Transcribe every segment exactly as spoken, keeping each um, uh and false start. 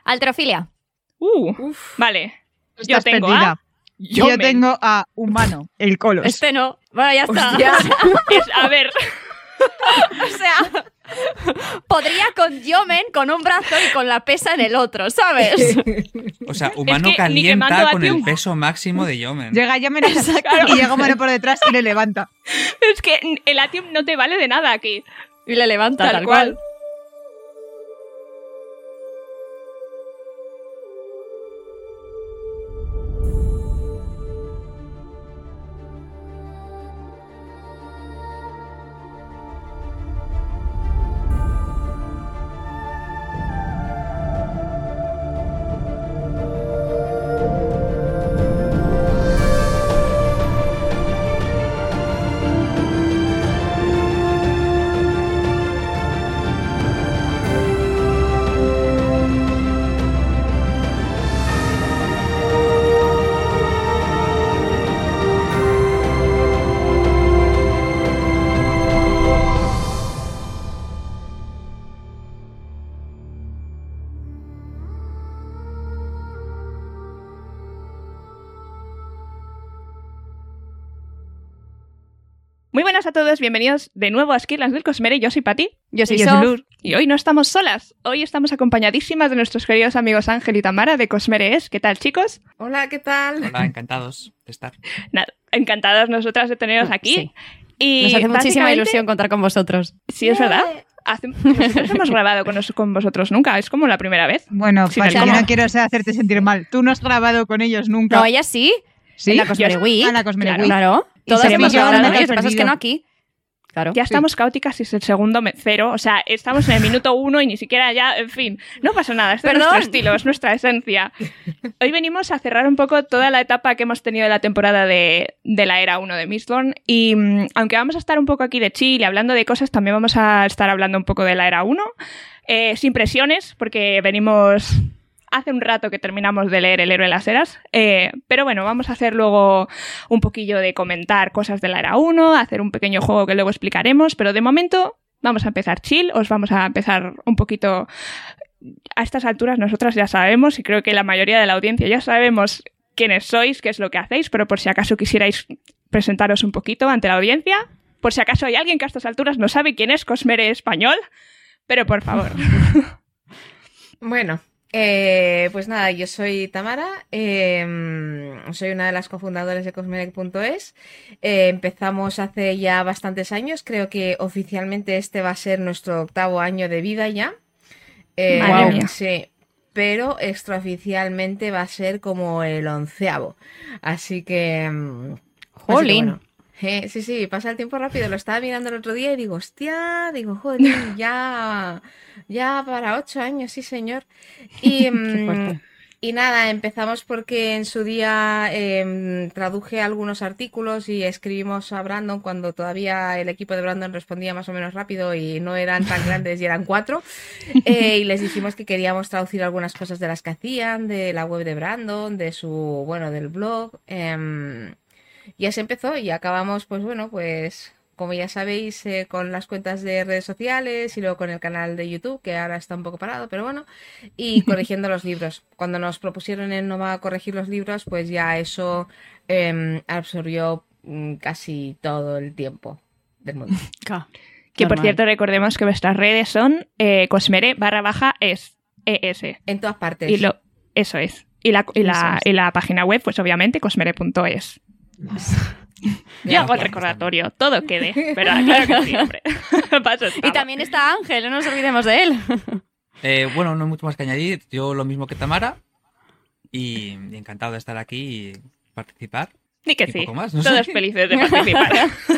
Alterofilia. Uh, Uf. Vale. Yo Estás tengo perdida. a... Yo tengo a humano, el Colos. Este no. Bueno, ya está. Es, a ver... O sea, podría con Yomen con un brazo y con la pesa en el otro, ¿sabes? O sea, humano es que calienta con el un... peso máximo de Yomen. Llega Yomen y llega humano por detrás y le levanta. Es que el Atium no te vale de nada aquí. Y le levanta, tal, tal cual. cual. Muy buenas a todos, bienvenidos de nuevo a Esquirlas del Cosmere. Yo soy Pati. Yo soy Sof. Sof. Y hoy no estamos solas. Hoy estamos acompañadísimas de nuestros queridos amigos Ángel y Tamara de Cosmere Es. ¿Qué tal, chicos? Hola, ¿qué tal? Hola, encantados de estar. Nada, encantadas nosotras de teneros aquí. Sí. Y Nos hace muchísima básicamente- ilusión contar con vosotros. Sí, es verdad. Hace... Nosotros no hemos grabado con, nos- con vosotros nunca, es como la primera vez. Bueno, Sí, Pati, ¿cómo? yo no quiero hacerte sentir mal. Tú no has grabado con ellos nunca. No, ella sí. ¿Sí? En la Cosmere Yo- Week. Ah, en la Cosmere Claro. Week. Claro. Y Todas se hemos pilló, grabado no con te has ellos, lo que pasa es que perdido. no aquí. Claro. Ya estamos caóticas y es el segundo me- cero, o sea, estamos en el minuto uno y ni siquiera ya, en fin, no pasa nada, este es ¿Perdón? nuestro estilo, es nuestra esencia. Hoy venimos a cerrar un poco toda la etapa que hemos tenido de la temporada de, de la era uno de Mistborn y mm, aunque vamos a estar un poco aquí de chill y hablando de cosas, también vamos a estar hablando un poco de la era uno, eh, sin presiones, porque venimos... Hace un rato que terminamos de leer El héroe de las eras, eh, pero bueno, vamos a hacer luego un poquillo de comentar cosas de la era uno, hacer un pequeño juego que luego explicaremos, pero de momento vamos a empezar chill, os vamos a empezar un poquito... A estas alturas nosotras ya sabemos, y creo que la mayoría de la audiencia ya sabemos quiénes sois, qué es lo que hacéis, pero por si acaso quisierais presentaros un poquito ante la audiencia, por si acaso hay alguien que a estas alturas no sabe quién es Cosmere Español, pero por favor. Bueno, eh, pues nada, yo soy Tamara, eh, soy una de las cofundadoras de Cosmere punto es. Eh, empezamos hace ya bastantes años, creo que oficialmente este va a ser nuestro octavo año de vida ya. Eh, Madre mía. Sí, pero extraoficialmente va a ser como el onceavo. Así que... mm, así que Jolín. bueno. Eh, sí, sí, pasa el tiempo rápido. Lo estaba mirando el otro día y digo, hostia, digo, joder, ya, ya para ocho años, sí, señor. Y, mm, fuerte. y nada, empezamos porque en su día eh, traduje algunos artículos y escribimos a Brandon cuando todavía el equipo de Brandon respondía más o menos rápido y no eran tan grandes y eran cuatro. Eh, y les dijimos que queríamos traducir algunas cosas de las que hacían, de la web de Brandon, de su, bueno, del blog. em, Y así empezó y acabamos, pues bueno, pues como ya sabéis, eh, con las cuentas de redes sociales y luego con el canal de YouTube, que ahora está un poco parado, pero bueno, y corrigiendo los libros. Cuando nos propusieron en Nova corregir los libros, pues ya eso eh, absorbió mm, casi todo el tiempo del mundo. Que por Normal. cierto recordemos que vuestras redes son eh, Cosmere barra baja es, es. En todas partes. Y lo, eso es. Y la, y, la, Eso es. y la página web, pues obviamente, cosmere punto es. Yo hago el recordatorio, todo quede. Pero claro que sí, hombre. Paso Y estamos. también está Ángel, no nos olvidemos de él. Eh, bueno, no hay mucho más que añadir. Yo lo mismo que Tamara. Y, y encantado de estar aquí y participar. Di que y sí. poco más, no Todos sé. felices de participar.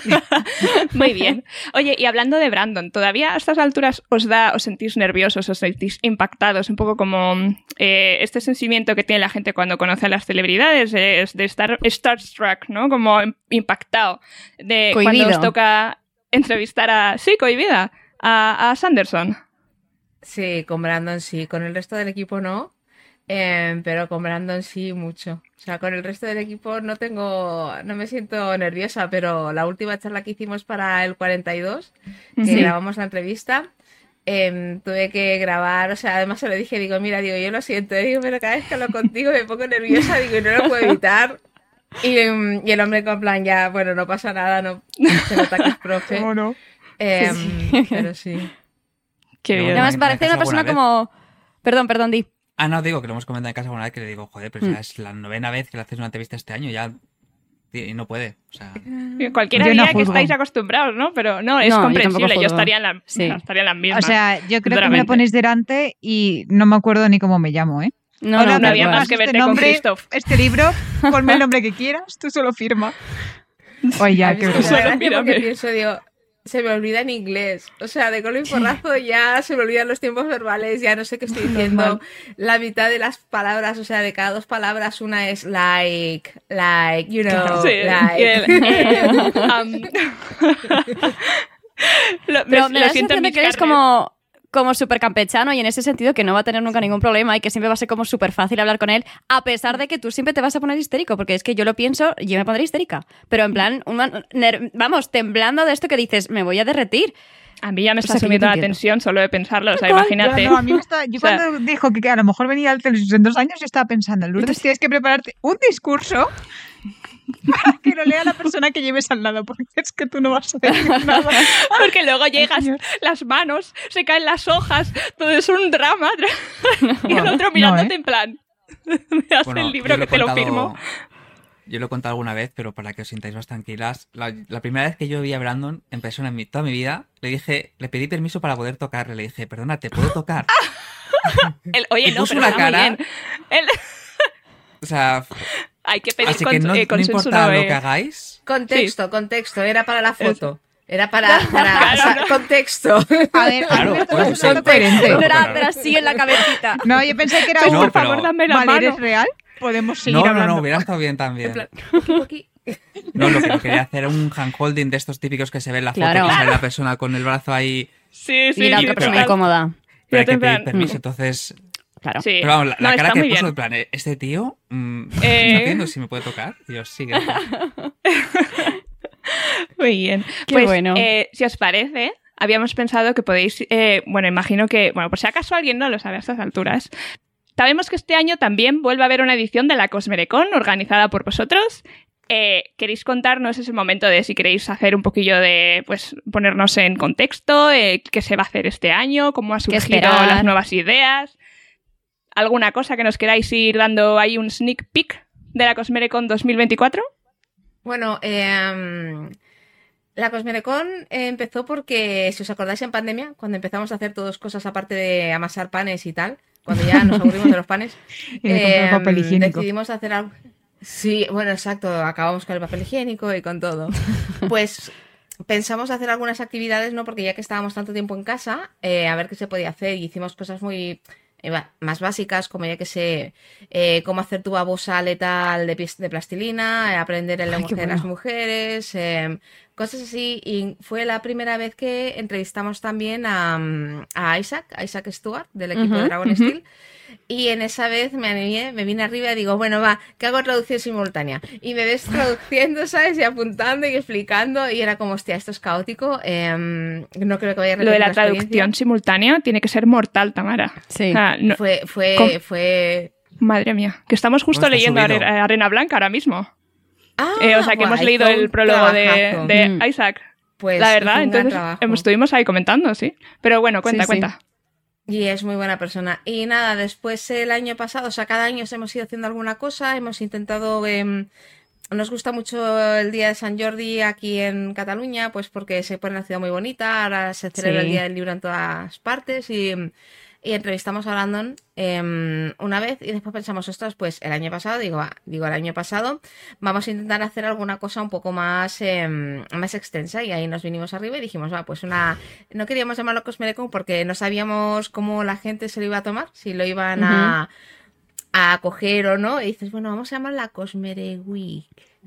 Muy bien. Oye, y hablando de Brandon, ¿todavía a estas alturas os da, os sentís nerviosos, os sentís impactados? Un poco como eh, este sentimiento que tiene la gente cuando conoce a las celebridades, eh, es de estar starstruck, ¿no? Como impactado. De cuando Cohibido. os toca entrevistar a... Sí, cohibida. A, a Sanderson. Sí, con Brandon sí, con el resto del equipo no, eh, pero con Brandon sí mucho. O sea, con el resto del equipo no tengo, no me siento nerviosa, pero la última charla que hicimos para el cuarenta y dos, que Sí. grabamos la entrevista, eh, tuve que grabar, o sea, además se lo dije, digo, mira, digo, yo lo siento, digo, pero cada vez que hablo contigo me pongo nerviosa, digo, y no lo puedo evitar. Y, y el hombre con plan, ya, bueno, no pasa nada, no se nota que es profe. ¿Cómo no? Eh, Sí, sí. Pero sí. Qué Pero bien. bueno, Además en parece casa una persona alguna como... Perdón, perdón, di. Ah, no, digo que lo hemos comentado en casa alguna vez que le digo, joder, pero Mm. ya es la novena vez que le haces una entrevista este año, ya. Y no puede. O sea, Cualquiera Yo no diría que juzgo. estáis acostumbrados, ¿no? Pero no, es No, yo comprensible. tampoco Yo, juzgo. estaría en la, Sí. estaría en las mismas. O sea, yo creo que me Sinceramente. lo ponéis delante y no me acuerdo ni cómo me llamo, ¿eh? No, Hola, no, no había igual. más que este verte con nombre, Christoph. este libro, ponme el nombre que quieras, tú solo firma. Oye, ya, A mí qué es que me da vergüenza. gracia porque Mírame. pienso, digo, se me olvida en inglés. O sea, de golpe y porrazo ya se me olvidan los tiempos verbales, ya no sé qué estoy diciendo. Normal. La mitad de las palabras, o sea, de cada dos palabras, una es like, like, you know, Sí, like. y el, eh, um, lo, Pero me da la siento en sensación de mis que eres carnes. como, como súper campechano y en ese sentido que no va a tener nunca ningún problema y que siempre va a ser como súper fácil hablar con él, a pesar de que tú siempre te vas a poner histérico, porque es que yo lo pienso, yo me pondré histérica. Pero en plan, un man- ner- vamos, temblando de esto que dices, me voy a derretir. A mí ya me O está sea, que yo subiendo te la entiendo. tensión solo de pensarlo. O sea, Ya, imagínate. no, a mí me está, yo O sea- cuando dijo que, que a lo mejor venía al Televisión en dos años, yo estaba pensando, Lourdes, tienes que prepararte un discurso para que lo lea la persona que lleves al lado, porque es que tú no vas a decir nada. Porque luego llegas, señor. las manos, se caen las hojas, todo es un drama. Y el Bueno, otro no, mirándote ¿eh? en plan. Me das bueno, el yo libro lo que he te lo contado- firmo. Yo lo he contado alguna vez, pero para que os sintáis más tranquilas. La, la primera vez que yo vi a Brandon en persona en mi- toda mi vida, le dije, le pedí permiso para poder tocarle. Le dije, perdona, ¿te puedo tocar? El- oye, Y no, puso pero una está muy cara. bien. El- O sea, hay que pedir así que cons- no, eh, no consenso, importa no, lo eh. que hagáis. Contexto, contexto, era para la foto. Era para, para Claro, o sea, no. contexto. A ver, a Claro, mí me está pues, resultando sí. coherente. No era, claro. pero así en la cabecita. No, yo pensé que era Pues un, no, por pero- favor, dame la vale, mano. ¿eres real? Podemos seguir No, no, hablando. no, hubiera estado bien también. En plan, poqui, poqui. No, lo que no quería hacer era un handholding de estos típicos que se ve en la foto, Claro. que sale la persona con el brazo ahí. Sí, sí. Y la sí, otra persona total. incómoda. Pero hay Yo que pedir temprano. permiso, entonces. Claro. Sí. Pero vamos, la, la No, cara está que muy puso bien. en plan, este tío, mm, Eh. ¿qué está haciendo? ¿Si me puede tocar? Y yo, sí, gracias. Muy bien. Qué pues, bueno. eh, si os parece, habíamos pensado que podéis, eh, bueno, imagino que, bueno, por si acaso alguien no lo sabe a estas alturas, sabemos que este año también vuelve a haber una edición de la Cosmerecon organizada por vosotros. Eh, ¿Queréis contarnos ese momento de si queréis hacer un poquillo de, pues, ponernos en contexto, eh, qué se va a hacer este año, cómo han ¿Qué surgido esperar? las nuevas ideas? ¿Alguna cosa que nos queráis ir dando ahí un sneak peek de la Cosmerecon dos mil veinticuatro? Bueno, eh, la Cosmerecon eh, empezó porque, si os acordáis, en pandemia, cuando empezamos a hacer todas cosas aparte de amasar panes y tal, cuando ya nos aburrimos de los panes, Y de comprar eh, papel higiénico. decidimos hacer algo. Sí, bueno, exacto, acabamos con el papel higiénico y con todo. Pues pensamos hacer algunas actividades, ¿no? Porque ya que estábamos tanto tiempo en casa, eh, a ver qué se podía hacer y hicimos cosas muy eh, va- más básicas, como ya que sé, eh, cómo hacer tu babosa letal de, pis- de plastilina, eh, aprender el Ay, lenguaje qué de las bueno. mujeres, eh, cosas así. Y fue la primera vez que entrevistamos también a, mm, a Isaac, a Isaac Stewart, del equipo de Ujú, Dragon ujú. Steel. Y en esa vez me animé, me vine arriba y digo, bueno, va, que hago traducción simultánea. Y me ves traduciendo, ¿sabes? Y apuntando y explicando. Y era como, hostia, esto es caótico. eh, no creo que vaya a Lo de repetir la experiencia. traducción simultánea tiene que ser mortal, Tamara. Sí. O sea, no- Fue, fue, ¿Cómo? fue... madre mía, que estamos justo No, está leyendo subido. Are- Arena Blanca ahora mismo. Ah, Eh, o sea, que buah, hemos hizo leído un el prólogo de, trabajazo. de Mm. Isaac. Pues La hizo verdad, un gran entonces trabajo. em, estuvimos ahí comentando, sí. Pero bueno, cuenta, Sí, sí. cuenta. Y es muy buena persona. Y nada, después el año pasado, o sea, cada año hemos ido haciendo alguna cosa, hemos intentado... em, nos gusta mucho el Día de San Jordi aquí en Cataluña, pues porque se pone la ciudad muy bonita, ahora se celebra Sí. el Día del Libro en todas partes y, y entrevistamos a Brandon em, una vez y después pensamos, ostras, pues el año pasado, digo, ah, digo el año pasado, vamos a intentar hacer alguna cosa un poco más, em, más extensa y ahí nos vinimos arriba y dijimos, va, pues una... No queríamos llamarlo Cosmerecon porque no sabíamos cómo la gente se lo iba a tomar, si lo iban a, a coger o no. Y dices, bueno, vamos a llamarla Cosmere Week.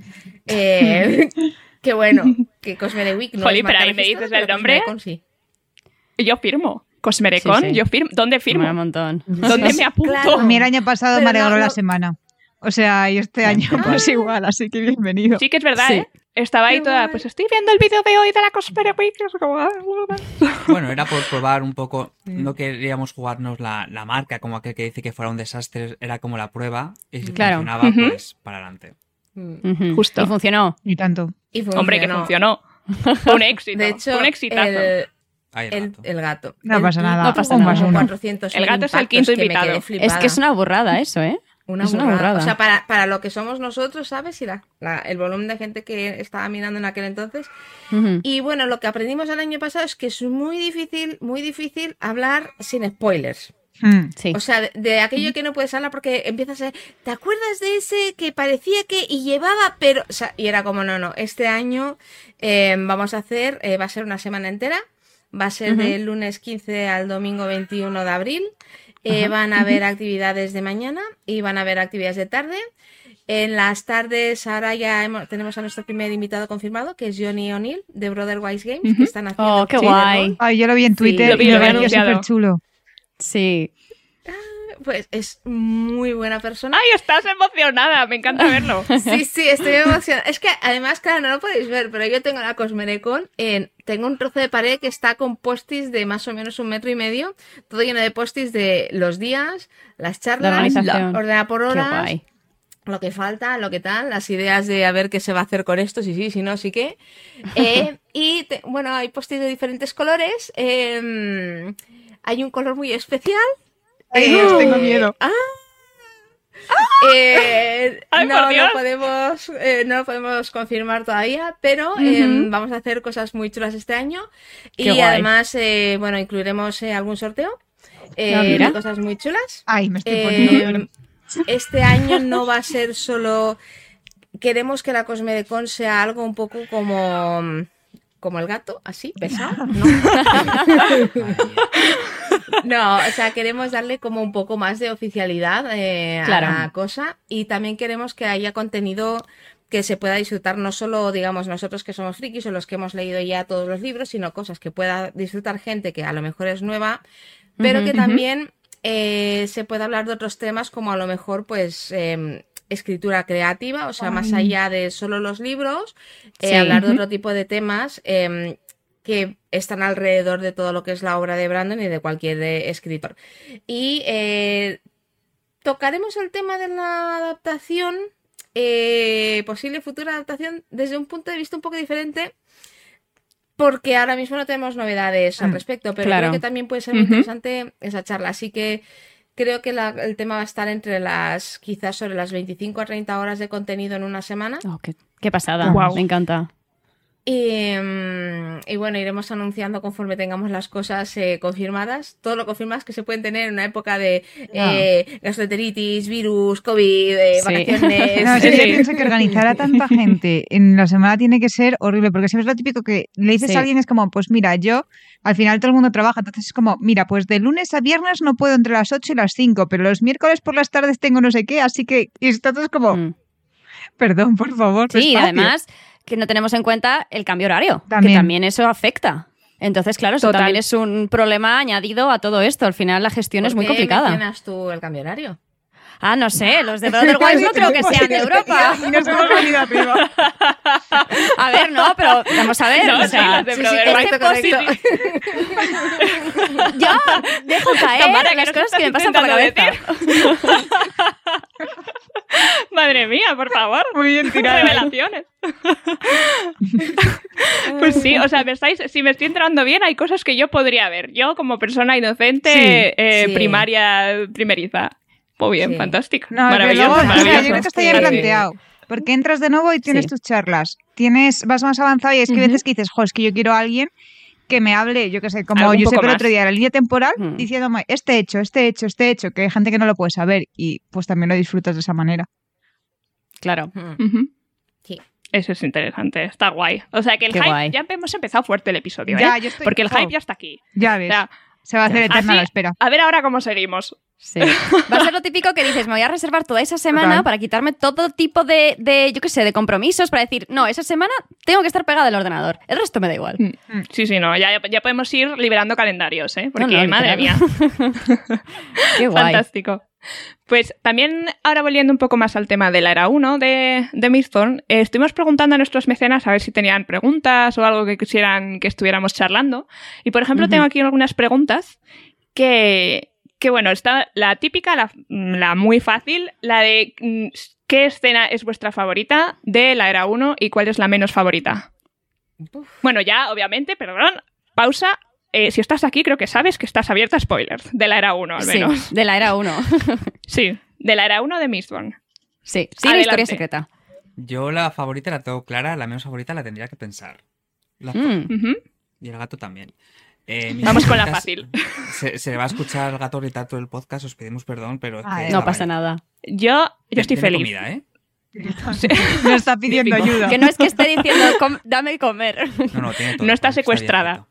Eh, que bueno, que Cosmere Week no Jolín, es marca pero ahí me registrada, dices el pero nombre. Cosmerecon sí. Yo firmo. Cosmerecon, Sí, sí. yo firmo. ¿Dónde firmo? Mola un montón. ¿Dónde Sí, me apunto? claro. A mí el año pasado Pero me alegró no, la no- semana. O sea, y este año pues igual, así que bienvenido. Sí que es verdad, Sí. ¿eh? estaba ahí Qué toda, guay. pues estoy viendo el vídeo de hoy de la Cosplay Week. Es como, ah, Bueno, era por probar un poco. No queríamos jugarnos la, la marca, como aquel que dice que fuera un desastre, era como la prueba. Y si Claro. funcionaba, Ujú. pues para adelante. Mm. Ujú. Justo. Y funcionó. Y tanto. Y Hombre, que funcionó. Fue un éxito. De hecho, fue un exitazo. el, Ahí el el, gato. el gato. No El pasa tuit nada. No pasa tuvo nada. como Uno. cuatrocientos El gato es el impactos quinto que me invitado. quedé Es flipada. que es una burrada eso, ¿eh? Una es una burrada. burrada. O sea, para, para lo que somos nosotros, ¿sabes? Y la, la- el volumen de gente que estaba mirando en aquel entonces. Ujú. Y bueno, lo que aprendimos el año pasado es que es muy difícil, muy difícil hablar sin spoilers. Hmm. Sí. O sea, de, de aquello que no puedes hablar porque empiezas a... ¿Te acuerdas de ese que parecía que... y llevaba, pero... O sea, y era como, no, no, este año eh, vamos a hacer... eh, va a ser una semana entera. Va a ser Ujú. del lunes quince al domingo veintiuno de abril. Eh, Ajá. van a haber actividades de mañana y van a haber actividades de tarde. En las tardes ahora ya hemos- tenemos a nuestro primer invitado confirmado, que es Johnny O'Neill de Brotherwise Games, Ujú. que están haciendo... Oh, qué juegos de guay. rol. Ay, yo lo vi en Sí, Twitter lo vi, y lo me vi pareció anunciado. súper chulo. Sí. Pues es muy buena persona. ¡Ay, estás emocionada! Me encanta verlo. Sí, sí, estoy emocionada. Es que además, claro, no lo podéis ver, pero yo tengo la Cosmerecon en... Tengo un trozo de pared que está con postis de más o menos un metro y medio, todo lleno de postis de los días, las La charlas, organización. ordenada por Qué horas, guay. lo que falta, lo que tal, las ideas de a ver qué se va a hacer con esto, si sí, si no, si qué. Eh, y te- bueno, hay postis de diferentes colores. eh, hay un color muy especial. Ay, eh, Dios, tengo miedo. ah, eh, Ay, no, por Dios. no podemos, eh, no lo podemos confirmar todavía, pero eh, Ujú. vamos a hacer cosas muy chulas este año. Qué Y guay. además, eh, bueno, incluiremos eh, algún sorteo eh, Ah, mira. de cosas muy chulas. Ay, me estoy Eh, poniendo... este año no va a ser solo... Queremos que la Cosmedecon sea algo un poco como... Como el gato, así, pesado, ¿no? No, o sea, queremos darle como un poco más de oficialidad eh, Claro. a la cosa y también queremos que haya contenido que se pueda disfrutar no solo, digamos, nosotros que somos frikis o los que hemos leído ya todos los libros, sino cosas que pueda disfrutar gente que a lo mejor es nueva, pero Ujú, que ujú. también eh, se pueda hablar de otros temas como a lo mejor, pues... eh, escritura creativa, o sea, más Ay. allá de solo los libros, eh, Sí. hablar de Ujú. otro tipo de temas eh, que están alrededor de todo lo que es la obra de Brandon y de cualquier eh, escritor. Y eh, tocaremos el tema de la adaptación, eh, posible futura adaptación, desde un punto de vista un poco diferente, porque ahora mismo no tenemos novedades al Mm, respecto, pero claro. creo que también puede ser muy Ujú. interesante esa charla. Así que creo que la- el tema va a estar entre las, quizás sobre las veinticinco a treinta horas de contenido en una semana. Oh, qué, qué pasada. Guau. Me encanta. Y, mm, y bueno, iremos anunciando conforme tengamos las cosas eh, confirmadas. Todo lo confirmadas que se pueden tener en una época de eh, gastroenteritis, virus, COVID, eh, Sí. vacaciones. No, es que Sí. yo pienso que organizar a tanta gente en la semana tiene que ser horrible, porque siempre es lo típico que le dices Sí. a alguien, es como, pues mira, yo, al final todo el mundo trabaja, entonces es como, mira, pues de lunes a viernes no puedo entre las ocho y las cinco, pero los miércoles por las tardes tengo no sé qué, así que, y esto todo es como, Mm. perdón, por favor. Sí, y despacio. además que no tenemos en cuenta el cambio horario, También. que también eso afecta. Entonces, claro, eso Total. también es un problema añadido a todo esto. Al final la gestión es muy ¿Por qué complicada. mencionas tú el cambio horario? Ah, no sé, los de Brotherwise no creo que sean de Europa. Y nos hemos venido arriba. A ver, no, pero vamos a ver. No, o sí, sea, los de sí, sí, Brotherwise. correcto, Sí, sí, sí. yo dejo caer Tamara, ¿qué las nos cosas que me estás pasan por la intentando cabeza. Madre mía, por favor. Muy bien tirada. Revelaciones. Pues sí, o sea, me estáis, si me estoy enterando bien, hay cosas que yo podría ver. Yo, como persona inocente, Sí, eh, sí. primaria, primeriza. Muy bien, Sí. fantástico. No, pero maravilloso, luego, o sea, maravilloso. yo creo que está ya Sí. planteado. Porque entras de nuevo y tienes Sí. tus charlas. Tienes, vas más avanzado y es que hay Ujú. veces que dices, jo, es que yo quiero a alguien que me hable, yo qué sé, como Algo un yo sé poco el más. otro día, la línea temporal, Mm. diciéndome, este hecho, este hecho, este hecho, que hay gente que no lo puede saber y pues también lo disfrutas de esa manera. Claro. Mm. Ujú. Sí. Eso es interesante, está guay. O sea que el Qué hype, guay. ya hemos empezado fuerte el episodio, Ya, ¿eh? yo estoy- Porque el hype jo. ya está aquí. Ya O ves, sea, se va a hacer eterna así- la espera. a ver ahora cómo seguimos. Sí. Va a ser lo típico que dices, me voy a reservar toda esa semana Total. para quitarme todo tipo de, de, yo qué sé, de compromisos, para decir, no, esa semana tengo que estar pegada al ordenador. El resto me da igual. Mm. Sí, sí, no, ya, ya podemos ir liberando calendarios, ¿eh? Porque, No, no, madre mía, literal. Qué guay. fantástico. Pues también, ahora volviendo un poco más al tema de la era uno de, de Mistborn, eh, estuvimos preguntando a nuestros mecenas a ver si tenían preguntas o algo que quisieran que estuviéramos charlando. Y, por ejemplo, uh-huh. tengo aquí algunas preguntas que, que bueno, está la típica, la, la muy fácil, la de ¿qué escena es vuestra favorita de la era uno y cuál es la menos favorita? Uf. Bueno, ya, obviamente, perdón, pausa. Eh, si estás aquí, creo que sabes que estás abierta a spoilers. De la era uno, al menos. Sí, de la era uno. Sí, de la era uno de Mistborn. Sí, sí, la historia secreta. Yo la favorita la tengo clara, la menos favorita la tendría que pensar. La mm. uh-huh. Y el gato también. Eh, Vamos con la fácil. Se, se va a escuchar el gato gritar todo el podcast, os pedimos perdón, pero... Es Ay, que no pasa nada. Yo, yo estoy feliz. Comida, ¿eh? Sí. No está pidiendo ayuda. Que no es que esté diciendo, dame comer. No, no, tiene todo. No está secuestrada.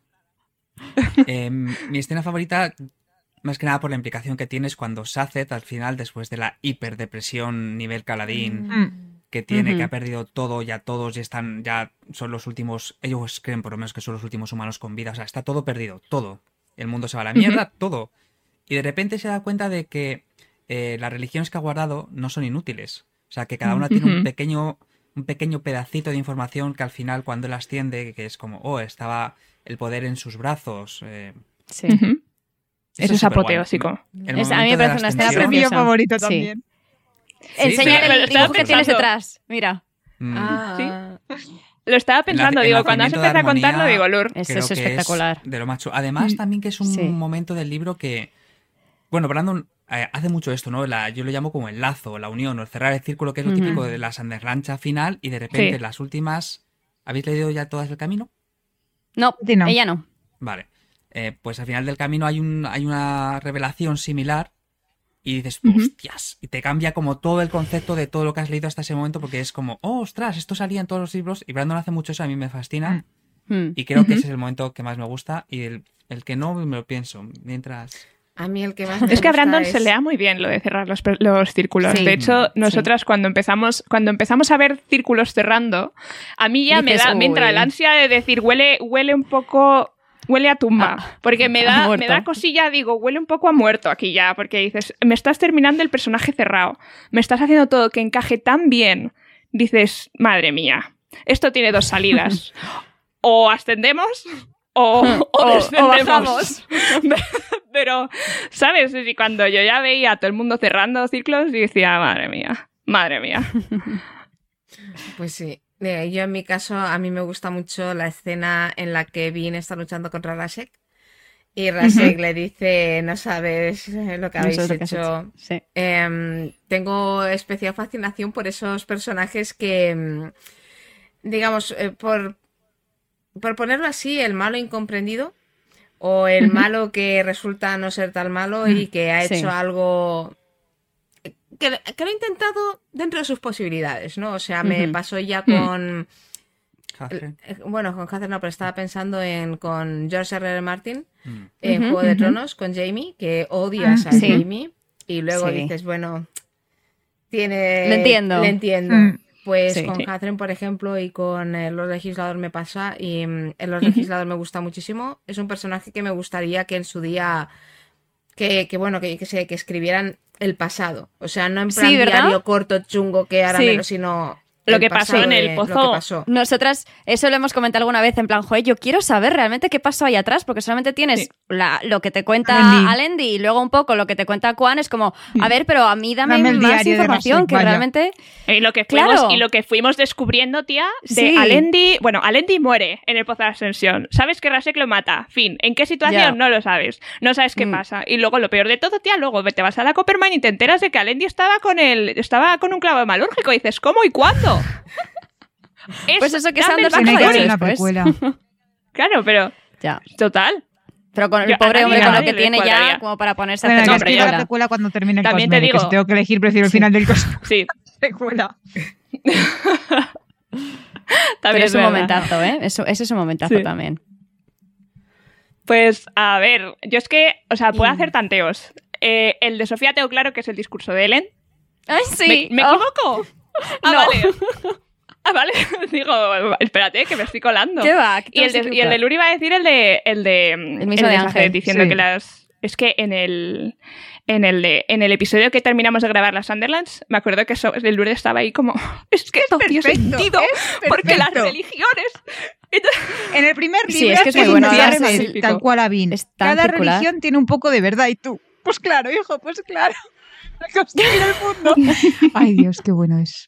Está eh, mi escena favorita, más que nada por la implicación que tienes cuando Sazed, al final, después de la hiperdepresión nivel Caladín, mm. que tiene, uh-huh. que ha perdido todo, ya todos, y están, ya son los últimos, ellos creen por lo menos que son los últimos humanos con vida, o sea, está todo perdido, todo. El mundo se va a la mierda, uh-huh. todo. Y de repente se da cuenta de que eh, las religiones que ha guardado no son inútiles. O sea, que cada una uh-huh. tiene un pequeño, un pequeño pedacito de información que al final, cuando él asciende, que es como, oh, estaba el poder en sus brazos. Eh, sí. Uh-huh. Eso es apoteósico. Es, a mí me parece una escena preciosa. Es mi favorito también. Sí. Enseñar el dibujo que tienes detrás. Mira. Mm. Ah. ¿Sí? Lo estaba pensando, la, digo, cuando has empezado a contarlo, digo, Lur. Eso es espectacular. Es de lo macho. Además, también que es un sí. momento del libro que... Bueno, Brandon eh, hace mucho esto, ¿no? La, yo lo llamo como el lazo, la unión, o el cerrar el círculo, que es lo uh-huh. típico de la Sanderlancha final, y de repente sí. las últimas... ¿Habéis leído ya todas el camino? No, sí, no, ella no. Vale. Eh, pues al final del camino hay, un, hay una revelación similar y dices, uh-huh. hostias, y te cambia como todo el concepto de todo lo que has leído hasta ese momento, porque es como, oh, ostras, esto salía en todos los libros, y Brandon hace mucho eso, a mí me fascina, uh-huh. y creo que ese es el momento que más me gusta, y el, el que no me lo pienso, mientras... A mí el que más me es que a Brandon es... se le da muy bien lo de cerrar los, los círculos. Sí, de hecho, nosotras sí. cuando empezamos cuando empezamos a ver círculos cerrando, a mí ya Dices, me da me entra el ansia de decir, huele huele un poco... Huele a tumba, ah, porque me da, me da cosilla, digo, huele un poco a muerto aquí ya, porque dices, me estás terminando el personaje cerrado, me estás haciendo todo que encaje tan bien, dices, madre mía, esto tiene dos salidas, o ascendemos o, o, o descendemos. Pero, ¿sabes? Y cuando yo ya veía a todo el mundo cerrando círculos, decía, madre mía, madre mía. Pues sí. Yo en mi caso, a mí me gusta mucho la escena en la que Vin está luchando contra Rasek y Rasek uh-huh. le dice, no sabes lo que habéis no hecho. Que hecho. Sí. Eh, tengo especial fascinación por esos personajes que, digamos, eh, por, por ponerlo así, el malo incomprendido o el uh-huh. malo que resulta no ser tan malo uh-huh. y que ha hecho sí. algo... Que, que lo ha intentado dentro de sus posibilidades, ¿no? O sea, me uh-huh. pasó ya con... Catherine. Bueno, con Catherine no, pero estaba pensando en con George R. R. Martin mm. en uh-huh, Juego de uh-huh. Tronos, con Jamie, que odias uh-huh. a sí. Jamie y luego sí. dices, bueno, tiene... Le entiendo. Le entiendo. Mm. Pues sí, con sí. Catherine, por ejemplo, y con eh, Los Legisladores me pasa, y en Los uh-huh. Legisladores me gusta muchísimo. Es un personaje que me gustaría que en su día... Que, que bueno, que, que, se, que escribieran el pasado. O sea, no en plan sí, diario corto, chungo, que ahora sí. menos, sino... Lo que pasó en el pozo. Lo que pasó. Nosotras, eso lo hemos comentado alguna vez, en plan, joder, yo quiero saber realmente qué pasó ahí atrás, porque solamente tienes sí. la, lo que te cuenta Alendi y luego un poco lo que te cuenta Quan, es como, a ver, pero a mí dame, dame más información, Rasek, que vaya. Realmente... Y lo que fuimos, claro. y lo que fuimos descubriendo, tía, de sí. Alendi... Bueno, Alendi muere en el pozo de ascensión. Sabes que Rasek lo mata. Fin. ¿En qué situación? Yeah. No lo sabes. No sabes qué mm. pasa. Y luego, lo peor de todo, tía, luego te vas a la Coppermine y te enteras de que Alendi estaba con el, estaba con un clavo malúrgico. Y dices, ¿cómo y cuándo? Es, pues eso que Sanders Sanders tiene que una precuela. Claro, pero... Ya. Total. Pero con el Yo, pobre hombre con lo que tiene cuadraría. ya, como para ponerse bueno, a hacer la precuela. La precuela cuando termine el También Cosmere, te digo... que si tengo que elegir, prefiero el final sí. del Cosmere. Sí. Precuela. Pero es un momentazo, ¿eh? Eso, ese es un momentazo sí. también. Pues, a ver, yo es que, o sea, puedo mm. hacer tanteos. Eh, el de Sofía tengo claro que es el discurso de Ellen. ¡Ay, sí! ¿Me, me oh. equivoco? Ah, no. Vale. Ah, vale. Digo, espérate, que me estoy colando. ¿Qué va? ¿Qué y, el de, y el de Luri iba a decir el de... El, de, el mismo el de Ángel. Diciendo sí. que las... Es que en el... en el, de, en el episodio que terminamos de grabar las Sunderlands, me acuerdo que so, el Lourdes estaba ahí como, es que esto tiene sentido, porque las religiones... En el primer libro sí, es que es muy bueno, es tal cual a Vin. Cada circular. religión tiene un poco de verdad y tú, pues claro, hijo, pues claro. Construir el mundo. Ay, Dios, qué bueno es.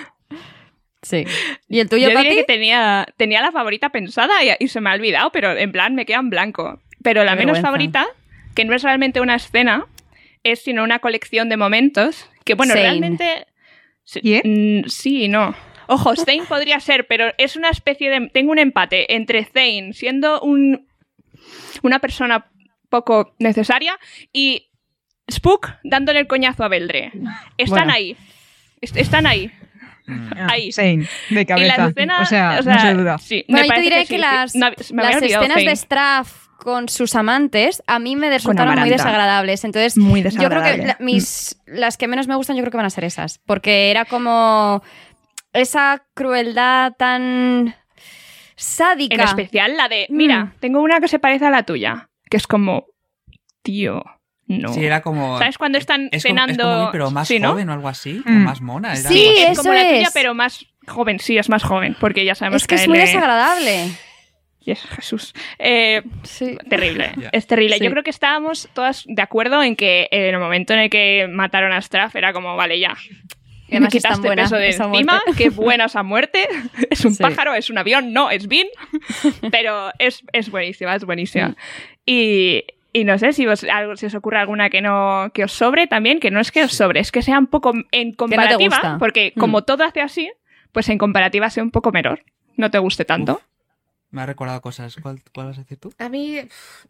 Sí. ¿Y el tuyo, Yo Pati? diría que tenía, tenía la favorita pensada y, y se me ha olvidado, pero en plan me queda en blanco. Pero la Qué menos vergüenza. favorita, que no es realmente una escena, es sino una colección de momentos que, bueno, Zane. realmente... sí- ¿Quién? mm, Sí, no. Ojo, Zane podría ser, pero es una especie de... Tengo un empate entre Zane siendo un, una persona poco necesaria y Spook dándole el coñazo a Beldre. Están Bueno. ahí. Est- Están ahí. Mm. Ah, Ahí. Zane, de Y cabeza. las escenas... o, sea, no se duda. Sí, Bueno, me yo te parece diré que, sí, las, sí. No, me había las olvidado escenas Zane. de Straff con sus amantes a mí me resultaron muy Amaranta. desagradables. Entonces, Muy yo creo que desagradable. la- mis, las que menos me gustan yo creo que van a ser esas. Porque era como esa crueldad tan sádica. En especial la de, mira, Mm. tengo una que se parece a la tuya. Que es como, tío, no. Sí, era como... ¿Sabes cuando están es como, cenando? es como, pero más Sí, ¿no? joven o algo así, o Mm. más mona. Era Sí, algo así. es eso como la tuya, es. pero más joven. Sí, es más joven, porque ya sabemos Es que a es él muy le- desagradable. Yes, Jesús. Eh, Sí. terrible, Ya. es terrible. Sí. Yo creo que estábamos todas de acuerdo en que en el momento en el que mataron a Straff era como, vale, ya. Y Me además es tan quitaste buena peso de esa encima, muerte. qué buena esa muerte. Es un Sí. pájaro, es un avión, no, es Vin. Pero es, es buenísima, es buenísima. Y, y no sé si os, algo, si os ocurre alguna que no que os sobre también, que no es que os sobre, es que sea un poco en comparativa, gusta. porque Mm. como todo hace así, pues en comparativa sea un poco menor. No te guste tanto. Uf, me ha recordado cosas. ¿Cuál, cuál vas a decir tú? A mí, pf,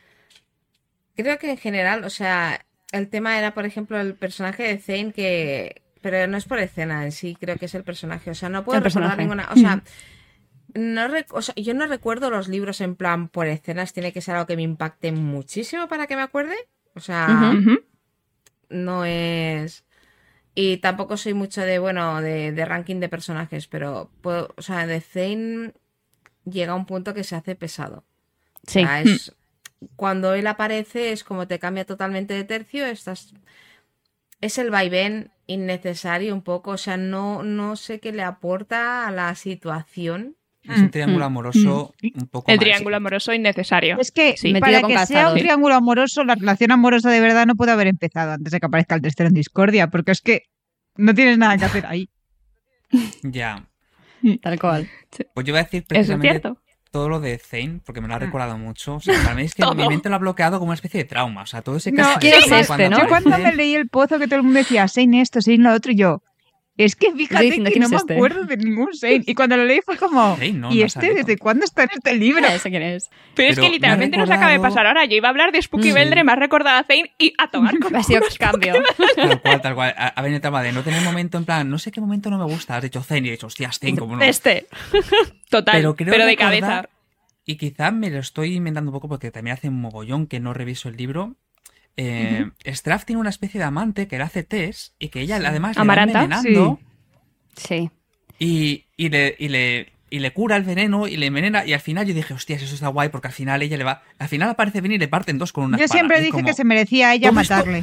creo que en general, o sea, el tema era, por ejemplo, el personaje de Zane que... Pero no es por escena en sí, creo que es el personaje. O sea, no puedo El recordar personaje. ninguna... O sea, no rec- o sea, yo no recuerdo los libros en plan por escenas. Tiene que ser algo que me impacte muchísimo para que me acuerde. O sea, Ujú. Ujú. no es... Y tampoco soy mucho de, bueno, de, de ranking de personajes, pero, puedo, o sea, de Zane llega a un punto que se hace pesado. Sí. O sea, es, cuando él aparece es como te cambia totalmente de tercio, estás... Es el vaivén innecesario un poco, o sea, no, no sé qué le aporta a la situación. Es un Mm. triángulo amoroso un poco El más- triángulo amoroso innecesario. Es que Sí. Metido para con que sea calzador. un triángulo amoroso, la relación amorosa de verdad no puede haber empezado antes de que aparezca el tercero en discordia, porque es que no tienes nada que hacer ahí. Ya. Tal cual. Pues yo voy a decir Eso es precisamente cierto. todo lo de Zane, porque me lo ha Mm. recordado mucho. O sea, para mí es que Todo. mi mente lo ha bloqueado como una especie de trauma. O sea, todo ese No, caso ¿quién es este, no? Yo cuando me leí el pozo que todo el mundo decía Zane esto, Zane lo otro, y yo, es que fíjate diciendo, que ¿quién no es me este? acuerdo de ningún Zane. Y cuando lo leí fue como, Zane, no, ¿y no ha este salido. desde cuándo está en este libro? Mira, ese quién es. Pero, es Pero que me ha literalmente nos acaba de recordado- pasar ahora. Yo iba a hablar de Spooky Sí. Beldre, me has recordado a Zane y a tomar con Ha sido cambio. Tal cual, tal cual. Ha ha venido el tema de no tener momento en plan, no sé qué momento no me gusta. Has dicho Zane y he dicho, hostias, Zane, como no. Este. Total, Pero pero, creo de recordar- cabeza. Y quizá me lo estoy inventando un poco porque también hace un mogollón que no reviso el libro. Eh, Straff tiene una especie de amante que le hace test y que ella además Amaranta, le va envenenando Sí. y, y, le, y, le, y le cura el veneno y le envenena y al final yo dije, hostias, eso está guay porque al final ella le va... Al final aparece bien y le parten dos con una Yo espada. siempre Y es dije como, que se merecía a ella todo esto- matarle.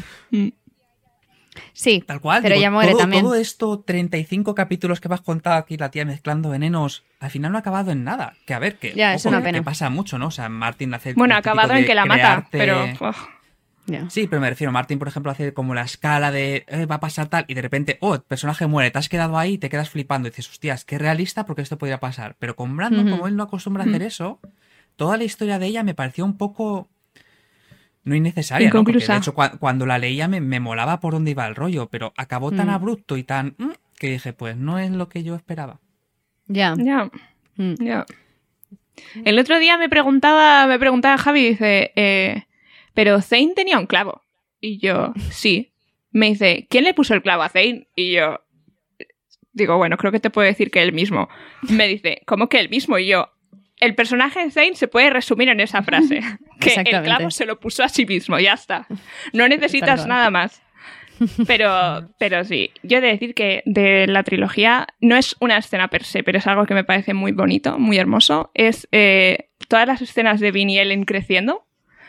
Sí. Tal cual. Pero digo, ella muere todo, también. Todo esto, treinta y cinco capítulos que me has contado aquí, la tía mezclando venenos, al final no ha acabado en nada. Que a ver, que, Ya, es ojo, una que pena. pasa mucho, ¿no? O sea, Martin hace... Bueno, lo ha típico acabado en de que la mata, crearte- pero... uf. Ya. Sí, pero me refiero, Martin, por ejemplo, hace como la escala de eh, va a pasar tal, y de repente, oh, el personaje muere, te has quedado ahí y te quedas flipando. Y dices, hostias, qué realista porque esto podría pasar. Pero con Brandon, Ujú. como él no acostumbra a hacer eso, toda la historia de ella me pareció un poco... No innecesaria, ¿no? Porque Inconclusa. de hecho, cua- cuando la leía me, me molaba por dónde iba el rollo, pero acabó tan Mm. abrupto y tan... mm, que dije, pues no es lo que yo esperaba. Ya. Ya, Mm. ya. El otro día me preguntaba, me preguntaba Javi, dice, eh, pero Zane tenía un clavo. Y yo, sí. Me dice, ¿quién le puso el clavo a Zane? Y yo, digo, bueno, creo que te puedo decir que él mismo. Me dice, ¿cómo que él mismo? Y yo, el personaje de Zane se puede resumir en esa frase. Que el Exactamente. clavo se lo puso a sí mismo, ya está. No necesitas Tal cual. nada más. Pero, pero sí, yo he de decir que de la trilogía no es una escena per se, pero es algo que me parece muy bonito, muy hermoso. Es eh, todas las escenas de Vin y Ellen creciendo.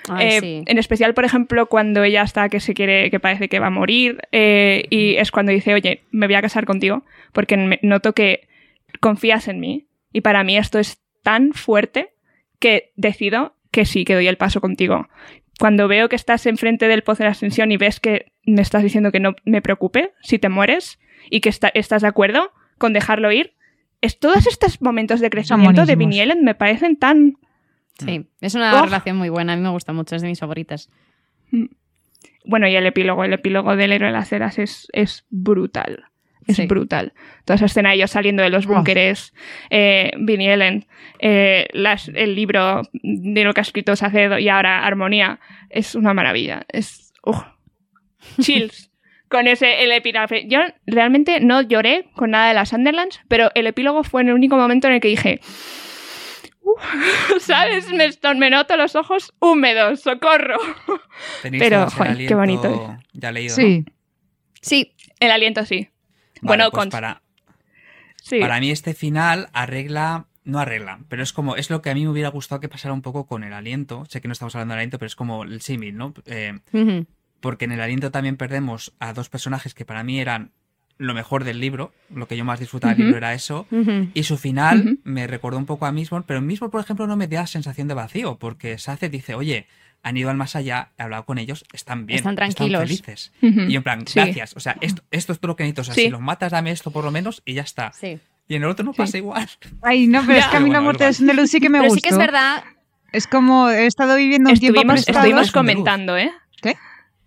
Ay, Eh, sí. En especial, por ejemplo, cuando ella está que se quiere, que parece que va a morir, eh, y es cuando dice, oye, me voy a casar contigo, porque me- noto que confías en mí. Y para mí esto es tan fuerte que decido que sí, que doy el paso contigo. Cuando veo que estás enfrente del pozo de la ascensión y ves que me estás diciendo que no me preocupe si te mueres y que está- estás de acuerdo con dejarlo ir, es todos estos momentos de crecimiento de buenísimos. Vinnie Ellen me parecen tan... Sí, es una Oh. relación muy buena. A mí me gusta mucho, es de mis favoritas. Bueno, y el epílogo, el epílogo del héroe de las eras es, es brutal. Es Sí. brutal. Toda esa escena de ellos saliendo de los búnkeres, eh, Vinnie Ellen, eh, las- el libro de lo que ha escrito Sacedo y ahora Armonía, es una maravilla. Es... ¡uf! Chills. Con ese el epílogo. Yo realmente no lloré con nada de las Sunderlands, pero el epílogo fue en el único momento en el que dije... "Uf", ¿sabes? Me, esto- me noto los ojos húmedos, socorro. Tenéis Pero, todos el joder, qué aliento bonito ya leído, Sí. Sí, El aliento sí. ¿no? Bueno, Vale, pues con- para, Sí. para mí este final arregla, no arregla, pero es como, es lo que a mí me hubiera gustado que pasara un poco con el aliento. Sé que no estamos hablando del aliento, pero es como el símil, ¿no? Eh, ujú, porque en el aliento también perdemos a dos personajes que para mí eran lo mejor del libro, lo que yo más disfrutaba del Ujú. libro era eso, ujú. y su final Ujú. me recordó un poco a Mistborn, pero en Mistborn, por ejemplo, no me da sensación de vacío, porque Saced dice, oye, han ido al más allá, he hablado con ellos, están bien, Están tranquilos. felices. Ujú. Y yo en plan, Sí. gracias, o sea, esto, esto es todo lo que necesito, o sea, Sí. si los matas, dame esto por lo menos y ya está. Sí. Y en el otro no Sí. pasa igual. Ay, no, pero Ya. es que a mí Pero la bueno, muerte es de Sunderland sí que me Pero gustó. sí que es verdad. Es como he estado viviendo un tiempo Estuvimos, prestado. estuvimos Son de luz. comentando, ¿eh? ¿Qué?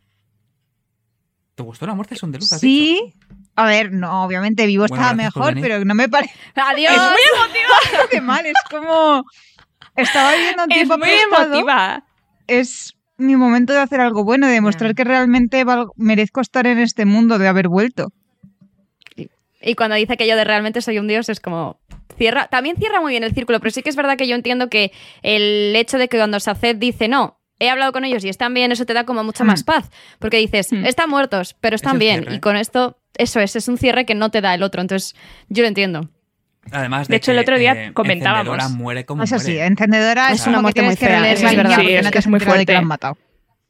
¿Te gustó la muerte de Son de Luz? has dicho? Sí. A ver, no, obviamente vivo Bueno, estaba gracias por mejor, venir. pero no me parece ¡Adiós! de mal. Es como estaba viviendo un Es tiempo muy prestado. emotiva. Es mi momento de hacer algo bueno, de demostrar Ya. que realmente val- merezco estar en este mundo, de haber vuelto. Y cuando dice que yo de realmente soy un dios es como... Cierra, también cierra muy bien el círculo, pero sí que es verdad que yo entiendo que el hecho de que cuando Saced dice no, he hablado con ellos y están bien, eso te da como mucha Hmm. más paz. Porque dices, Hmm. están muertos, pero Es están el bien. cierre. Y con esto, eso es, es un cierre que no te da el otro. Entonces, yo lo entiendo. Además De hecho, el que, otro día eh, comentábamos. Encendedora muere como Eso muere. sí, encendedora Es es una como que muerte muy tienes que fea, releer eso la es línea verdad. porque Sí, es no que te es has muy enterado de que la fuerte. han matado.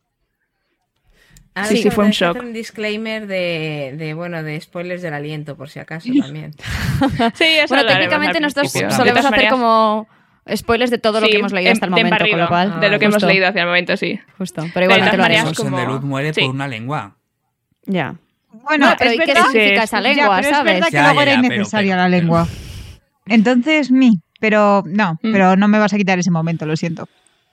Ahora Sí, sí, solo fue un tenés que shock. hacer un disclaimer de, de, bueno, de spoilers del aliento, por si acaso también. Sí, eso Bueno, lo haremos técnicamente al nosotros principio. solemos solemos De todas hacer maneras, como spoilers de todo lo sí, que hemos leído hasta el en- de momento, con barrido, lo cual... de lo que hemos justo, leído hacia el momento, sí. Justo, pero igualmente todas lo maneras, haremos. Son de como- Luz muere sí. por una lengua. Ya. Bueno, No, pero es ¿y qué verdad, significa Sí, esa sí. lengua, ya, pero sabes? es verdad que Ya, luego ya, era ya, pero- innecesaria pero- la lengua. Entonces, mi, pero no, Mm. pero no me vas a quitar ese momento, lo siento.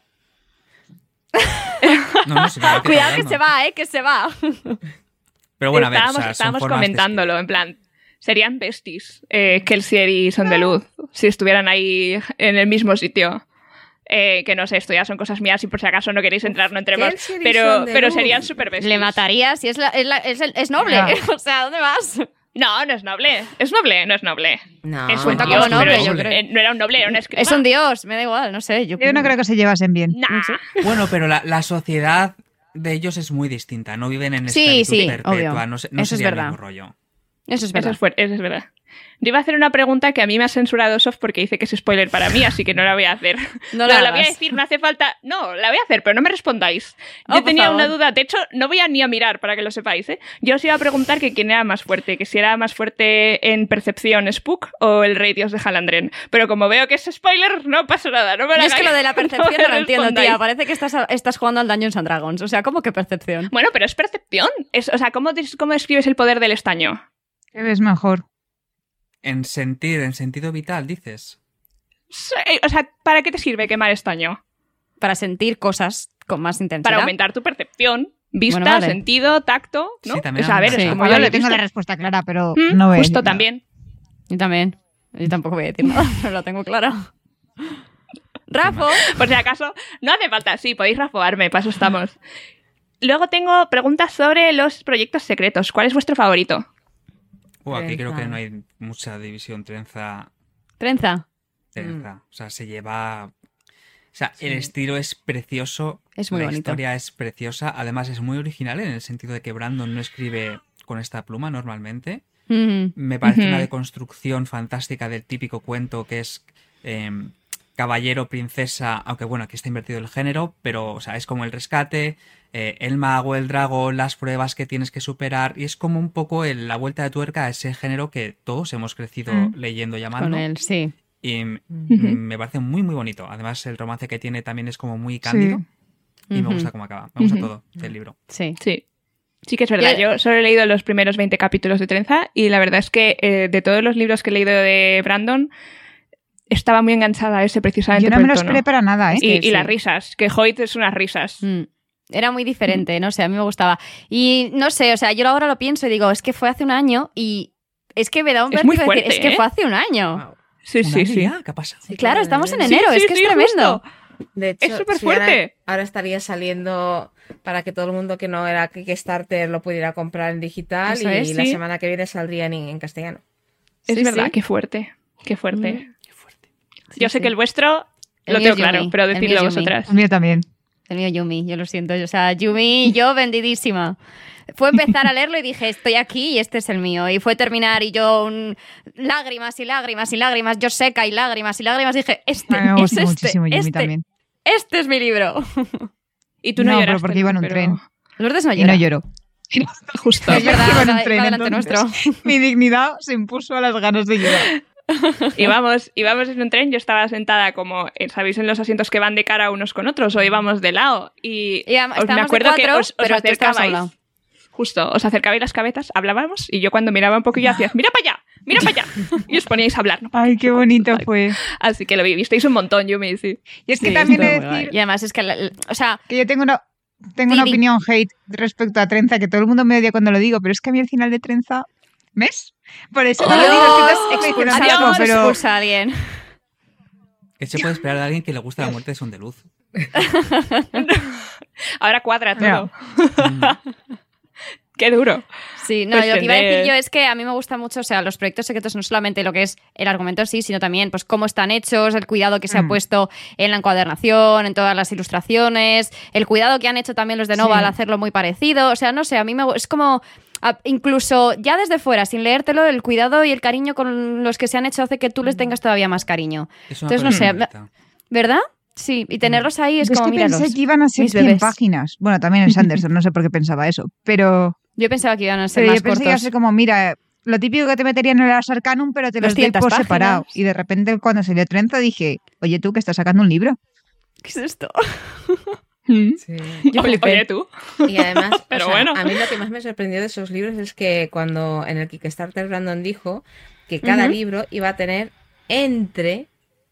No, no, sí, claro que Cuidado está que hablando. se va, ¿eh? Que se va. Pero bueno, a ver, estábamos o sea, son estábamos formas de comentándolo, en plan, serían besties, eh, Kelsier y Son de Luz, si estuvieran ahí en el mismo sitio. Eh, que no sé, esto ya son cosas mías y por si acaso no queréis entrar, no entremos. Kelsier y Pero, Son de pero Luz. serían super besties. Le matarías y es, la- es, la- es, el- es noble. Ya. O sea, ¿dónde vas? No, no es noble. ¿Es noble? No es noble. No, es un Cuenta dios, como noble, pero es- yo creo. eh, no era un noble, era un escriba. Es un dios, me da igual, no sé. Yo, Yo no creo que se llevasen bien. Nah. no sé. Bueno, pero la, la sociedad de ellos es muy distinta. No viven en Sí, esclavitud sí, perpetua. obvio. No, se- no Eso es sería el verdad. mismo rollo. Eso es Eso verdad. es, fuerte, eso es verdad. Yo iba a hacer una pregunta que a mí me ha censurado Sof porque dice que es spoiler para mí, así que no la voy a hacer. No No, la la voy a hagas. decir, no hace falta. No, la voy a hacer, pero no me respondáis. Oh, Yo por tenía favor. una duda, de hecho, no voy a ni a mirar para que lo sepáis, ¿eh? Yo os iba a preguntar que quién era más fuerte, que si era más fuerte en percepción Spook o el Rey Dios de Halandren. Pero como veo que es spoiler, no pasa nada. No me Yo la es que hagáis, lo de la no percepción me no lo entiendo, respondáis. tía. Parece que estás, estás jugando al Dungeons and Dragons. O sea, ¿cómo que percepción? Bueno, pero es percepción. Es, o sea, ¿cómo, des- ¿cómo describes el poder del estaño? ¿Qué ves mejor? En sentir, en sentido vital, dices. Sí, o sea, ¿para qué te sirve quemar estaño? Para sentir cosas con más intensidad. Para aumentar tu percepción. Vista, Bueno, vale. sentido, tacto, ¿no? Sí, también o sea, a ver, Sí. es como A yo ver, lo yo he tengo visto. la respuesta clara, pero Mm, no voy a Justo decir nada. también. Yo también. Yo tampoco voy a decir nada, pero lo tengo claro. Rafo. Por si acaso, no hace falta, sí, podéis rafoarme, para eso estamos. Luego tengo preguntas sobre los proyectos secretos. ¿Cuál es vuestro favorito? Uh, aquí creo Trenza. que no hay mucha división trenza. Trenza. Trenza. O sea, se lleva. O sea, el estilo es precioso. Es muy la bonito. historia es preciosa. Además, es muy original en el sentido de que Brandon no escribe con esta pluma normalmente. Mm. Me parece Ujú. una deconstrucción fantástica del típico cuento que es eh, caballero, princesa, aunque bueno, aquí está invertido el género, pero o sea, es como el rescate, eh, el mago, el dragón, las pruebas que tienes que superar, y es como un poco el- la vuelta de tuerca a ese género que todos hemos crecido Mm. leyendo y amando. Con él, sí. Y mm, Ujú. me parece muy, muy bonito. Además, el romance que tiene también es como muy cándido. Sí. Y me Ujú. gusta cómo acaba. Me gusta Ujú. todo del libro. Sí. Sí. Sí que es verdad, Yo- yo solo he leído los primeros veinte capítulos de Trenza y la verdad es que eh, de todos los libros que he leído de Brandon estaba muy enganchada a ese precisamente Yo no por me el lo tono. esperé para nada, ¿eh? Y, que y sí. las risas, que Hoyt es unas risas. Mm. Era muy diferente, no sé, a mí me gustaba. Y no sé, o sea, yo ahora lo pienso y digo, es que fue hace un año y es que me da un Es muy vértigo decir, fuerte, es que ¿eh? fue hace un año. Wow. Sí, ¿Un sí, año sí. ya? ¿Qué pasa? Sí, Claro, estamos en de- enero, Sí, es sí, que es sí, tremendo. justo. De hecho, Es súper sí, ahora- fuerte. ahora, estaría saliendo para que todo el mundo que no era Kickstarter lo pudiera comprar en digital Eso y es, la sí. semana que viene saldría en, en castellano. Es Sí, verdad, sí. qué fuerte. Qué fuerte. Mm. Qué fuerte. Yo sé sí. que el vuestro El lo mío tengo es claro, Yumi, pero el mío decidlo es Yumi. vosotras. El mío también. El mío Yumi, yo lo siento. O sea, Yumi, yo vendidísima. Fue empezar a leerlo y dije, estoy aquí y este es el mío. Y fue terminar y yo un- lágrimas y lágrimas y lágrimas, yo seca y lágrimas y lágrimas. Dije, este A mí me es gusta este, muchísimo Yumi este, también. este es mi libro. Y tú no, No, pero lloraste, porque iba en un pero- tren. Lourdes no Y llora. no lloro. Justo. Es verdad, Iba en un va- tren, va delante entonces. nuestro. Mi dignidad se impuso a las ganas de llorar. Íbamos, íbamos en un tren, yo estaba sentada como, eh, ¿sabéis? En los asientos que van de cara unos con otros, o íbamos de lado. Y Íbam- os- me estábamos de acuerdo que cuatro, os, os pero tú estabas a un acercabais. lado. Justo, os acercabais las cabezas, hablábamos, y yo cuando miraba un poquillo hacías, mira para allá, mira para allá. Y os poníais a hablar, ¿no? Ay, qué bonito fue. Así que lo visteis un montón, Yumi, sí. Y es que Sí, también he estuvo de muy guay. decir Y además es que, la- la- o sea, que yo tengo una, tengo Di, una di. opinión hate respecto a Trenza, que todo el mundo me odia cuando lo digo, pero es que a mí el final de Trenza... ¿Ves? Por eso no lo digo, es que Dios, te estoy diciendo expulsa, algo, pero... expulsa a alguien. ¿Qué se puede esperar de alguien que le gusta la muerte de Son de Luz? Ahora cuadra todo. Ya. Qué duro. Sí, no, Pues lo que iba a decir tendré- yo es que a mí me gusta mucho, o sea, los proyectos secretos no solamente lo que es el argumento en sí, sino también pues cómo están hechos, el cuidado que se ha Mm. puesto en la encuadernación, en todas las ilustraciones, el cuidado que han hecho también los de Nova Sí. al hacerlo muy parecido, o sea, no sé, a mí me gu- es como a- incluso ya desde fuera, sin leértelo, el cuidado y el cariño con los que se han hecho hace que tú les tengas todavía más cariño, Es una Entonces, no cosa sé, bonita. ¿verdad? Sí, y tenerlos ahí es Yo es como, que míralos. pensé que iban a ser mis cien bebés. páginas. Bueno, también en Sanderson, no sé por qué pensaba eso. Pero, Yo pensaba que iban a ser pero más yo pensé que iba a cortos. ser como, mira, lo típico que te meterían en el Ars Arcanum, pero te los doy doscientas por páginas. separado. Y de repente cuando salió Trenza dije, oye tú, que estás sacando un libro. ¿Qué es esto? Mm. Sí. Yo Oye, flipé. oye, tú. Y además, o Pero sea, bueno. a mí lo que más me sorprendió de esos libros es que cuando en el Kickstarter Brandon dijo que cada Ujú. libro iba a tener entre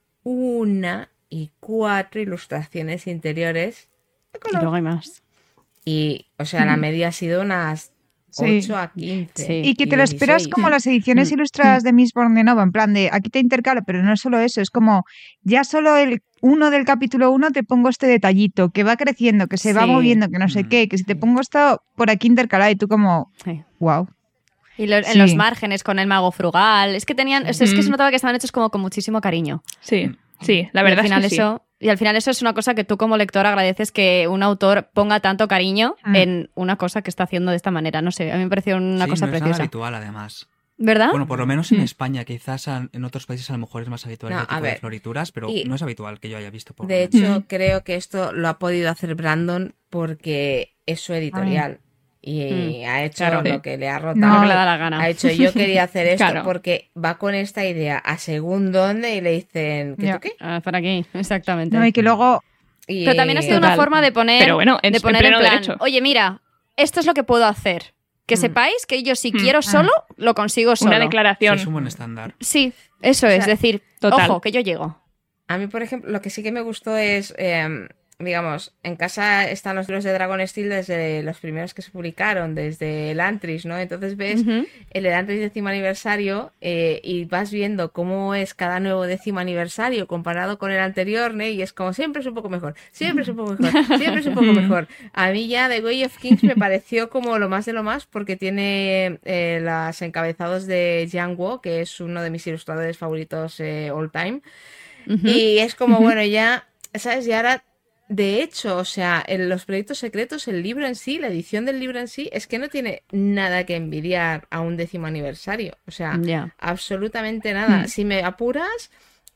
una y cuatro ilustraciones interiores de Y color. luego hay más. Y, o sea, la media ha sido unas Sí. ocho a quince. Sí. Y que te lo esperas dieciséis. como las ediciones Mm. ilustradas de Mistborn de Nova, en plan de aquí te intercalo, pero no es solo eso, es como ya solo el uno del capítulo uno te pongo este detallito, que va creciendo, que se va Sí. moviendo, que no sé Mm. qué, que si te pongo esto por aquí intercalado y tú como, Sí. wow. Y lo- en Sí. los márgenes con el mago frugal. Es que tenían, es, es que se Mm. notaba que estaban hechos como con muchísimo cariño. Sí, sí, la Y verdad al final es que sí. eso, y al final eso es una cosa que tú como lector agradeces que un autor ponga tanto cariño Mm. en una cosa que está haciendo de esta manera. No sé, a mí me pareció una Sí, cosa no es nada preciosa. habitual, además. ¿Verdad? Bueno, por lo menos en Mm. España, quizás a- en otros países a lo mejor es más habitual No, ese a tipo de ver, florituras, pero y- no es habitual que yo haya visto. Por lo De menos. hecho, Mm. creo que esto lo ha podido hacer Brandon porque es su editorial. Y Mm. ha hecho Claro. lo que le ha Lo rotado. que le da la gana. Ha dicho, yo quería hacer esto Claro. porque va con esta idea a según dónde y le dicen, ¿qué Ya. tú qué? Ah, por aquí, exactamente. No, y que luego, Y- Pero también ha sido una Total. forma de poner, Pero bueno, en- de en poner en pleno plan, derecho. oye, mira, esto es lo que puedo hacer. Que Mm. sepáis que yo si Mm. quiero solo, lo consigo solo. Una Sí, declaración. es un buen estándar. Sí, eso O es, sea, decir, total. ojo, que yo llego. A mí, por ejemplo, lo que sí que me gustó es, eh, digamos, en casa están los libros de Dragon Steel desde los primeros que se publicaron, desde el Antris, ¿no? Entonces ves Ujú. el Elantris décimo aniversario eh, y vas viendo cómo es cada nuevo décimo aniversario comparado con el anterior, ¿no? Y es como siempre es un poco mejor, siempre es un poco mejor, siempre es un poco mejor. A mí ya The Way of Kings me pareció como lo más de lo más porque tiene eh, los encabezados de Jiang Wo, que es uno de mis ilustradores favoritos eh, all time. Ujú. Y es como, bueno, ya, ¿sabes? Y ahora, de hecho, o sea, en los proyectos secretos, el libro en sí, la edición del libro en sí, es que no tiene nada que envidiar a un décimo aniversario. O sea, Ya. absolutamente nada. Si me apuras,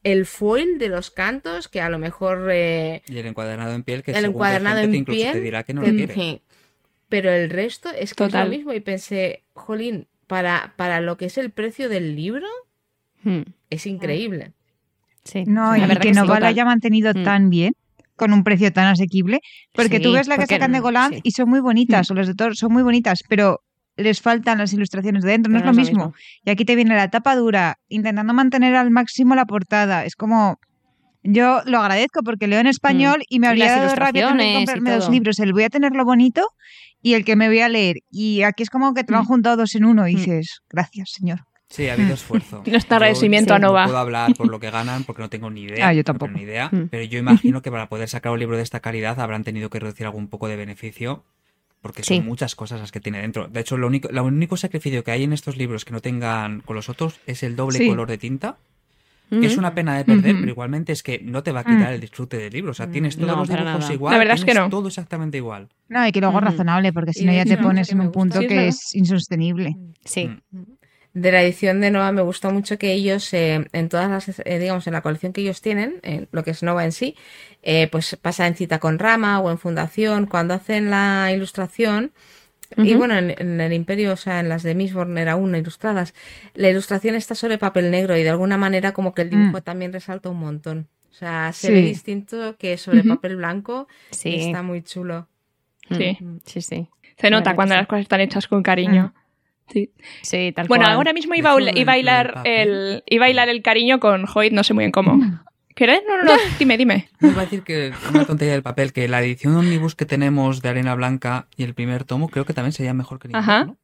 el foil de los cantos, que a lo mejor... Eh, y el encuadernado en piel, que el según encuadernado gente, en incluso piel, te dirá que no que- lo quiere. sí. Pero el resto es que Total. es lo mismo. Y pensé, jolín, para, para lo que es el precio del libro, Hmm. es increíble. Sí, No, la y verdad que sí, Nova lo total. haya mantenido Mm. tan bien, con un precio tan asequible, porque Sí, tú ves la que porque- sacan de Golan sí. y son muy bonitas, o las de Thor son muy bonitas, pero les faltan las ilustraciones de dentro, no Pero es lo mismo. Y aquí te viene la tapa dura, intentando mantener al máximo la portada. Es como... Yo lo agradezco porque leo en español y me Y habría las dado rabia tener que ilustraciones y comprarme dos todo. libros. El voy a tenerlo bonito y el que me voy a leer. Y aquí es como que te lo han Mm. juntado dos en uno y Mm. dices, gracias, señor. Sí, ha habido esfuerzo. Nuestro Yo agradecimiento a no Nova. puedo hablar por lo que ganan porque no tengo ni idea. Ah, yo porque tampoco. no Ni idea, Mm. pero yo imagino que para poder sacar un libro de esta calidad habrán tenido que reducir algún poco de beneficio porque son Sí. muchas cosas las que tiene dentro. De hecho, lo único, lo único sacrificio que hay en estos libros que no tengan con los otros es el doble Sí. color de tinta. Que es Ujú. una pena de perder, Ujú. pero igualmente es que no te va a quitar Mm. el disfrute del libro. O sea, tienes todos No, los para dibujos nada. igual, La verdad es que tienes no. todo exactamente igual. No, y que luego es Ujú. razonable, porque si Y no de ya hecho, te una cosa pones que en me un punto gusta- Sí, es que verdad. es insostenible. Sí. Mm. De la edición de Nova me gusta mucho que ellos, eh, en todas las, eh, digamos, en la colección que ellos tienen, en lo que es Nova en sí, eh, pues pasa en Cita con Rama o en Fundación, cuando hacen la ilustración, y Ujú. bueno, en, en el Imperio, o sea, en las de Mistborn era una ilustradas, la ilustración está sobre papel negro y de alguna manera como que el dibujo Mm. también resalta un montón. O sea, se Sí. ve distinto que sobre Ujú. papel blanco Sí. y está muy chulo. Sí. Mm. Sí, sí. Se La nota verdad cuando que sí. las cosas están hechas con cariño. Sí. Sí, tal Bueno, cual. ahora mismo De iba a, hecho, ul- lo del- iba a lo del hilar papel. el iba a hilar el cariño con Hoyt, no sé muy bien cómo. ¿Quieres? No, no, no, dime, dime. Me iba a decir que una tontería del papel, que la edición omnibus que tenemos de Arena Blanca y el primer tomo creo que también sería mejor que el Ajá. invierno.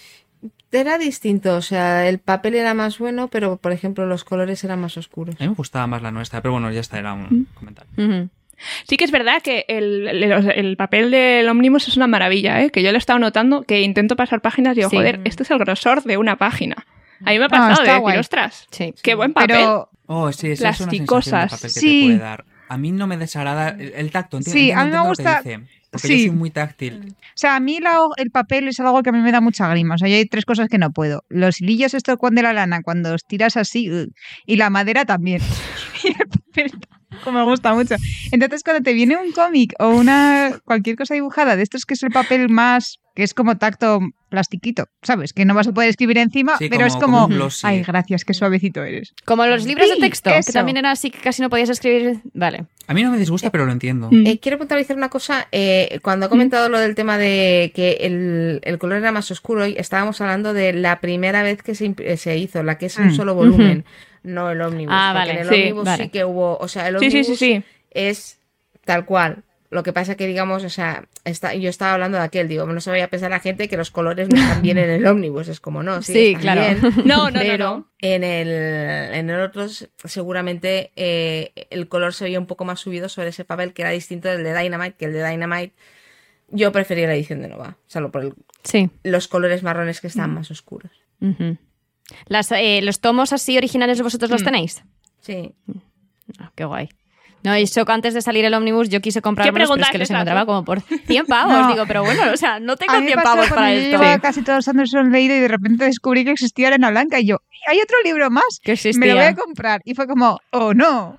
Era distinto, o sea, el papel era más bueno, pero por ejemplo los colores eran más oscuros. A mí me gustaba más la nuestra, pero bueno, ya está, era un comentario. Ujú. Sí que es verdad que el, el- el papel del Omnibus es una maravilla, ¿eh? Que yo lo he estado notando, que intento pasar páginas y digo, Sí. joder, este es el grosor de una página. A mí me ha Ah, pasado está de decir, guay. ostras, Sí. qué buen papel. Pero Oh, sí, esa es una sensación de Plasticosas. papel que Sí. te puede dar. A mí no me desagrada el, el tacto, enti- Sí, entiendo, a mí me entiendo lo gusta- que dice, porque sí. yo soy muy táctil. O sea, a mí la ho- el papel es algo que a mí me da mucha grima. O sea, yo hay tres cosas que no puedo. Los hilillos estos cuando de la lana, cuando os tiras así, ugh, y la madera también. Y el papel tampoco me gusta mucho. Entonces, cuando te viene un cómic o una cualquier cosa dibujada de estos que es el papel más, que es como tacto plastiquito, ¿sabes? Que no vas a poder escribir encima, Sí, pero como- es como como, un glossy. ay, gracias, qué suavecito eres. Como los libros Sí, de texto, que eso. también era así que casi no podías escribir. Vale. A mí no me disgusta, pero lo entiendo. Mm. Eh, quiero puntualizar una cosa. eh, cuando he comentado lo del tema de que el, el color era más oscuro, y estábamos hablando de la primera vez que se, imp- eh, se hizo, la que es un Mm. solo volumen, no el ómnibus. Ah, porque vale, en el sí, ómnibus vale. sí que hubo, o sea, el Sí, sí, ómnibus sí, sí. es tal cual. Lo que pasa que, digamos, o sea, está, yo estaba hablando de aquel, digo, no se vaya a pensar la gente que los colores no están bien en el ómnibus. Es como, no, sí, Sí, están claro. bien, No, no, no, pero no. en el, en el otro seguramente eh, el color se veía un poco más subido sobre ese papel que era distinto del de Dynamite, que el de Dynamite yo prefería la edición de Nova, solo por el- Sí. los colores marrones que están más oscuros. Ujú. Las, eh, ¿Los tomos así originales vosotros los Mm. tenéis? Sí. Ah, qué guay. No, y eso que antes de salir el ómnibus yo quise comprarlos, pero pregunta es que es los esa, encontraba tú? como por cien pavos. No. Digo, pero bueno, o sea, no tengo A mí me cien pasó pavos cuando para yo esto. llevaba casi todos los Anderson leído y de repente descubrí que existía Arena Blanca y yo, hay otro libro más, Que existía. me lo voy a comprar. Y fue como, oh no.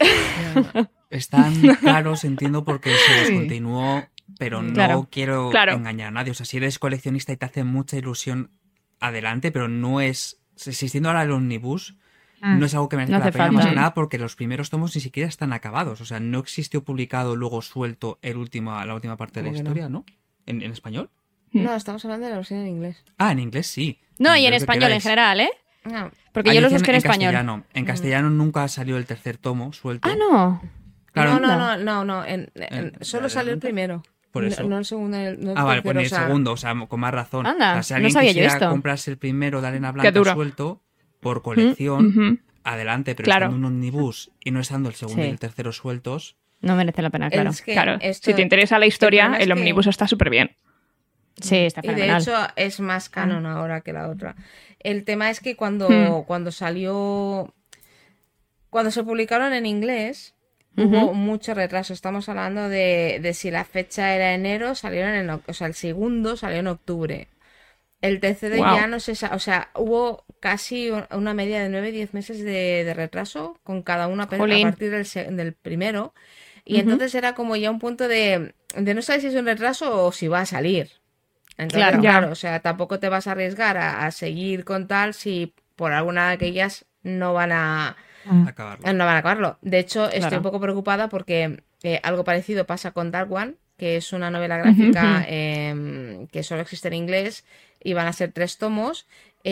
Están caros, entiendo, porque se Sí. descontinuó, pero no Claro. quiero Claro. engañar a nadie. O sea, si eres coleccionista y te hace mucha ilusión, adelante, pero no es... Existiendo ahora el omnibus, Mm. no es algo que merezca No la hace pena más falta. que nada porque los primeros tomos ni siquiera están acabados. O sea, no existió publicado luego suelto el último, la última parte de la ¿Cómo que no? historia, ¿no? ¿En, en español? No, estamos hablando de la versión en inglés. Ah, en inglés sí. No, y en Creo que español en queráis. general, ¿eh? No. Porque Ah, yo los dicen busqué en español. Castellano. En castellano nunca salió el tercer tomo suelto. Ah, no. Claro, no, no, anda. no, no, no, en- en- En- solo ¿de salió el Adelante? primero. Por No- eso. No, el segundo. el- no el Ah, vale, pues tercero, ni el o sea, segundo, o sea, con más razón. Anda, O sea, si no alguien sabía yo quisiera esto. comprarse el primero de Arena Qué Blanca duro. suelto por colección, Ujú. adelante, pero Claro. estando en un omnibus y no estando el segundo Sí. y el tercero sueltos, No merece la pena, claro. es que Claro, esto- si te interesa la historia, problema es el que- Omnibus está súper bien. Sí, está Y de fenomenal. hecho es más canon ahora que la otra. El tema es que cuando, Hmm. cuando salió, cuando se publicaron en inglés, Ujú. hubo mucho retraso. Estamos hablando de, de si la fecha era enero, salieron en, oc- o sea, el segundo salió en octubre. El tercero Wow. ya no se, sa- o sea, hubo casi una media de nueve diez meses de, de retraso con cada uno a, a Jolín. partir del, se- del primero. Y Ujú. entonces era como ya un punto de, de no saber si es un retraso o si va a salir. Entonces, Claro. claro, Ya. o sea, tampoco te vas a arriesgar a, a seguir con tal si por alguna de ellas no van a, Acabarlo. no van a acabarlo. De hecho, estoy Claro. un poco preocupada porque eh, algo parecido pasa con Dark One, que es una novela gráfica eh, que solo existe en inglés y van a ser tres tomos.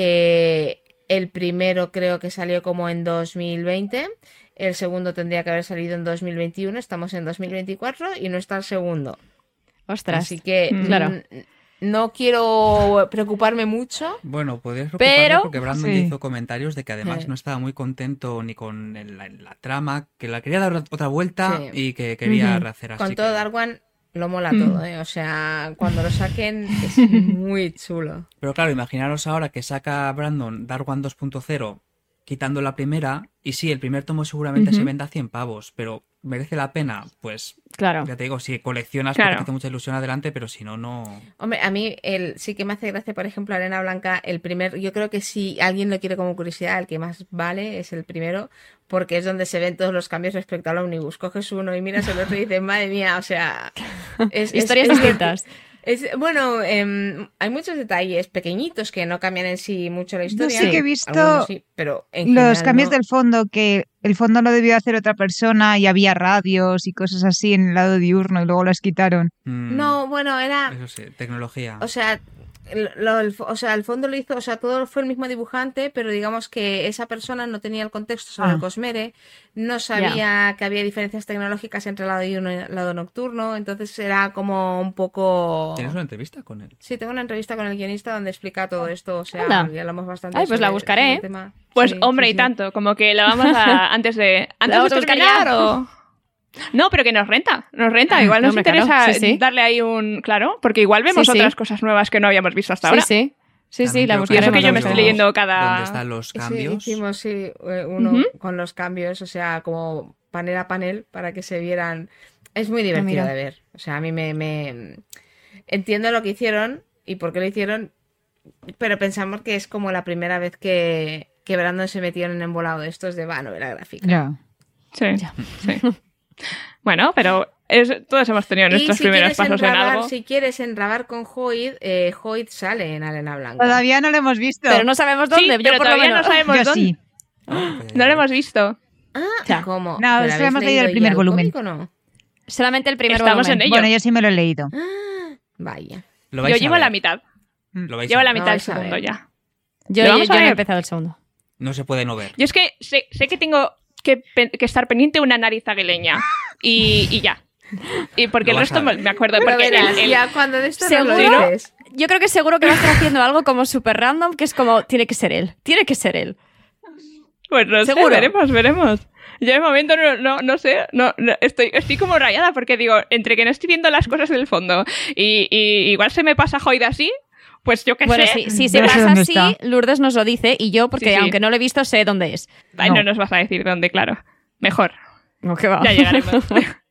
Eh, el primero creo que salió como en dos mil veinte, el segundo tendría que haber salido en dos mil veintiuno, estamos en dos mil veinticuatro y no está el segundo. Ostras. Así que Mm. Claro. mm, no quiero preocuparme mucho. Bueno, podrías preocuparte Pero- porque Brandon Sí. hizo comentarios de que además Sí. no estaba muy contento ni con el- la, la trama, que la quería dar otra vuelta Sí. y que quería Ujú. rehacer así. Con todo que- Dark One lo mola Mm. todo, ¿eh? O sea, cuando lo saquen es muy chulo. Pero claro, imaginaros ahora que saca Brandon Dark One dos punto cero quitando la primera, y sí, el primer tomo seguramente Ujú. se venda a cien pavos, pero ¿merece la pena? Pues Claro. ya te digo, si coleccionas Claro. porque te hace mucha ilusión adelante, pero si no, no... Hombre, a mí el, sí que me hace gracia, por ejemplo, Arena Blanca, el primer, yo creo que si alguien lo quiere como curiosidad, el que más vale es el primero, porque es donde se ven todos los cambios respecto al ómnibus. Coges uno y miras el otro y dices, madre mía, o sea... es- es- Historias es- distintas. es- bueno, em, hay muchos detalles pequeñitos que no cambian en sí mucho la historia. sí que he visto Algunos sí, pero en Los general cambios no. del fondo, que el fondo lo debió hacer otra persona y había radios y cosas así en el lado diurno y luego las quitaron. Mm, No, bueno, era... Eso sí, tecnología. O sea, el- lo- el, fo- o sea, el fondo lo hizo, o sea, todo fue el mismo dibujante, pero digamos que esa persona no tenía el contexto sobre Ah. el Cosmere, no sabía que había diferencias tecnológicas entre el lado diurno y el lado nocturno, entonces era como un poco... ¿Tienes una entrevista con él? Sí, tengo una entrevista con el guionista donde explica todo esto, o sea, Anda. ya hablamos bastante Ay, pues la sobre- buscaré, sobre el ¿eh? tema. Pues Sí, hombre, sí, y sí. tanto, como que la vamos a antes de antes vamos de a buscar terminar ya. o no, pero que nos renta, nos renta. Igual nos Hombre, claro, interesa sí, sí. darle ahí un claro, porque igual vemos Sí, sí. otras cosas nuevas que no habíamos visto hasta Sí, ahora. sí. Sí, sí, También la creo Y eso buscaremos. que yo la me estoy buscaremos. leyendo cada ¿Dónde están los Sí, cambios? hicimos sí, eh, uno Ujú. con los cambios, o sea, como panel a panel para que se vieran. Es muy divertido mira. de ver. O sea, a mí me, me... Entiendo lo que hicieron y por qué lo hicieron, pero pensamos que es como la primera vez que, que Brandon se metió en un embolado de estos de va, novela gráfica. Ya. Sí, Ya. sí. Bueno, pero es- todos hemos tenido Y nuestros si primeros quieres, pasos en enrabar, algo. si quieres enrabar con Hoyt, eh, Hoyt sale en Arena Blanca. Todavía no lo hemos visto. Pero no sabemos Sí, dónde. yo pero por lo todavía menos. no sabemos Yo dónde. sí. Ah, pues ya No lo veré. hemos visto. Ah, Ya. ¿cómo? No, ¿Pero solo habéis hemos leído el ya primer volumen. cómic o no? Solamente el primer Estamos volumen. en ello. Bueno, yo sí me lo he leído. Ah, vaya. Lo vais Yo a llevo ver. la mitad. Lo vais Llevo a la ver. mitad No del vais a segundo ver. ya. Yo, ¿Lo yo, vamos a yo no he ver? empezado el segundo. No se puede no ver. Yo es que sé, sé que tengo que, pe- que estar pendiente una nariz aguileña. Y, y ya. Y porque Lo el vas a resto me ver. me acuerdo. Lo Porque verás, el- el- ya cuando de esto nos lo ¿Seguro? dices. Yo creo que seguro que va a estar haciendo algo como súper random, que es como, tiene que ser él. Tiene que ser él. Pues no sé, ¿Seguro? veremos, veremos. Yo de momento no, no, no sé, no, no, estoy, estoy como rayada porque digo, entre que no estoy viendo las cosas del fondo y, y igual se me pasa Hoyt así, pues yo qué Bueno, sé. si, si se Yo sé pasa dónde así, está. Lourdes nos lo dice y yo, porque Sí, sí. aunque no lo he visto, sé dónde es. Ay, no. No. nos vas a decir dónde, claro. Mejor, No, que va. ya llegaremos.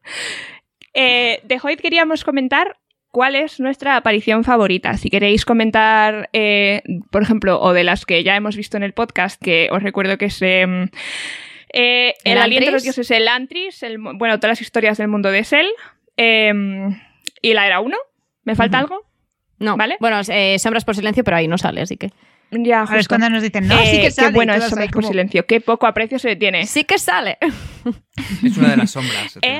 eh, de Hoyt queríamos comentar cuál es nuestra aparición favorita. Si queréis comentar, eh, por ejemplo, o de las que ya hemos visto en el podcast, que os recuerdo que es... eh, eh, el, ¿El aliento de los Antris? dioses, el Antris, el, mu- bueno, todas las historias del mundo de Sel, eh, y la era uno. ¿Me falta algo? No, ¿Vale? Bueno, eh, sombras por silencio, pero ahí no sale, así que. Ya, Ahora es justo. cuando nos dicen, no, Eh, sí que sale. Qué bueno y es todos Sombras ahí por como, silencio. Qué poco aprecio se le tiene. Sí que sale. Es una de las sombras. ¿Eh?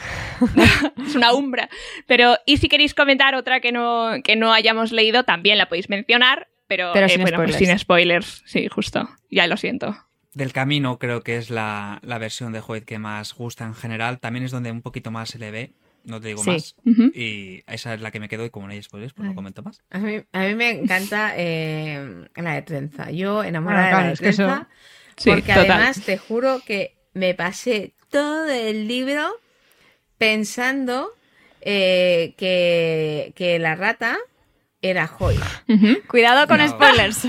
Es una umbra. Pero, y si queréis comentar otra que no, que no hayamos leído, también la podéis mencionar. Pero, Pero eh, sin bueno, pues spoilers. sin spoilers. Sí, justo. Ya lo siento. Del Camino creo que es la, la versión de Hoyt que más gusta en general. También es donde un poquito más se le ve. No te digo Sí. más. Ujú. Y esa es la que me quedo y como no hay spoilers, pues no comento más. A mí, a mí me encanta eh, la de trenza. Yo Bueno, enamorada claro, de la es de que eso- trenza. Sí, porque total. además te juro que me pasé todo el libro pensando eh, que, que la rata era Hoyt. Ujú. Cuidado con No. spoilers.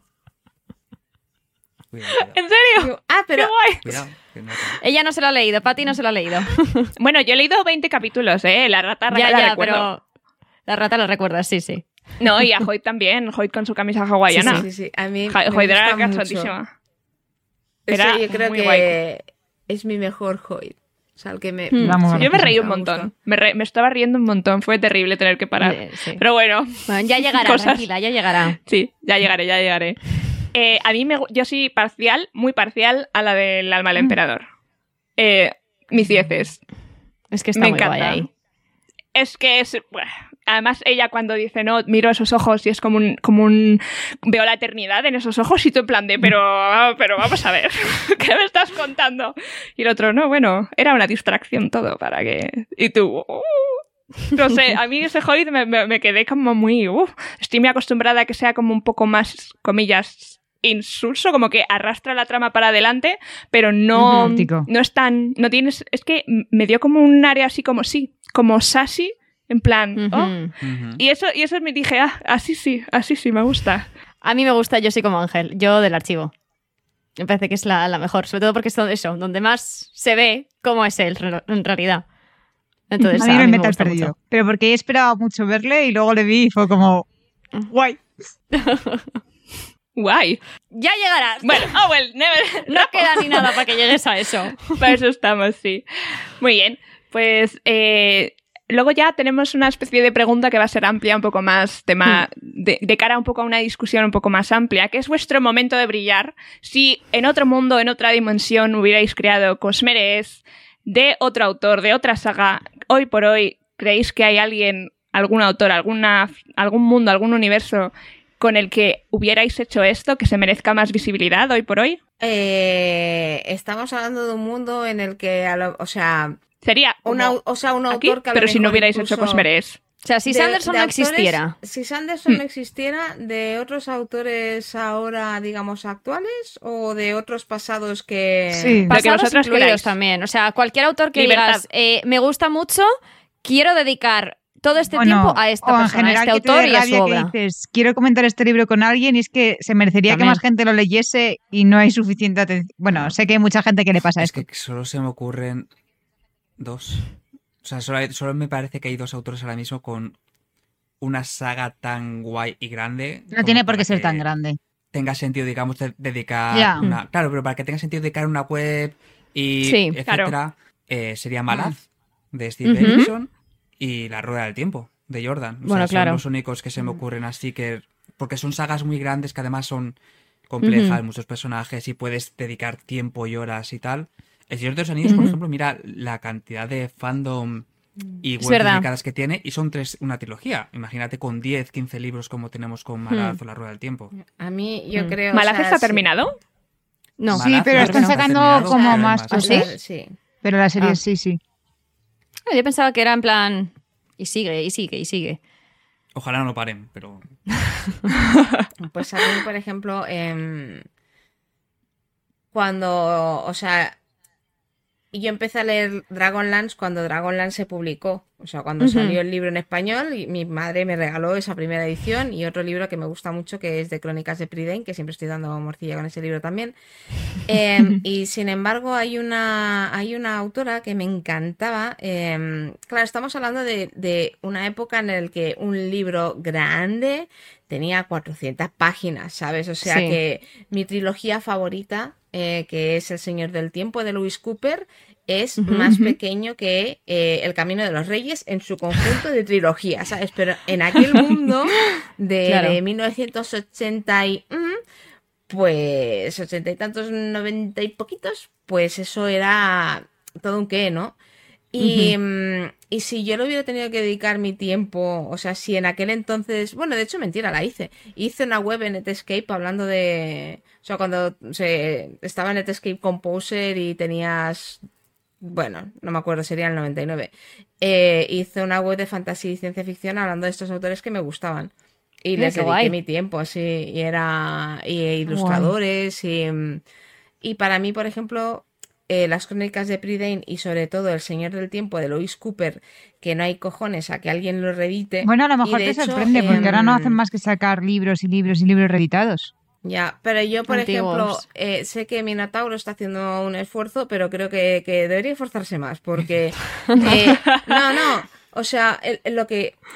Cuidado, cuidado. ¿En serio? Digo, ah, pero ¡Qué guay! Cuidado, que no te- Ella no se lo ha leído, Patty no se lo ha leído. Bueno, yo he leído veinte capítulos, ¿eh? La rata rata ya, la ya, recuerdo. pero la rata la recuerdas, sí, sí. No, y a Hoyt también, Hoyt con su camisa hawaiana. Sí, sí, sí. A mí Ja- me Hoyt era gusta mucho. cachondísima. Eso Era yo creo muy que guay. es mi mejor Hoyt. O sea, el que me... Hmm. Vamos, Yo me graciosa. reí un Me montón. gustó. Me, re- me estaba riendo un montón. Fue terrible tener que parar. Eh, sí. Pero bueno, Bueno, ya llegará, Cosas. tranquila, ya llegará. sí, ya llegaré, ya llegaré. Eh, a mí me, gu- yo soy parcial, muy parcial a la del alma del emperador. Eh, mis dieces. Es que está Me muy encanta. guay ahí. Es que es... bueno, además, ella cuando dice, no, miro esos ojos y es como un, como un... Veo la eternidad en esos ojos y tú en plan de, pero, pero vamos a ver, ¿qué me estás contando? Y el otro, no, bueno, era una distracción todo para que... Y tú... "Uh". No sé, a mí ese Hoyt me, me, me quedé como muy... uf, estoy muy acostumbrada a que sea como un poco más, comillas, insulso, como que arrastra la trama para adelante, pero no, Ujú, tico. no es tan... No tienes... Es que me dio como un área así como sí, como sassy, en plan... Ujú. oh. Ujú. Y eso, y eso me dije, ah, así sí, así sí, me gusta. A mí me gusta Yo soy como Ángel, yo del archivo. Me parece que es la, la mejor, sobre todo porque es donde eso, donde más se ve cómo es él re- en realidad. Entonces, A mí me mete al gusta perdido. mucho. Pero porque he esperado mucho verle y luego le vi y fue como... Guay. Guay. Ya llegarás. Bueno, oh, well, never. No queda ni nada para que llegues a eso. Para eso estamos, sí. Muy bien, pues eh, luego ya tenemos una especie de pregunta que va a ser amplia, un poco más tema de, de cara un poco a una discusión un poco más amplia, que es vuestro momento de brillar. Si en otro mundo, en otra dimensión hubierais creado Cosmeres de otro autor, de otra saga, hoy por hoy, ¿creéis que hay alguien, algún autor, alguna, algún mundo, algún universo con el que hubierais hecho esto que se merezca más visibilidad hoy por hoy? Eh, estamos hablando de un mundo en el que, a lo- o sea, Sería un, como au- o sea, un aquí, autor que a lo pero si no mejor hubierais incluso- hecho Cosmeres. O sea, si de- Sanderson de no autores- existiera. Si Sanderson Hmm. no existiera, ¿de otros autores ahora, digamos, actuales o de otros pasados que... Sí. que Pasados vosotros incluidos queráis. también. O sea, cualquier autor que Libertad. digas, eh, me gusta mucho, quiero dedicar todo este Bueno, tiempo a esta o en persona, a general este que te autor dé y a su rabia que obra. dices, quiero comentar este libro con alguien y es que se merecería También. que más gente lo leyese y no hay suficiente atención. Bueno, sé que hay mucha gente que le pasa Es esto. que solo se me ocurren dos. O sea, solo, hay- solo me parece que hay dos autores ahora mismo con una saga tan guay y grande. No como tiene por para qué ser que tan grande. tenga sentido, digamos, de- dedicar Ya. una... Claro, pero para que tenga sentido dedicar una web y Sí, etcétera, eh, sería Malaz, de Steve Ujú. Davidson, y La Rueda del Tiempo, de Jordan. O Bueno, sea, claro. son los únicos que se me ocurren así que... Porque son sagas muy grandes que además son complejas, Ujú. muchos personajes y puedes dedicar tiempo y horas y tal. El Señor de los Anillos, por Ujú. ejemplo, mira la cantidad de fandom y Es webs verdad. dedicadas que tiene y son tres una trilogía. Imagínate con diez, quince libros como tenemos con Malaz Hmm. o La Rueda del Tiempo. A mí, yo Mm. creo... o ¿Malaz sea, está sí. terminado? No. Sí, Malaz pero no están está sacando terminado, como pero hay más O cosas. sea, sí. Pero la serie Ah. sí, sí. Yo pensaba que era en plan... Y sigue, y sigue, y sigue. Ojalá no lo paren, pero... Pues a mí, por ejemplo, em, cuando, o sea, yo empecé a leer Dragonlance cuando Dragonlance se publicó, o sea, cuando Ujú. salió el libro en español, y mi madre me regaló esa primera edición y otro libro que me gusta mucho que es de Crónicas de Prydain, que siempre estoy dando morcilla con ese libro también. Em, y sin embargo hay una, hay una autora que me encantaba. em, claro, estamos hablando de, de una época en la que un libro grande tenía cuatrocientas páginas, ¿sabes? O sea Sí. que mi trilogía favorita, eh, que es El Señor del Tiempo de Lewis Cooper, es Ujú, más ujú. pequeño que eh, El Camino de los Reyes en su conjunto de trilogía, ¿sabes? Pero en aquel mundo de, Claro. de mil novecientos ochenta y... mm, pues ochenta y tantos, noventa y poquitos, pues eso era todo un qué, ¿no? Y, mm, y si yo le hubiera tenido que dedicar mi tiempo, o sea, si en aquel entonces, bueno, de hecho mentira, la hice. Hice una web en Netscape hablando de, o sea, cuando se estaba en Netscape Composer y tenías, bueno, no me acuerdo, sería el noventa y nueve. Eh, hice una web de fantasía y ciencia ficción hablando de estos autores que me gustaban. Y Mira, les qué dediqué guay. mi tiempo, sí, y era y ilustradores y, y para mí, por ejemplo, eh, las crónicas de Prydain y sobre todo El Señor del Tiempo de Lewis Cooper, que no hay cojones a que alguien lo reedite. Bueno, a lo Y mejor de te hecho, sorprende porque ahora no em, hacen más que sacar libros y libros y libros reeditados. Ya, pero yo, por Antiguos. ejemplo, eh, sé que Minotauro está haciendo un esfuerzo, pero creo que, que debería esforzarse más, porque... eh, no, no, o sea, el- el- lo que...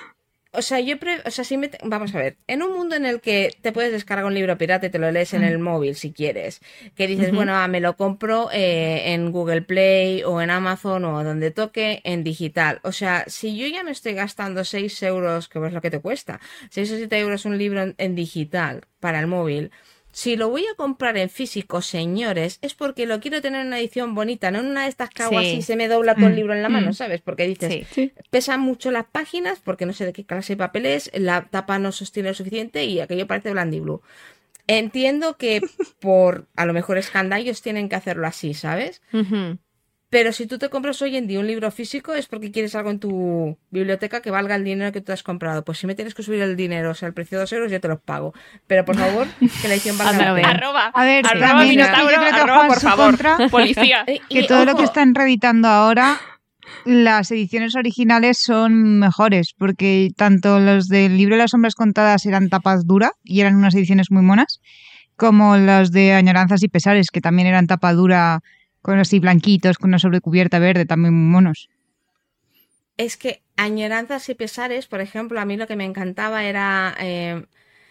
O sea, yo pre- o sea, si me te- vamos a ver, en un mundo en el que te puedes descargar un libro pirata y te lo lees en el móvil si quieres, que dices, Ujú. bueno, ah, me lo compro eh, en Google Play o en Amazon o donde toque en digital. O sea, si yo ya me estoy gastando seis euros, que es lo que te cuesta, seis o siete euros un libro en, en digital para el móvil. Si lo voy a comprar en físico, señores, es porque lo quiero tener en una edición bonita, no en una de estas que hago Sí. así y se me dobla todo el Mm, libro en la mano, mm. ¿sabes? Porque dices, Sí. Sí. pesan mucho las páginas porque no sé de qué clase de papel es, la tapa no sostiene lo suficiente y aquello parece blandiblue. Entiendo que por a lo mejor escandallos tienen que hacerlo así, ¿sabes? Ujú. Pero si tú te compras hoy en día un libro físico es porque quieres algo en tu biblioteca que valga el dinero que tú has comprado. Pues si me tienes que subir el dinero, o sea, el precio de dos euros, yo te los pago. Pero por favor, que la edición valga Házmelo la pena. bien. Arroba, A ver, arroba también es que Minotauro, yo creo que arroba, juega en por su favor, contra. policía. Eh, Que y, todo lo ojo, que están reeditando ahora, las ediciones originales son mejores, porque tanto los del libro de las sombras contadas eran tapas dura y eran unas ediciones muy monas, como los de Añoranzas y Pesares, que también eran tapa dura, con así blanquitos, con una sobrecubierta verde, también muy monos. es que añoranzas y pesares, por ejemplo, a mí lo que me encantaba era... eh,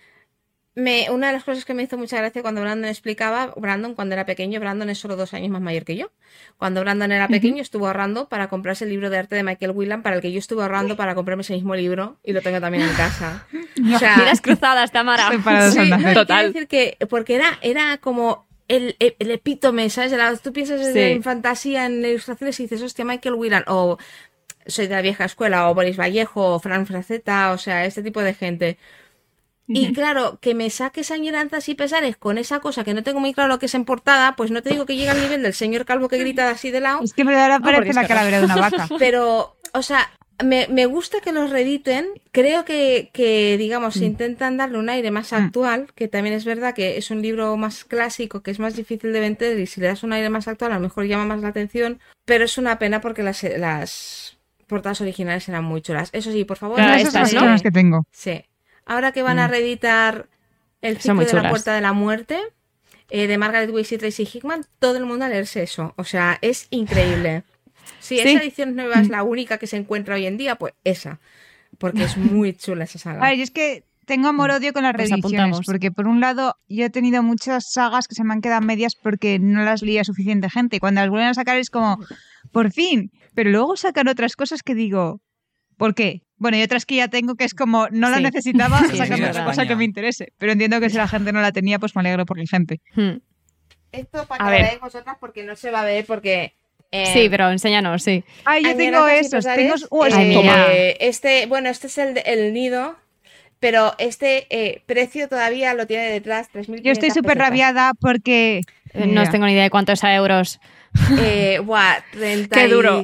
me, una de las cosas que me hizo mucha gracia cuando Brandon explicaba, Brandon cuando era pequeño, Brandon es solo dos años más mayor que yo. Cuando Brandon era pequeño estuvo ahorrando para comprarse el libro de arte de Michael Whelan, para el que yo estuve ahorrando para comprarme ese mismo libro y lo tengo también en casa. O sea, Miras cruzadas, Tamara. Separados sí, al no, nacer. quiero Total. decir que, porque era, era como el, el, el epítome, ¿sabes? La- tú piensas Sí. en fantasía, en ilustraciones y dices, hostia, Michael Whelan, o soy de la vieja escuela, o Boris Vallejo, o Fran Frazetta, o sea, este tipo de gente. Y claro, que me saques añoranzas y pesares con esa cosa que no tengo muy claro lo que es en portada, pues no te digo que llega al nivel del señor calvo que grita así de lado, Es que ahora parece Dios, la qué calavera de una vaca. pero, o sea, me, me gusta que los reediten. Creo que, que digamos, Mm. intentan darle un aire más Mm. actual, que también es verdad que es un libro más clásico, que es más difícil de vender y si le das un aire más actual a lo mejor llama más la atención, pero es una pena porque las, las portadas originales eran muy chulas. Eso sí, por favor, Claro, no Esas estas, son ¿no? las zonas que tengo. Sí. Ahora que van a Mm. reeditar El Son ciclo muy de la chulas. puerta de la muerte eh, de Margaret Weiss y Tracy Hickman, todo el mundo a leerse eso. O sea, es increíble. Si Sí. esa edición nueva es la única que se encuentra hoy en día, pues esa. Porque es muy chula esa saga. A ver, yo es que tengo amor-odio con las Pues reediciones, apuntamos. porque por un lado yo he tenido muchas sagas que se me han quedado medias porque no las leía suficiente gente. Y cuando las vuelven a sacar es como, por fin. Pero luego sacan otras cosas que digo, ¿por qué? Bueno, y otras que ya tengo que es como, no la Sí. necesitaba, Sí, sacan es otra verdad. cosa que me interese. Pero entiendo que si la gente no la tenía, pues me alegro por la gente. Hmm. Esto A para que ver. lo veáis vosotras porque no se va a ver porque... eh, Sí, pero enséñanos, sí. Ay, yo tengo Añoranzas y esos. pesares, Tengo... Uh, eh, Ay, mira. este, bueno, este es el, de- el nido, pero este eh, precio todavía lo tiene detrás, tres mil yo estoy súper rabiada porque... Eh, No Mira. tengo ni idea de cuánto es a euros. Eh, buah, treinta Qué y- duro.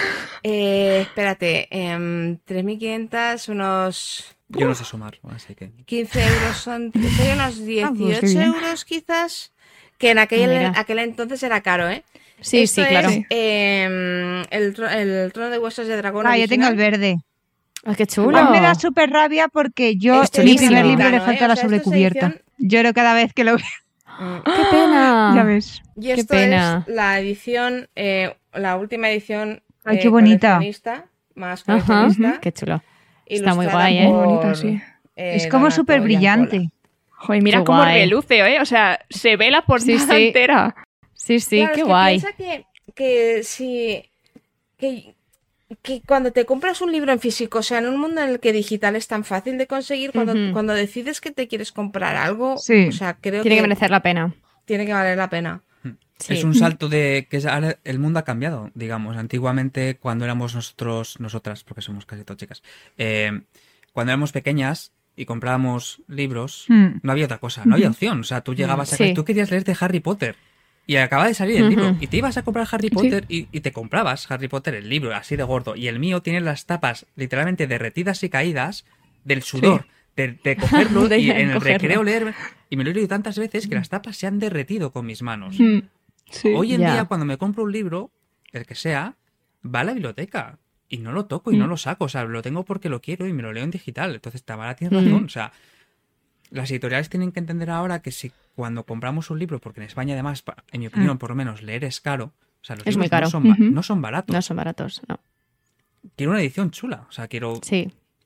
Eh, espérate, em, tres mil quinientos, unos Yo no sé sumar, así que. quince euros son, serían unos pues qué dieciocho bien. euros quizás, que en aquel, Mira. aquel entonces era caro, ¿eh? Sí, Esto sí, claro. es, em, el, tro- el trono de huesos de dragón Ah, yo tengo el original. verde. Ay, qué A chulo. mí me da súper rabia porque yo Es en mi chulísimo. primer libro le Americano, falta ¿eh? la O sea, esto es sobrecubierta. edición- Lloro cada vez que lo veo. Mm. ¡Qué pena! Ya ves. Y Qué esto pena. es la edición, eh, la última edición Ay, eh, qué bonita. coleccionista, más Ajá, coleccionista. qué chulo. Está muy ilustrada guay, ¿eh? por, Bonita, sí. eh, Es como Donato súper brillante. Giancola. Joder, mira Qué cómo guay. reluce, ¿eh? O sea, se ve la portada Sí, sí. entera. Sí, sí, Claro, qué es que guay. piensa que, que si que, que cuando te compras un libro en físico, o sea, en un mundo en el que digital es tan fácil de conseguir, cuando, Ujú. cuando decides que te quieres comprar algo, Sí. o sea, creo Tiene que que merecer la pena. tiene que valer la pena. Sí. Es un salto de que es- ahora el mundo ha cambiado, digamos. Antiguamente, cuando éramos nosotros, nosotras, porque somos casi todas chicas, eh, cuando éramos pequeñas y comprábamos libros, Hmm. no había otra cosa, no había opción. O sea, tú llegabas a casa Sí. y tú querías leerte Harry Potter. Y acaba de salir el libro. Ujú. Y te ibas a comprar Harry Potter y, y te comprabas Harry Potter, el libro, así de gordo. Y el mío tiene las tapas literalmente derretidas y caídas del sudor. De, de cogerlo De y en el cogerlo. recreo leer. Y me lo he leído tantas veces que las tapas se han derretido con mis manos. Mm, sí. Hoy en Ya. día, cuando me compro un libro, el que sea, va a la biblioteca. Y no lo toco y no Mm. lo saco. O sea, lo tengo porque lo quiero y me lo leo en digital. Entonces, Tamara tiene Mm. razón. O sea, las editoriales tienen que entender ahora que si cuando compramos un libro, porque en España además, pa- en mi opinión, por lo menos, leer es caro. O sea, los Es muy libros caro. No, son, ba- Ujú. no son baratos. No son baratos, no. Quiero una edición chula. O sea, quiero Sí.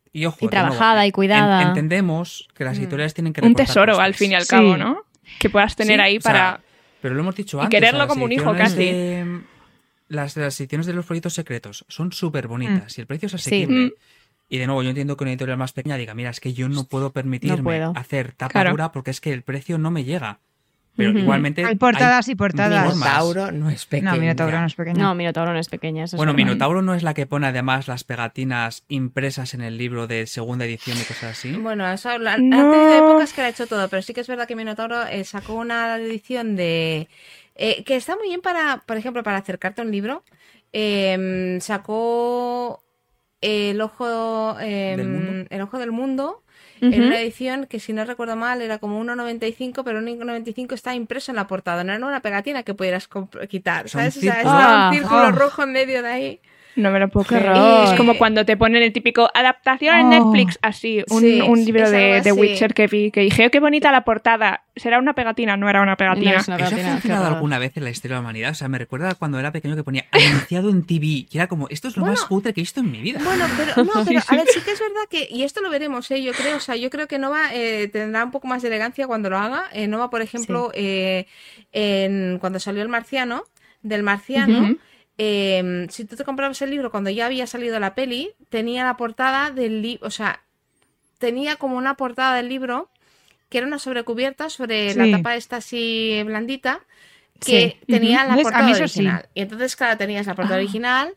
Y, ojo, Y de nuevo, trabajada y cuidada. en- entendemos que las editoriales tienen que Un recortar tesoro, costes. al fin y al Sí. cabo, ¿no? Que puedas tener Sí, ahí o sea, para... pero lo hemos dicho y antes. quererlo las como un hijo, ediciones casi. de- las, las ediciones de los folletos secretos son súper bonitas y el precio es Sí. asequible. Mm. Y de nuevo, yo entiendo que una editorial más pequeña diga, mira, es que yo no puedo permitirme No puedo. hacer tapa Claro. dura porque es que el precio no me llega. Pero Ujú. igualmente... Hay portadas y portadas. formas. Minotauro no es pequeño. No, Minotauro no es pequeño. No, Minotauro no es pequeña. Eso es Bueno, verdad. Minotauro no es la que pone además las pegatinas impresas en el libro de segunda edición y cosas así. Bueno, eso, la- No. ha tenido épocas que la ha hecho todo, pero sí que es verdad que Minotauro eh, sacó una edición de... eh, que está muy bien para, por ejemplo, para acercarte a un libro. Eh, sacó El Ojo, eh, ¿Del Mundo? El Ojo del Mundo, Ujú. en una edición que, si no recuerdo mal, era como uno noventa y cinco, pero uno noventa y cinco está impreso en la portada, no era una pegatina que pudieras comp- quitar, Son ¿sabes? O sea, círculos. estaba Ah. un círculo Oh. rojo en medio de ahí. No me lo puedo Qué creer. horror. Es como cuando te ponen el típico adaptación en Oh. Netflix, así, un, Sí, un libro es de algo The así. Witcher que vi, que dije, "Oh, qué bonita la portada. ¿Será una pegatina? No era una pegatina. No es una ¿Eso ha pegatina, qué funcionado horror. alguna vez en la historia de la humanidad? O sea, me recuerda cuando era pequeño que ponía anunciado en T V y era como, esto es lo Bueno, más cutre que he visto en mi vida. Bueno, pero no, pero Sí, a ver, sí que es verdad que, y esto lo veremos, ¿eh? Yo creo, o sea, yo creo que Nova eh, tendrá un poco más de elegancia cuando lo haga. Eh, Nova, por ejemplo, eh, en, cuando salió el Marciano, del Marciano, Ujú. eh, si tú te comprabas el libro cuando ya había salido la peli, tenía la portada del libro, o sea, tenía como una portada del libro que era una sobrecubierta sobre la Sí. tapa esta así blandita, que Sí. tenía Ujú. la ¿Ves? A portada mí eso sí. original. Y entonces, claro, tenías la portada original.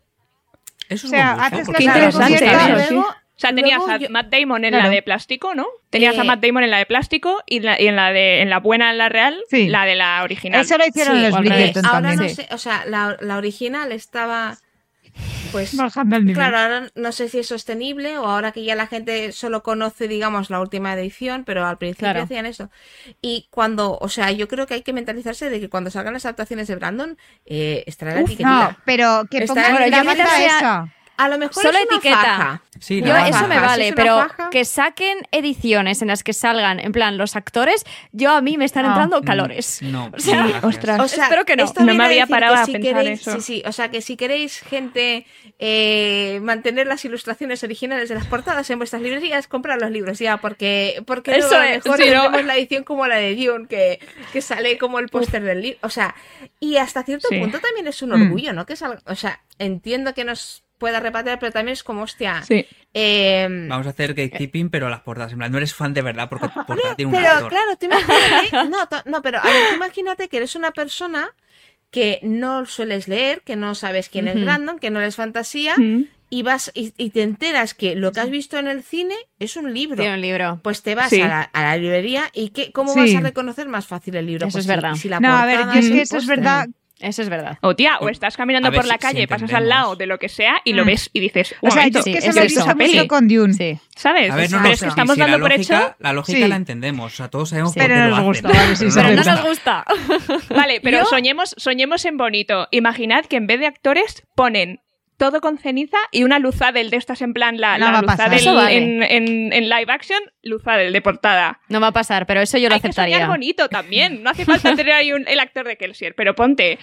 Eso es O sea, muy haces guapo, la Qué porque- interesante cubierta, eso, luego- sí. O sea, tenías luego a yo- Matt Damon en Claro. la de plástico, ¿no? Tenías a Eh, Matt Damon en la de plástico y, la- y en la de en la buena, en la real, Sí. la de la original. Eso lo hicieron Sí, los o al revés. Bridgerton Ahora también. no Sí. sé, o sea, la, la original estaba, pues, Bajando el nivel. claro, ahora no sé si es sostenible o ahora que ya la gente solo conoce, digamos, la última edición, pero al principio Claro. hacían eso. Y cuando, o sea, yo creo que hay que mentalizarse de que cuando salgan las adaptaciones de Brandon, eh, estará la Uf, etiquetita. no, pero que Está- pongan Bueno, la yo banda mientras sea- esa. A lo mejor Solo es una etiqueta. faja. Sí, Yo la faja. eso me Si vale, es una pero faja. que saquen ediciones en las que salgan, en plan, los actores, yo a mí me están No. entrando Mm, calores. No, O sea, no, gracias. ostras. O sea, Espero que no. esto No me viene a había decir parado que a si pensar queréis, eso. Sí, sí, o sea, que si queréis, gente, eh, mantener las ilustraciones originales de las portadas en vuestras librerías, comprad los libros ya, porque, porque Eso luego a lo es, mejor sí, ¿no? tenemos la edición como la de Dune, que, que sale como el póster del libro. O sea, y hasta cierto Sí. punto también es un Mm. orgullo, ¿no? Que salga, o sea, entiendo que nos pueda repatriar, pero también es como, hostia. Sí. eh, Vamos a hacer gatekeeping, pero las portadas. En plan, no eres fan de verdad porque tu portada tiene un Pero actor. claro, tú imagínate, no, to- no, pero a ver, tú imagínate que eres una persona que no sueles leer, que no sabes quién es Ujú. Brandon, que no eres fantasía, Mm. y vas y, y te enteras que lo que has visto en el cine es un libro. Tiene un libro. Pues te vas Sí. a, la, a la librería y ¿qué, ¿cómo Sí. vas a reconocer más fácil el libro? Eso Pues es si- verdad. si la No, a ver, portada yo es el que eso es póster. verdad. Eso es verdad. O tía, o estás caminando A ver por la si- calle, si pasas al entendemos. lado de lo que sea y lo Mm. ves y dices, O sea, "Momento, yo sí, es que es eso lo he eso. visto peli". mucho con Dune. Sí. ¿Sabes? A ver, no, Pero no, es que sí, estamos sí, la dando por lógica, hecho... La lógica Sí. la entendemos. O sea, todos sabemos Pero por qué no lo nos hacen. gusta, vale, sí, Pero sí, Pero es no verdad. nos gusta. Vale, pero Yo- soñemos, soñemos en bonito. Imaginad que en vez de actores ponen todo con ceniza y una Luzadel de estas en plan, la, No la va a pasar. Luzadel Eso vale. en, en, en live action, Luzadel de portada. No va a pasar, pero eso yo lo Hay que aceptaría. soñar bonito también. No hace falta tener ahí un- el actor de Kelsier, pero ponte,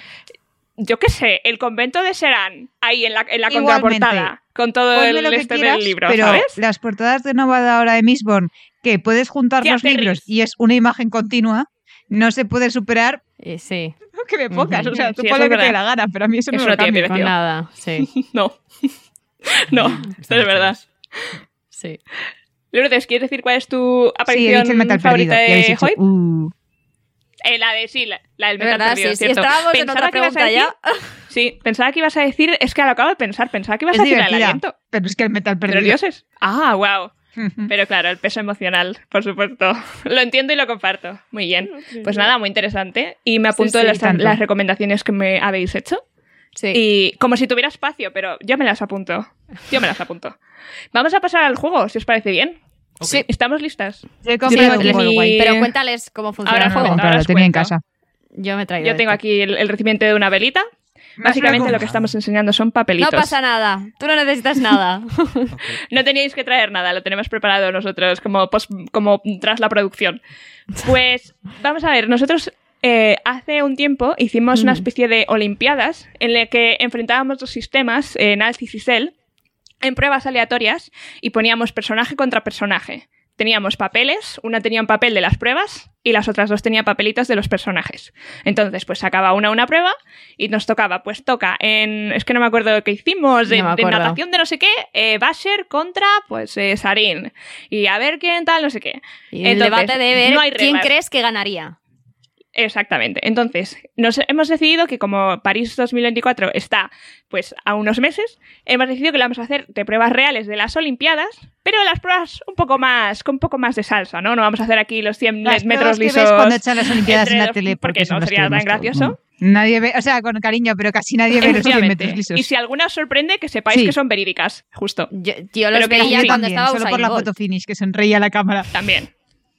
yo qué sé, el convento de Serán ahí en la, en la Igualmente. contraportada con todo Ponme el lo que este quieras, del libro, pero ¿sabes? las portadas de Nova de ahora de Mistborn, que puedes juntar Tía, los Ferris. libros y es una imagen continua, no se puede superar Y sí, que me pongas. Ujú. O sea, tú Sí, pon eso lo que es te dé verdad. la gana, pero a mí eso no Eso me no lo tiene cambia. con Tío. nada. Sí, No. No, Están es verdad. hechas. sí. Lourdes, ¿quieres decir cuál es tu Sí, he aparición dicho el metal favorita perdido. Y habéis de dicho, Hoyt? uh. Eh, la de sí, la, la del De metal verdad, perdido, sí, sí, cierto. estábamos en Pensaba otra que ibas a pregunta decir- Sí, pensaba que ibas a decir, es que lo acabo de pensar, pensaba que ibas Es a decir la del divertida, aliento. pero es que el metal ¿De los perdido. dioses? Ah, wow. Ujú. Pero claro, el peso emocional, por supuesto. Lo entiendo y lo comparto. Muy bien. Pues nada, muy interesante. Y me apunto sí, las, tanto. las recomendaciones que me habéis hecho. Sí. Y como si tuviera espacio, pero yo me las apunto. Yo me las apunto. Vamos a pasar al juego, si os parece bien. Ok. Sí. ¿Estamos listas? Yo he Sí, comprado un les- Volway. Pero cuéntales cómo funciona Ahora el No, juego. no, ahora claro, os lo tenía en cuento. casa. Yo me he traído Yo tengo esto. aquí el, el recipiente de una velita. Me has Básicamente lo preocupado. que estamos enseñando son papelitos. No pasa nada. Tú no necesitas nada. Ok. No teníais que traer nada, lo tenemos preparado nosotros como, pos- como tras la producción. Pues vamos a ver, nosotros eh, hace un tiempo hicimos una Mm. especie de olimpiadas en la que enfrentábamos dos sistemas, eh, Nalcis y Cell, en pruebas aleatorias y poníamos personaje contra personaje. Teníamos papeles, una tenía un papel de las pruebas y las otras dos tenían papelitos de los personajes. Entonces, pues sacaba una una prueba y nos tocaba, pues toca en, es que no me acuerdo lo que hicimos, de, No me de acuerdo. natación de no sé qué, eh, Basher contra, pues, eh, Sarin. Y a ver quién tal, no sé qué. Y el Entonces, debate de ver no hay quién reglas. crees que ganaría. Exactamente. Entonces, nos hemos decidido que como París dos mil veinticuatro está pues a unos meses, hemos decidido que lo vamos a hacer de pruebas reales de las Olimpiadas, pero las pruebas un poco más, con un poco más de salsa, ¿no? No vamos a hacer aquí los cien Las metros pruebas que lisos. ves cuando echan las Olimpiadas entre en la dos- tele, porque son no las sería que tan vemos todos. gracioso. Nadie ve, o sea, con cariño, pero casi nadie ve los cien Efectivamente. metros lisos. Y si alguna os sorprende, que sepáis Sí. que son verídicas, justo. Yo, yo los Pero que veía sí, cuando También, estaba solo por la Usain Bolt. foto finish, que sonreía a la cámara. También.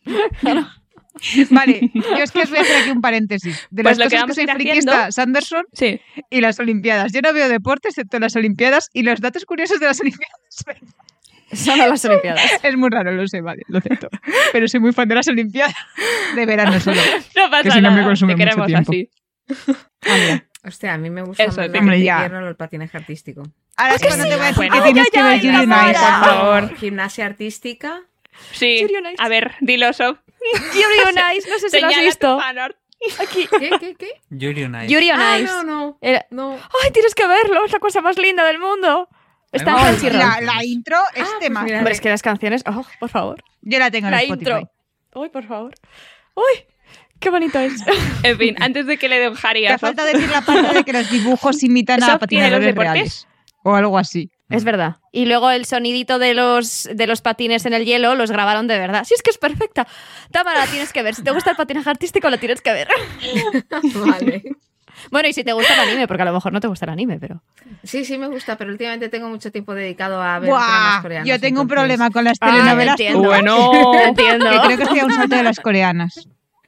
Vale, yo es que os voy a hacer aquí un paréntesis. De Pues las lo que cosas que vamos a soy ir friki haciendo- está Sanderson Sí. y las Olimpiadas. Yo no veo deporte excepto las Olimpiadas y los datos curiosos de las Olimpiadas. Son a las Olimpiadas. Es muy raro, lo sé, vale, lo acepto. Pero soy muy fan de las Olimpiadas de verano solo. No pasa Que si no nada. me consume te mucho queremos tiempo. así. Hostia, a mí me gusta Eso, más sí. la Hombre, de ya. invierno el patinaje artístico. Ahora es cuando te voy a decir Bueno. que tienes Ay, que ay, ver ay, Yuri la on vara. Ice. Por favor. Gimnasia artística. Sí. Yuri on Ice. A ver, dilo, Sof. Yuri on Ice, no sé si lo has Señala visto. tu fanart. ¿Qué, qué, qué? Yuri on Ice. Yuri on Ah, Ice. no, no. Era- No. Ay, tienes que verlo, es la cosa más linda del mundo. Está en Ay, Crunchyroll. La, la intro es Ah, pues tema. mira. Hombre, es que las canciones, oh, por favor. Yo la tengo en La Spotify. intro. Uy, por favor. Uy, qué bonito es. En fin, antes de que le dé un Harry Te a Sof, falta decir la parte de que los dibujos imitan a Sof tiene los patinadores deportes. reales. O algo así. Es verdad. Y luego el sonidito de los, de los patines en el hielo los grabaron de verdad. Sí, es que es perfecta. Tamara, la tienes que ver. Si te gusta el patinaje artístico, lo tienes que ver. Vale. Bueno, y si te gusta el anime, porque a lo mejor no te gusta el anime, pero... Sí, sí me gusta, pero últimamente tengo mucho tiempo dedicado a ver Buah, dramas coreanos. yo tengo un entonces- problema con las Ah, telenovelas. entiendo. Bueno. Entiendo. Que creo que estoy a un salto de las coreanas.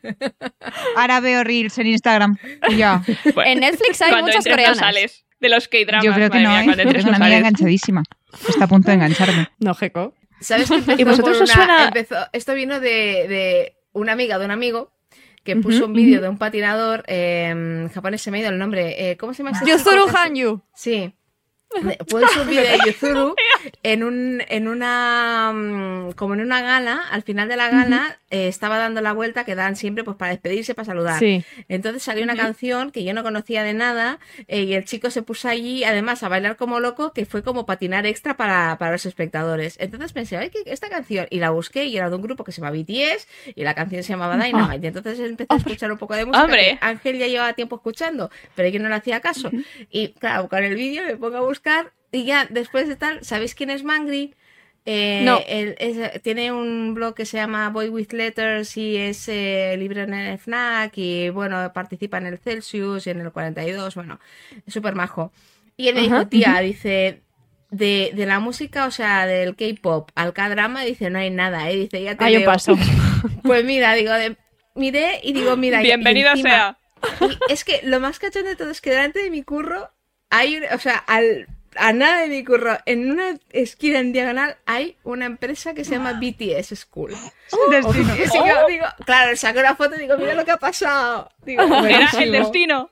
Ahora veo reels en Instagram. y Ya. Bueno, En Netflix hay cuando muchas entres no coreanas. sales de los K-dramas. Yo creo que madre no, mía, ¿eh? cuando entres Es una no amiga sales. enganchadísima. Está a punto de engancharme. No, Jeco. ¿Sabes qué empezó ¿Y vosotros por os una- suena- empezó- Esto vino de, de una amiga de un amigo que puso un vídeo de un patinador eh, japonés, se me ha ido el nombre. eh, ¿Cómo se llama? este chico Yuzuru que hace- Hanyu. Sí. Puso un vídeo de Yuzuru en un en una mm, como en una gala, al final de la gala eh, estaba dando la vuelta que dan siempre pues para despedirse, para saludar. Sí. Entonces salió una canción que yo no conocía de nada eh, y el chico se puso allí además a bailar como loco, que fue como patinar extra para, para los espectadores. Entonces pensé, ay, ¿qué esta canción? Y la busqué y era de un grupo que se llama B T S y la canción se llamaba Dynamite. Y entonces empecé a escuchar un poco de música Hombre. que Ángel ya llevaba tiempo escuchando, pero yo no le hacía caso. Y claro, con el vídeo me pongo a buscar y ya después de tal, ¿sabéis quién es Mangry? Eh, No. él es- tiene un blog que se llama Boy with Letters y es eh, libre en el FNAC y bueno, participa en el Celsius y en el cuarenta y dos, bueno, es súper majo. Y él me Ajá, dijo, tía, dice, de, de la música, o sea, del K-pop al K-drama, dice, no hay nada, ¿eh? Dice, ya te Hay un veo. paso. Pues mira, digo, de- miré y digo, mira, y- y Bienvenido encima- sea. y es que lo más cachón de todo es que delante de mi curro hay un, o sea, al, a nada de mi curro, en una esquina en diagonal hay una empresa que se llama B T S School. Destino. Y digo, digo, claro, saco una foto y digo, mira lo que ha pasado. Digo, Era buenísimo. el destino.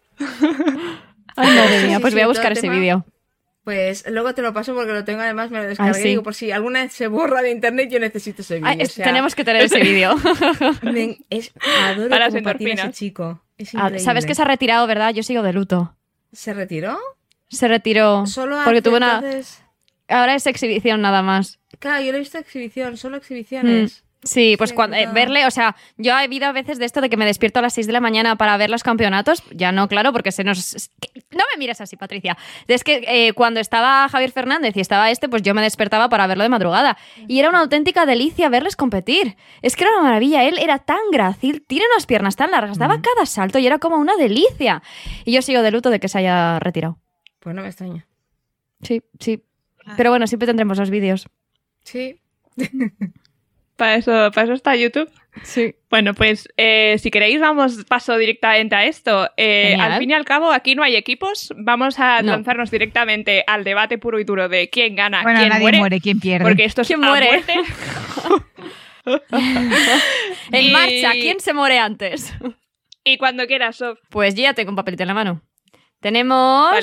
Ay, madre Sí, mía, sí, pues sí, voy a todo buscar el ese tema. vídeo. Pues luego te lo paso porque lo tengo, además me lo descargué. Ay, sí. Digo, por si alguna vez se borra de internet, yo necesito ese vídeo. Ay, o es- sea, tenemos que tener ese vídeo. me- es, adoro Para las cómo patina endorfinas. ese chico. Es Ah, increíble. Sabes que se ha retirado, ¿verdad? Yo sigo de luto. ¿Se retiró? Se retiró Solo porque hace, tuvo una... entonces- Ahora es exhibición nada más. Claro, yo lo he visto exhibición, solo exhibiciones. Sí, pues Sí, cuando eh, no. verle, o sea, yo he habido a veces de esto de que me despierto a las seis de la mañana para ver los campeonatos, ya no, claro, porque se nos... es que- no me mires así, Patricia. Es que eh, cuando estaba Javier Fernández y estaba este, pues yo me despertaba para verlo de madrugada. Y era una auténtica delicia verles competir. Es que era una maravilla, él era tan grácil, tiene unas piernas tan largas, daba cada salto y era como una delicia. Y yo sigo de luto de que se haya retirado. Pues no me extraña. Sí, sí. Pero bueno, siempre tendremos los vídeos. Sí. Para eso, para eso está YouTube. Sí. Bueno, pues eh, si queréis vamos paso directamente a esto. Eh, Genial. al fin y al cabo, aquí no hay equipos. Vamos a No. lanzarnos directamente al debate puro y duro de quién gana, Bueno, quién nadie muere. muere, ¿quién pierde? Porque esto es ¿Quién a muere? muerte. En Y- marcha, ¿quién se muere antes? Y cuando quieras, Sof. Pues yo ya tengo un papelito en la mano. Tenemos Vale.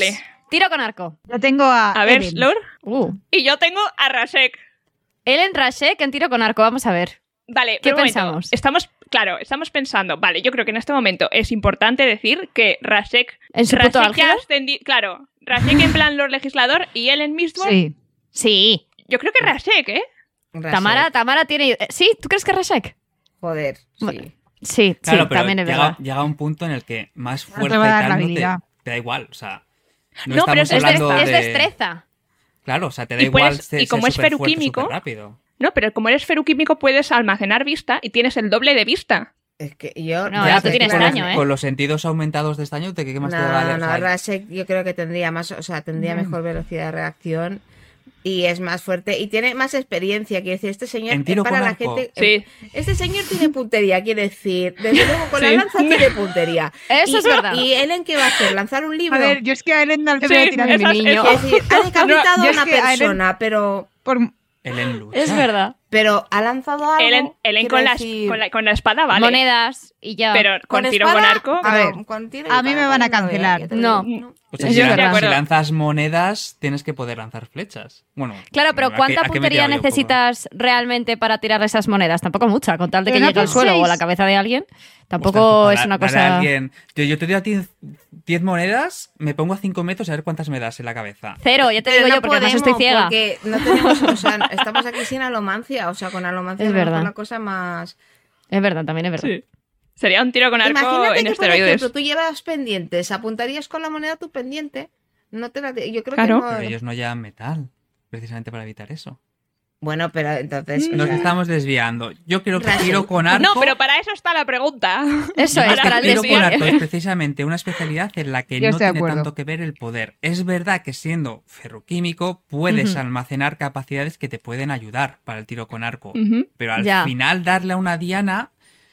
Tiro con arco. Yo tengo a. A ver, Eren. Slur. Uh. Y yo tengo a Rasek. Ellen Rashek en tiro con arco. Vamos a ver. Vale, ¿Qué pero un momento. pensamos? Estamos, claro, estamos pensando. Vale, yo creo que en este momento es importante decir que Rasek. ¿En su puto Rasek ya álgido? ascendi- Claro, Rasek en plan Lord Legislador y él en Mistborn. Sí. Sí. Yo creo que Rasek, ¿eh? Rasek. Tamara, Tamara tiene... eh, ¿Sí? ¿Tú crees que es Rashek? Joder, Bueno, sí. Sí, Claro, sí, pero también es llega, verdad. llega un punto en el que más te fuerza va a y dar la tal no te, habilidad. te da igual. O sea, no, No, pero estamos es Es, hablando des- es de... destreza. Claro, o sea, te da Y igual puedes- ser, y como ser es superfuerte, feruquímico- superrápido. No, pero como eres feruquímico puedes almacenar vista y tienes el doble de vista. Es que yo... No, Ya, ya tú pero tienes con, daño, los, ¿eh? con los sentidos aumentados de estaño, ¿de qué más te No, vale? no, O sea, Rasek yo creo que tendría más, o sea, tendría mejor velocidad de reacción y es más fuerte y tiene más experiencia. Quiere decir, este señor En es tiro para con la arco. gente. Sí. Este señor tiene puntería, quiere decir. Desde luego con la Sí. lanza tiene puntería. Eso Y- es verdad. ¿Y Ellen qué va a hacer? ¿Lanzar un libro? A ver, yo es que a Ellen no le voy Sí, a tirar esas- mi niño. esas- Quiere decir, ha decapitado No, a yo es una que a Ellen- persona, pero, Por... Ellen lucha. Es verdad. pero ha lanzado algo. Ellen, Ellen quiero con, la, decir, con, la, con la espada, vale. Monedas y ya. Pero con, con tiro espada, con arco. A pero ver, con tiro y a mí espada me van a también cancelar. ya te lo No. digo. O sea, Yo si, estoy de lan- acuerdo. si lanzas monedas, tienes que poder lanzar flechas. Bueno, Claro, pero ¿a qué- ¿cuánta a qué me he puntería tirado yo un poco? necesitas realmente para tirar esas monedas? Tampoco mucha, con tal de que Pero no llegue al suelo penséis- o a la cabeza de alguien. Tampoco Ostras, es para- una para cosa... alguien- Yo, yo te doy a ti diez monedas, me pongo a cinco metros a ver cuántas me das en la cabeza. Cero, ya te Pero digo no yo, porque además podemos, estoy ciega. Porque no tenemos, o sea, estamos aquí sin alomancia, o sea, con alomancia Es a lo mejor verdad. la cosa más... Es verdad, también es verdad. Sí. Sería un tiro con arco Imagínate en que, por esteroides. ejemplo, tú llevas pendientes, apuntarías con la moneda tu pendiente. No te la... Yo creo Claro. que no... Pero ellos no llevan metal, precisamente para evitar eso. Bueno, pero entonces... o Nos sea, estamos desviando. Yo creo que Rasek. tiro con arco. No, pero para eso está la pregunta. Eso Yo es, creo para que el tiro con arco desvío. es precisamente una especialidad en la que Yo no estoy de tiene acuerdo. tanto que ver el poder. Es verdad que siendo ferroquímico puedes Ujú. almacenar capacidades que te pueden ayudar para el tiro con arco. Ujú. Pero al Ya. final darle a una diana,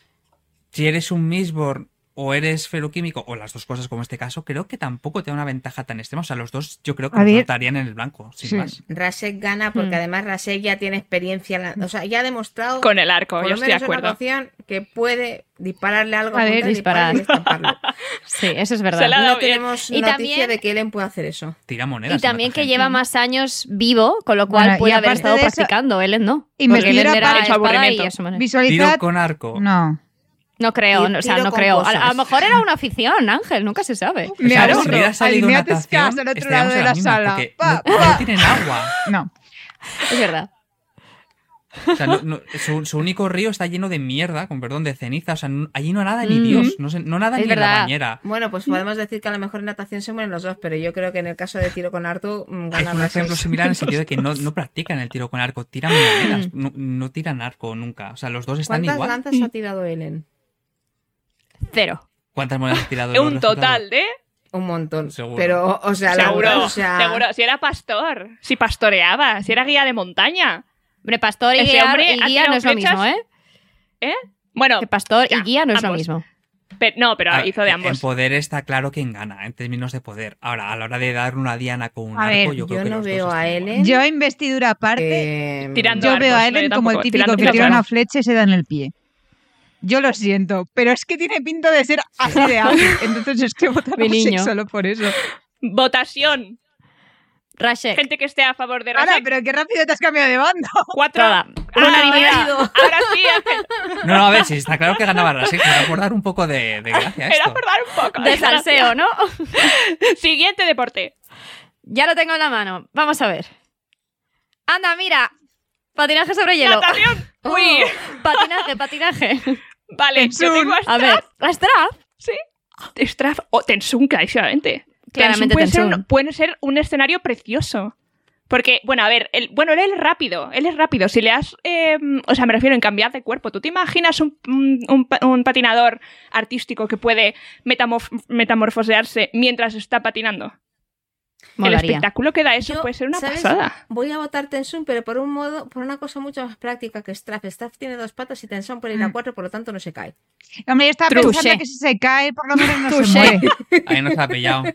si eres un Mistborn o eres feroquímico, o las dos cosas como este caso, creo que tampoco te da una ventaja tan extrema. O sea, los dos yo creo que A nos ver. matarían en el blanco, sin Sí. más. Rasek gana porque Hmm. además Rasek ya tiene experiencia, en la- o sea, ya ha demostrado Con el arco, por yo lo estoy de menos en una acuerdo. ocasión que puede dispararle algo, A ver, apuntar y disparar. dispararle y estamparlo. Sí, eso es Se la verdad. ha dado No bien. tenemos Y noticia también- de que Ellen puede hacer eso. Tira monedas. Y también mata que gente. lleva más años vivo, con lo cual Bueno, y puede haber aparte estado de eso- practicando. Ellen no. Y Porque me Ellen tira era para- en su espada y aburrimiento. eso. bueno. Visualizad. Tiro con arco. No. No creo, Tiro o sea, no con creo. A, cosas. a lo mejor era una afición, Ángel, nunca se sabe. Me O sea, aburro. si hubiera salido una Alineates natación, cas al otro estaríamos lado de en la las mismas, sala. porque Pa, no, pa. no tienen agua. No. Es verdad. O sea, no- no- su, su único río está lleno de mierda, con perdón, de ceniza. O sea, no- allí no nada ni Mm. Dios. No, se- no nada Es ni en la verdad. bañera. Bueno, pues podemos decir que a lo mejor en natación se mueren los dos, pero yo creo que en el caso de tiro con arco mm, Es gana un Rasek. ejemplo similar en el sentido de que no, no practican el tiro con arco, tiran monedas, no, no tiran arco nunca. O sea, los dos están ¿Cuántas igual. lanzas ha tirado Ellen? Cero. ¿Cuántas monedas has tirado? Un total de... Un montón. Seguro. Pero, o sea, la Seguro, verdad, o sea, seguro. Si era pastor, si pastoreaba, si era guía de montaña. Hombre, pastor y Ese guiar hombre y ha guía tirado no es lo flechas. mismo, ¿eh? ¿Eh? Bueno, Que pastor ya, y guía no es lo ambos. mismo. pe- no, pero Ah, hizo de En ambos. poder está claro quién gana, en términos de poder. Ahora, a la hora de dar una diana con un A arco, ver, yo creo yo que no los dos veo a están igual. Ellen. Yo, investidura aparte, eh, Tirando yo veo a arcos, no, Ellen yo como el tampoco, típico tirando que tira flechas. una flecha y se da en el pie. Yo lo siento, pero es que tiene pinta de ser así de ágil. Entonces es que votar Mi a Rasek niño. solo por eso. Votación. Rashek. Gente que esté a favor de Ahora, Rasek. pero qué rápido te has cambiado de bando. Cuatro. Toda. Ah, Unanimidad. ahora, ahora sí, Ángel. No, no, a ver, si está claro que ganaba Rasek, era por dar un poco de, de gracia a Era esto. por dar un poco De salseo, ¿no? Siguiente deporte. Ya lo tengo en la mano. Vamos a ver. Anda, mira. Patinaje sobre hielo. Natación. Uy. Patinaje, patinaje. Vale, yo tengo a A ver, ¿la Straf? Sí. Straff o Tensun, clarísimamente. Claramente puede ser, Tensun. un, puede ser un escenario precioso. Porque, bueno, a ver, el, bueno, él es rápido, él es rápido. Si le has, eh, o sea, me refiero en cambiar de cuerpo. ¿Tú te imaginas un, un, un pa- un patinador artístico que puede metamorf- metamorfosearse mientras está patinando? El Molaría. espectáculo que da eso Yo, puede ser una ¿sabes? pasada. Voy a votar Tensun, pero por un modo, por una cosa mucho más práctica que Straff. Straff tiene dos patas y Tensun puede ir a Mm. cuatro, por lo tanto no se cae. Hombre, yo estaba Touché. pensando que si se cae, por lo menos no se Touché. muere. Ahí nos ha pillado.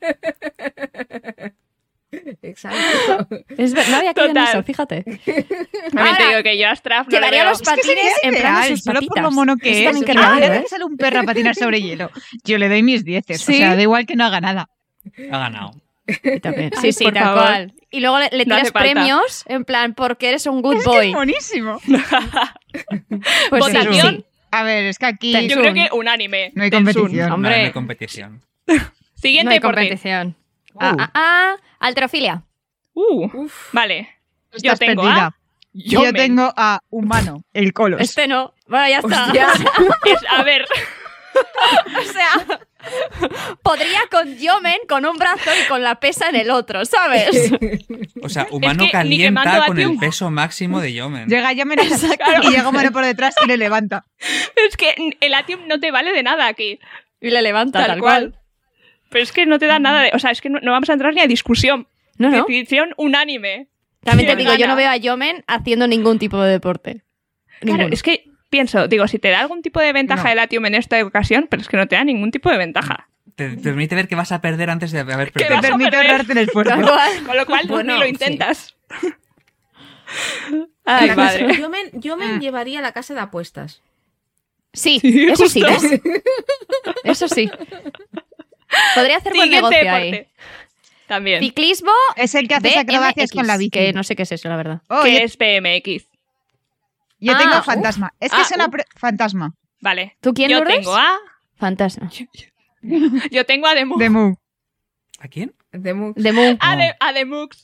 Exacto. Es ver- no había caído en Total. eso, fíjate. También te Ahora, digo que yo a Straff no le Llevaría veo. los Es que sería patines en plan a ideal, sus solo por patitas. lo mono que Eso es. también qué Ah, raro, mira ¿eh? que sale un perro a patinar sobre hielo. Yo le doy mis dieces. ¿Sí? O sea, da igual que no haga nada. Ha ganado. Y también. Sí, sí, por tal favor. cual. Y luego le, le No tiras hace falta. premios, en plan, porque eres un good Es que boy. es buenísimo. Pues sí, Votación. sí. A ver, es que aquí Ten- Yo creo que unánime. no hay del Sun. competición. No, Hombre. no hay competición. Siguiente No hay deporte. competición. Uh. Ah, ah, ah, alterofilia. Uh, vale. Yo Estás tengo perdida. a... Yo Yomen. tengo a humano, el colos. Este no. Bueno, ya está. Hostia. Es- a ver, O sea, podría con Yomen, con un brazo y con la pesa en el otro, ¿sabes? O sea, humano que ni quemando calienta a con Tium. el peso máximo de Yomen. Llega ya me y llega humano por detrás y le levanta. es que el Atium no te vale de nada aquí. Y le levanta, Tal, tal, cual. cual. Pero es que no te da nada de... O sea, es que no, no vamos a entrar ni a discusión. No, no. Decisión unánime. También te ¿Quién digo, yo gana? no veo a Yomen haciendo ningún tipo de deporte. Claro, Ninguno. es que pienso, digo, si te da algún tipo de ventaja No. el Atium en esta ocasión, pero es que no te da ningún tipo de ventaja. Te, te permite ver que vas a perder antes de haber ¿Qué Te vas a perdido. permite perder? ahorrarte el esfuerzo. Tal cual. Con lo cual Bueno, ni lo sí. intentas. Ay, La casa- madre. Yo me, yo me Mm. llevaría la casa de apuestas. Sí, Sí, eso sí, justo. ¿ves? Eso sí. Podría hacer buen Siguiente negocio deporte. ahí. También. Ciclismo Es el que haces acrobacias B M X, con la bici. que no sé qué es eso, la verdad. Oh, que yo, es P M X. yo Ah, tengo uf. fantasma. Es que Ah, es una uf. pre- fantasma. Vale. ¿Tú quién, Yo Lourdes? tengo a... Fantasma. Yo tengo a Demu. De Mu. ¿A quién? De Mu- De Mu. A, de, a Demux.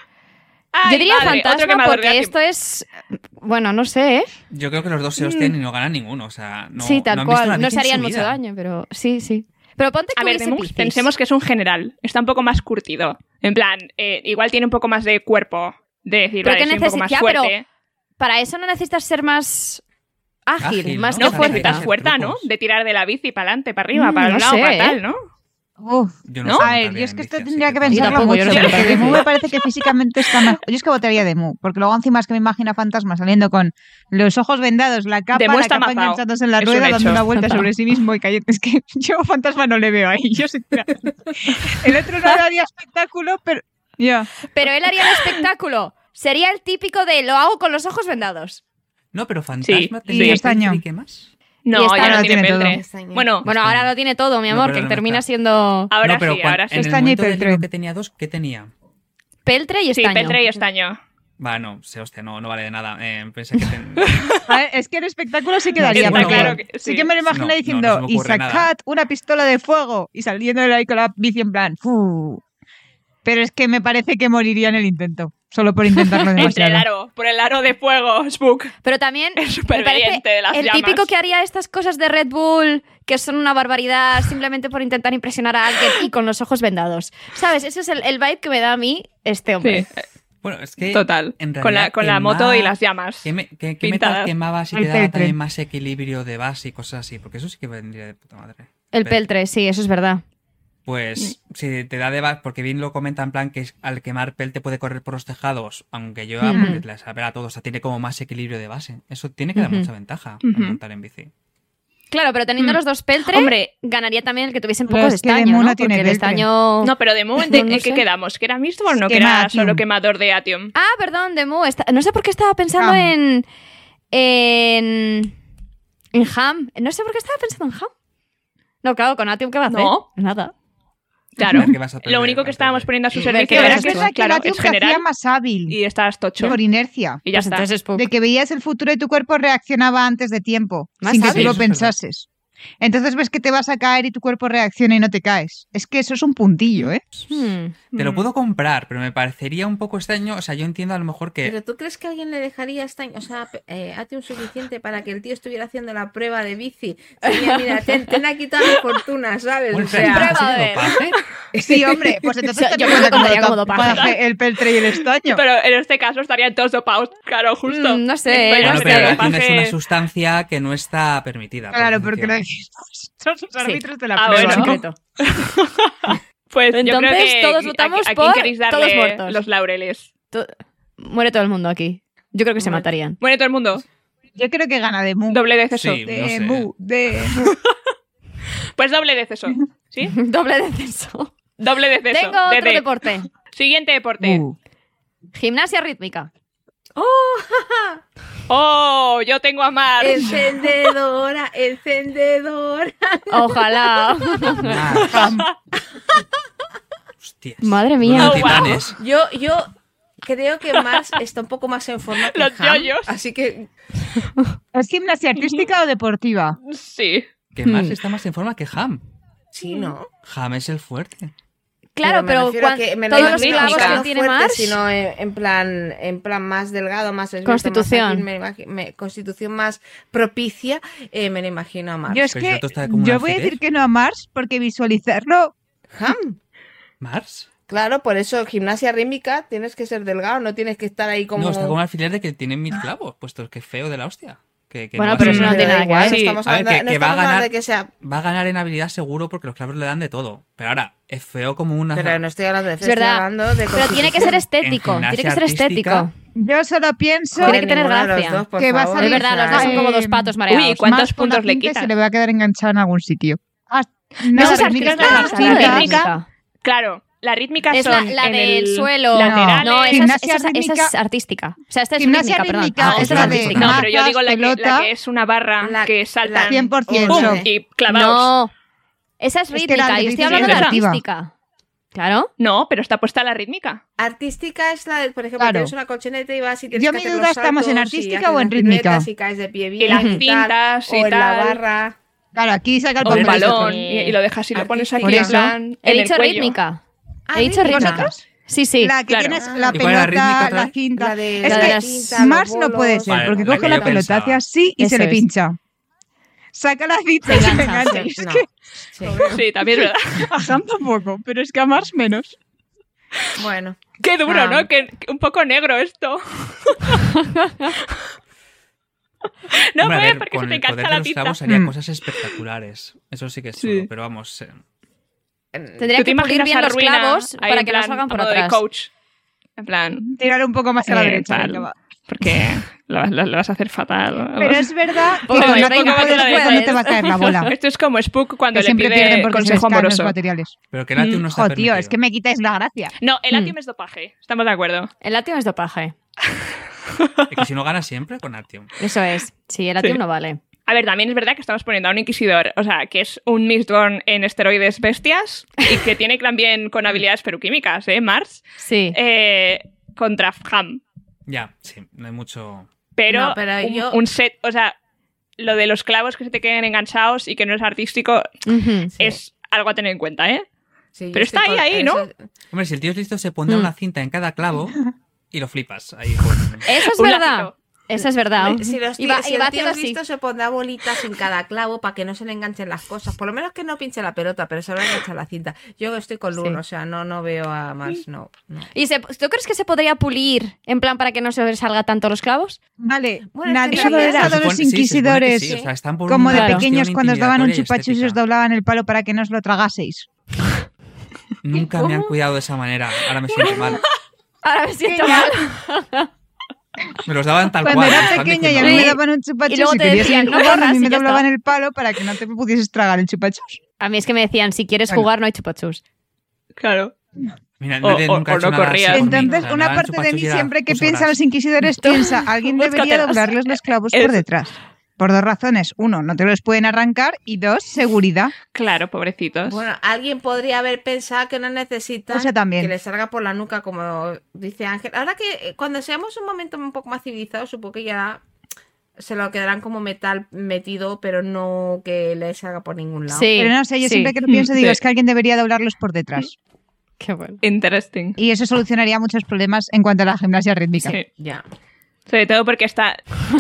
Ay, Yo diría madre, otro fantasma quemador de porque Atium. esto es... Bueno, no sé, ¿eh? Yo creo que los dos se hostian y no ganan ninguno. O sea, no, sí, tal no han visto una cual. No bici se en harían su mucho vida. daño, pero sí, sí. Pero ponte que A ver, hubiese Demux, Piscis. pensemos que es un general. Está un poco más curtido. En plan, eh, igual tiene un poco más de cuerpo. De decir, Pero vale, que soy un poco necesi- más ya, pero fuerte. Para eso no necesitas ser más ágil, Ágil, más ¿no? que No, Hacer pues fuerte. estás fuerte, ¿no? trucos. De tirar de la bici para adelante, para arriba, Mm, para no un lado, sé, para ¿eh? tal, ¿no? Uf. ¿No? Yo sé A montar ver, yo bien es que en esto bici, tendría así que que- Yo pensarlo tampoco, yo mucho, no sé porque montar de Mu bici. me parece que físicamente está mejor. Yo es que votaría de Mu, porque luego encima es que me imagino a Fantasma saliendo con los ojos vendados, la capa, Demu la está capa mazao. enganchándose en la Es un rueda, dando hecho. una vuelta Mazao. sobre sí mismo y cayendo. Es que yo a Fantasma no le veo ahí. Yo sé que- El otro no daría espectáculo, pero... Ya. Pero él haría el espectáculo. Sería el típico de lo hago con los ojos vendados. No, pero fantasma Sí, tenía sí. Estaño. ¿y qué más? No, Y está- ya Ahora no lo tiene tiene todo. peltre. Estaño. Bueno, Bueno, Está- ahora lo tiene todo, mi No, amor, pero que no termina está. siendo ahora no, pero sí, cuan- ahora sí. en el Estaño y momento del peltre. libro que tenía dos, ¿qué tenía? peltre y Sí, estaño. peltre y estaño. Va, no, sé, hostia, no, no vale de nada. Eh, pensé que ten- A ver, es que el espectáculo sí quedaría. Está porque claro que sí. sí. que me lo imagino No, no, diciendo, no se me y ocurre sacad nada. una pistola de fuego y saliendo de ahí con la bici en plan. "Fu". Pero es que me parece que moriría en el intento. Solo por intentarlo Entre demasiado. el aro, por el aro de fuego, Spook. Pero también El me superviviente parece de las el llamas. típico que haría estas cosas de Red Bull que son una barbaridad simplemente por intentar impresionar a alguien y con los ojos vendados. ¿Sabes? Ese es el, el vibe que me da a mí este hombre. Sí, Bueno, es que. total. en Con la, realidad con la quema- moto y las llamas. ¿Qué, me- qué- qué metal pintadas. quemaba si El te daba peltre. también más equilibrio de base y cosas así? Porque eso sí que vendría de puta madre. El Peltre. peltre, sí, eso es verdad. Pues si te da de base, porque bien lo comenta en plan que es- al quemar pel te puede correr por los tejados, aunque yo Ujú. porque la saber a todos, o sea, tiene como más equilibrio de base. Eso tiene que dar Ujú. mucha ventaja Ujú. al montar en bici. Claro, pero teniendo Mm. los dos peltre, Hombre. ganaría también el que tuviesen Pero pocos es que de estaño, Mu ¿no? no tiene Porque el peltre. estaño... No, pero de Mu, ¿en, No, no en qué sé. quedamos? ¿Que era Mistborn o que Quema era Atium. solo quemador de Atium? Ah, perdón, de Mu. Está- No sé por qué estaba pensando Ham. en... En... En Ham. No sé por qué estaba pensando en Ham. No, claro, con Atium, ¿qué va a hacer? No. Nada. Claro. Ver qué vas a perder, Lo único que vas a estábamos perder. poniendo a su Sí, servicio ver Pero era es que, verdad que claro, la es Atium te hacía general más hábil. y estás tocho. Por inercia. Y ya Pues está. entonces es Spook. De que veías el futuro y tu cuerpo reaccionaba antes de tiempo, Más sin que hábil. tú lo Eso es verdad. pensases. Entonces ves que te vas a caer y tu cuerpo reacciona y no te caes. Es que eso es un puntillo, ¿eh? Hmm. Te lo Mm. puedo comprar, pero me parecería un poco extraño. O sea, yo entiendo a lo mejor que. ¿Pero tú crees que alguien le dejaría estaño, o sea, eh, Atium suficiente para que el tío estuviera haciendo la prueba de bici? Sería, mira, ten, ten aquí toda mi fortuna, ¿sabes? Bueno, O sea, prueba ¿eso de- sería dopaje? Sí, hombre, pues entonces Yo te creo que cuenta contaría como dopaje dopaje. el peltre y el estaño. Pero en este caso estarían todos dopados, claro, justo. Mm, no sé, Pero Bueno, no sería pero sé. la Atium es dopaje- una sustancia que no está permitida. por Claro, porque lo definición. decís. Son sus árbitros de la Ah, prueba. bueno. Secreto. Pues yo creo Entonces, que todos a- votamos a, quién por queréis darle todos muertos. los laureles. To- Muere todo el mundo aquí. Yo creo que se Muere. matarían. Bueno, todo el mundo. Yo creo que gana de Mu. Doble deceso. Sí. de no sé. Mu, de Pues doble deceso. ¿Sí? Doble descenso. Doble deceso. Tengo otro D D. deporte. Siguiente deporte. Mu. Gimnasia rítmica. Oh, yo tengo a Mar. encendedora, encendedora. Ojalá. Ah, Hostias. Madre mía. Los Oh, wow. titanes. Yo, yo creo que Mars está un poco más en forma que Los Ham, yoyos. así que ¿Es gimnasia artística o deportiva? Sí. Que Mars Hmm. está más en forma que Ham. sí, ¿no? Ham es el fuerte. Claro, me pero, refiero a cuan- que me lo todos los imagino clavos clavos que que no tiene fuerte, Mars... sino en, en plan en plan más delgado, más esbelto, más Constitución. ágil, me imagi- me- constitución más propicia, eh, me lo imagino a Mars. Yo es Pero si que otro está como un yo voy a alfiler. decir que no a Mars porque visualizarlo. Ham. ¿Mars? Claro, por eso gimnasia rítmica tienes que ser delgado, no tienes que estar ahí como No, está como un alfiler de que tiene mil clavos, puesto que feo de la hostia. Que, que Bueno, va a pero ser- eso no tiene nada da que igual, ver. no Sí. estamos A ver, hablando, que- no que va a estamos hablando ganar- de que sea, Va a ganar en habilidad seguro porque los clavos le dan de todo. Pero ahora, es feo como una... pero no estoy hablando de Es feo, estoy verdad. hablando de Pero tiene que ser estético, En tiene que ser gimnasia estético. artística- Yo solo pienso Tiene que tener Ninguno de los gracia. dos, por que va a favor, salir- Es verdad, los dos son como dos patos mareados. Uy, ¿cuántos Mars con la puntos le cinta quitas? Se le va a quedar enganchado en algún sitio. Ah, No, no, esa es rítmica artística, es esa la es la cinta. rítmica. Claro, la rítmica Es la, son la en del el suelo. laterales. No, esa es, Gimnasia esa es- esa rítmica- es artística. O sea, esta es Gimnasia rítmica, perdón. rítmica Ah, es esta es la de artística. No, pero yo digo la que, la pelota. que es una barra La- que saltan cien por ciento. ¡pum! Eso. y clavados. No, esa es Es que la rítmica. que Yo dices estoy hablando es de deportiva. artística. Claro. No, pero está puesta la rítmica. Artística es la de, por ejemplo, Claro. tienes una colchoneta y vas y tienes Yo que mi hacer duda los está más en saltos y artística haces o en las piruetas rítmica. y caes de pie Y bien las y tal, cintas y o en la tal. barra. Claro, aquí saca el O el papel. balón Sí. y, y lo dejas y lo pones aquí Por en eso. plan He en el dicho cuello. rítmica. Ah, He dicho rítmica. rítmica. Sí, sí. La que claro. tienes Ah. la ¿Y cuál era la rítmica pelota, otra la vez? cinta. La de Es la que de la cinta, los Mars no puede bolos. ser, Vale, porque la coge que la yo pelota, pensaba. hace así y Eso se le es. pincha. Saca la cinta Se y se engancha, engancha. sí. Y es No. que Sí. Sí, también es verdad. a Ham tampoco, pero es que a Mars menos. Bueno, Qué duro, Ah. ¿no? Que, que un poco negro esto. no Hombre, a puede ver, porque con se te el poder engancha de la los cinta. clavos haría Mm. cosas espectaculares. Eso sí que es Sí. chulo, pero vamos... eh, Tendría ¿Tú te que pulir imaginas bien a los Ruina clavos ahí para en que no plan, salgan por a modo de atrás. coach? En plan, Tirar un poco más a la Eh, derecha. tal. venga, va. porque lo, lo- lo vas a hacer fatal. Pero es verdad que Poco con de la reina, cinta poco de después reina. no te va a caer la bola. Esto es como Spook cuando Que le siempre pierden pide porque se les consejo caen los amoroso. materiales. Pero que Latium Mm, no está Jo, tío, permitido. es que me quitáis la gracia. No, el Mm. Latium es dopaje. Estamos de acuerdo. El Latium es dopaje. Es que si no gana siempre con Latium. Eso es. Sí, el Latium Sí. no vale. A ver, también es verdad que estamos poniendo a un inquisidor, o sea, que es un Mistborn en esteroides bestias y que tiene también con habilidades peruquímicas, ¿eh? Mars, Sí. eh, contra Ham. Ya, sí, no hay mucho... Pero, No, pero un, yo- un set, o sea, lo de los clavos que se te queden enganchados y que no es artístico Ujú. sí. es algo a tener en cuenta, ¿eh? Sí, yo Pero estoy está ahí, con- ahí, ¿no? eso- Hombre, si el tío es listo, se pondrá Mm. una cinta en cada clavo y lo flipas. Ahí con... Eso es Un verdad. lacito. Eso es verdad. Si, los Y va- tíos- si y va el tío haciendo es así. listo, se pondrá bolitas en cada clavo para que no se le enganchen las cosas. Por lo menos que no pinche la pelota, pero se va a enganchar la cinta. Yo estoy con Lun, Sí. o sea, no, no veo a Mars, no. no. ¿Y se- tú crees que se podría pulir en plan para que no se salga tanto los clavos? Vale, Bueno, es que nadie en ha realidad- dado Se los supone- sí, se supone que inquisidores sí, o sea, están por como de una pequeños cuestión cuando os daban un intimidatoria y chupachups y os estética. doblaban el palo para que no os lo tragaseis. Nunca me han cuidado de esa manera. Ahora me siento mal. Ahora me siento Pequeña. mal. Me los daban tal Cuando cual. me era están pequeña y a diciendo, mí me Sí. daban un Y chupachups luego y te querías decían, seguir no jugando, a corras, mí y me ya doblaban está. el palo para que no te pudieses tragar el chupachups. A mí es que me decían, si quieres Bueno. jugar no hay chupachus. Claro. Mira, O- nadie o- nunca ha o hecho no nada así corrías. conmigo. Entonces, O sea, me una daban parte de mí chupachus y era, siempre que pues piensa sabrás. los inquisidores piensa, alguien debería Búscatelas. doblarles los clavos Es- por detrás. Por dos razones. Uno, no te los pueden arrancar. Y dos, seguridad. Claro, pobrecitos. Bueno, alguien podría haber pensado que no necesitan O sea, también. que le salga por la nuca, como dice Ángel. Ahora que eh, cuando seamos un momento un poco más civilizado, supongo que ya se lo quedarán como metal metido, pero no que le salga por ningún lado. Sí. Pero no sé, yo sí. siempre que lo pienso digo, Sí. es que alguien debería doblarlos por detrás. Qué bueno. Interesting. Y eso solucionaría muchos problemas en cuanto a la gimnasia rítmica. Sí. Ya. Sobre todo porque está...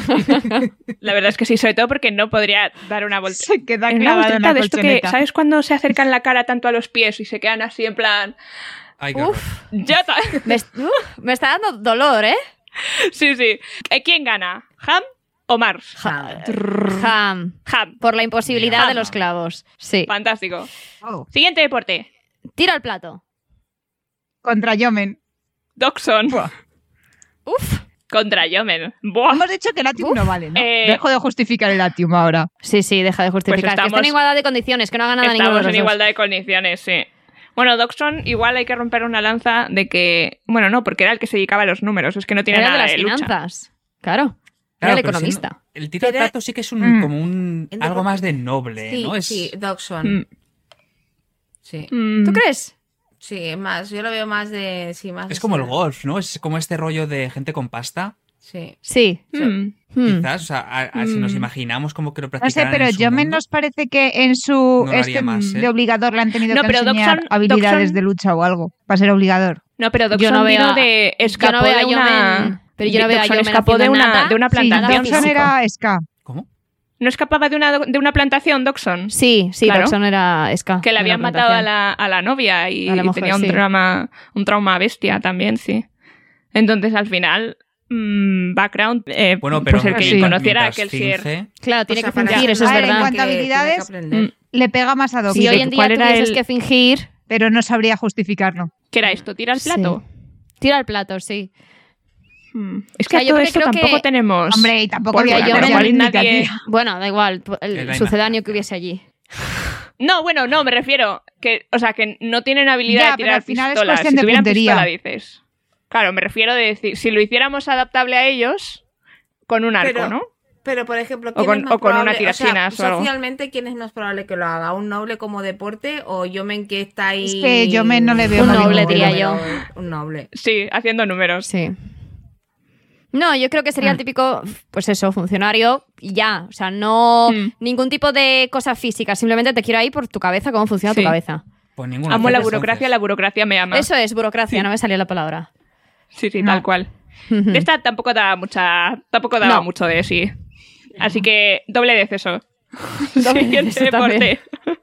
La verdad es que sí, sobre todo porque no podría dar una vuelta. Se queda En una clavado en voltereta la de esto que, colchoneta. ¿sabes cuando se acercan la cara tanto a los pies y se quedan así en plan... Ay, qué horror. Uf, ¡Ya está! me, est- uf, me está dando dolor, ¿eh? Sí, sí. Eh, ¿Quién gana? ¿Ham o Mars? Ja- Ham. Ham. Por la imposibilidad Ham. de los clavos. Sí. Fantástico. Oh, Siguiente deporte. Tiro al plato. contra Yomen. Dogson. Uf. Contra Yomen. Buah. Hemos dicho que el Latium Uf, no vale, ¿no? eh, Dejo de justificar el Latium ahora. Sí, sí, deja de justificar. Pues Que estamos- estén en igualdad de condiciones, que no haga nada ninguno de Estamos los en dos. igualdad de condiciones, sí. Bueno, Dogson igual hay que romper una lanza de que... Bueno, no, porque era el que se dedicaba a los números. Es que no tiene Era de nada las de lucha. finanzas. Claro. Claro, Era el pero economista. siendo- el tiro al Pero- plato sí que es un, Mm. como un En algo deporte- más de noble, Sí, ¿no? Es, sí, Dogson. Mm. Sí. Mm. ¿Tú crees? Sí, más, yo lo veo más de... Sí, más Es como el así. golf, ¿no? Es como este rollo de gente con pasta. Sí. Sí. Hmm. Hmm. Quizás, o sea, a- a- si nos Mm. imaginamos como que lo No sé, practicaran pero en su yo mundo. menos parece que en su No lo haría este más, ¿eh? de obligador le han tenido No, que pero enseñar Dodgson- habilidades Dodgson- de lucha o algo para ser obligador. No, pero Yo Dodgson no veo vino a- de... yo Escapó no veo a de una... Yomen- pero yo no veo a Dodgson Yomen escapó de haciendo una, nada. de una Sí, plantación. Dodgson físico. era Ska. ¿Cómo? ¿No escapaba de una, de una plantación, Dodgson? Sí, sí, Claro. Dodgson era Ska. Que le de habían la matado a plantación. la, a la novia y, A la y mujer, tenía un sí. trauma, un trauma bestia también, sí. Entonces, al final, mmm, background, eh, Bueno, pero pues el que sí. conociera a mientras Kelsier. finge, Claro, tiene O sea, que para fingir, eso eso es A ver, en verdad. cuanto a que tiene que habilidades, aprender. Mm. Le pega más a Dobby, Si hoy en día ¿Cuál era tuvieses el- que fingir, pero no sabría justificarlo. ¿Qué era esto? ¿Tira el Sí. plato? tira el plato, sí. Hmm. Es O que sea, yo todo porque esto creo tampoco que- tenemos. Hombre, y tampoco Porque había yo yo me- nadie- Bueno, da igual, el Era sucedáneo inaceptable. que hubiese allí. No, bueno, no, me refiero que, o sea, que no tienen habilidad Ya, de pero tirar al final es pistolas. cuestión Si de tuvieran puntería. pistola, dices. Claro, me refiero de decir, si lo hiciéramos adaptable a ellos, con un arco, Pero- ¿no? Pero, por ejemplo, O ¿quién con- es más o con una probable? tirachinas o sea, o algo. socialmente, ¿quién es más probable que lo haga? ¿Un noble como deporte o Yomen que está ahí? Es que Yomen no le veo Un mal noble, ningún diría número. yo. Un noble. Sí, haciendo números. Sí. No, yo creo que sería Ah. el típico, pues eso, funcionario y ya. O sea, no Mm. ningún tipo de cosa física. Simplemente te quiero ahí por tu cabeza, cómo funciona Sí. tu cabeza. pues ninguna. Amo la entonces. burocracia, la burocracia me ama. Eso es burocracia, Sí. no me salía la palabra. Sí, sí, No. tal cual. Esta tampoco daba mucha, tampoco daba No. mucho de sí. Así que doble de ceso. Doble de Siguiente ceso también. deporte.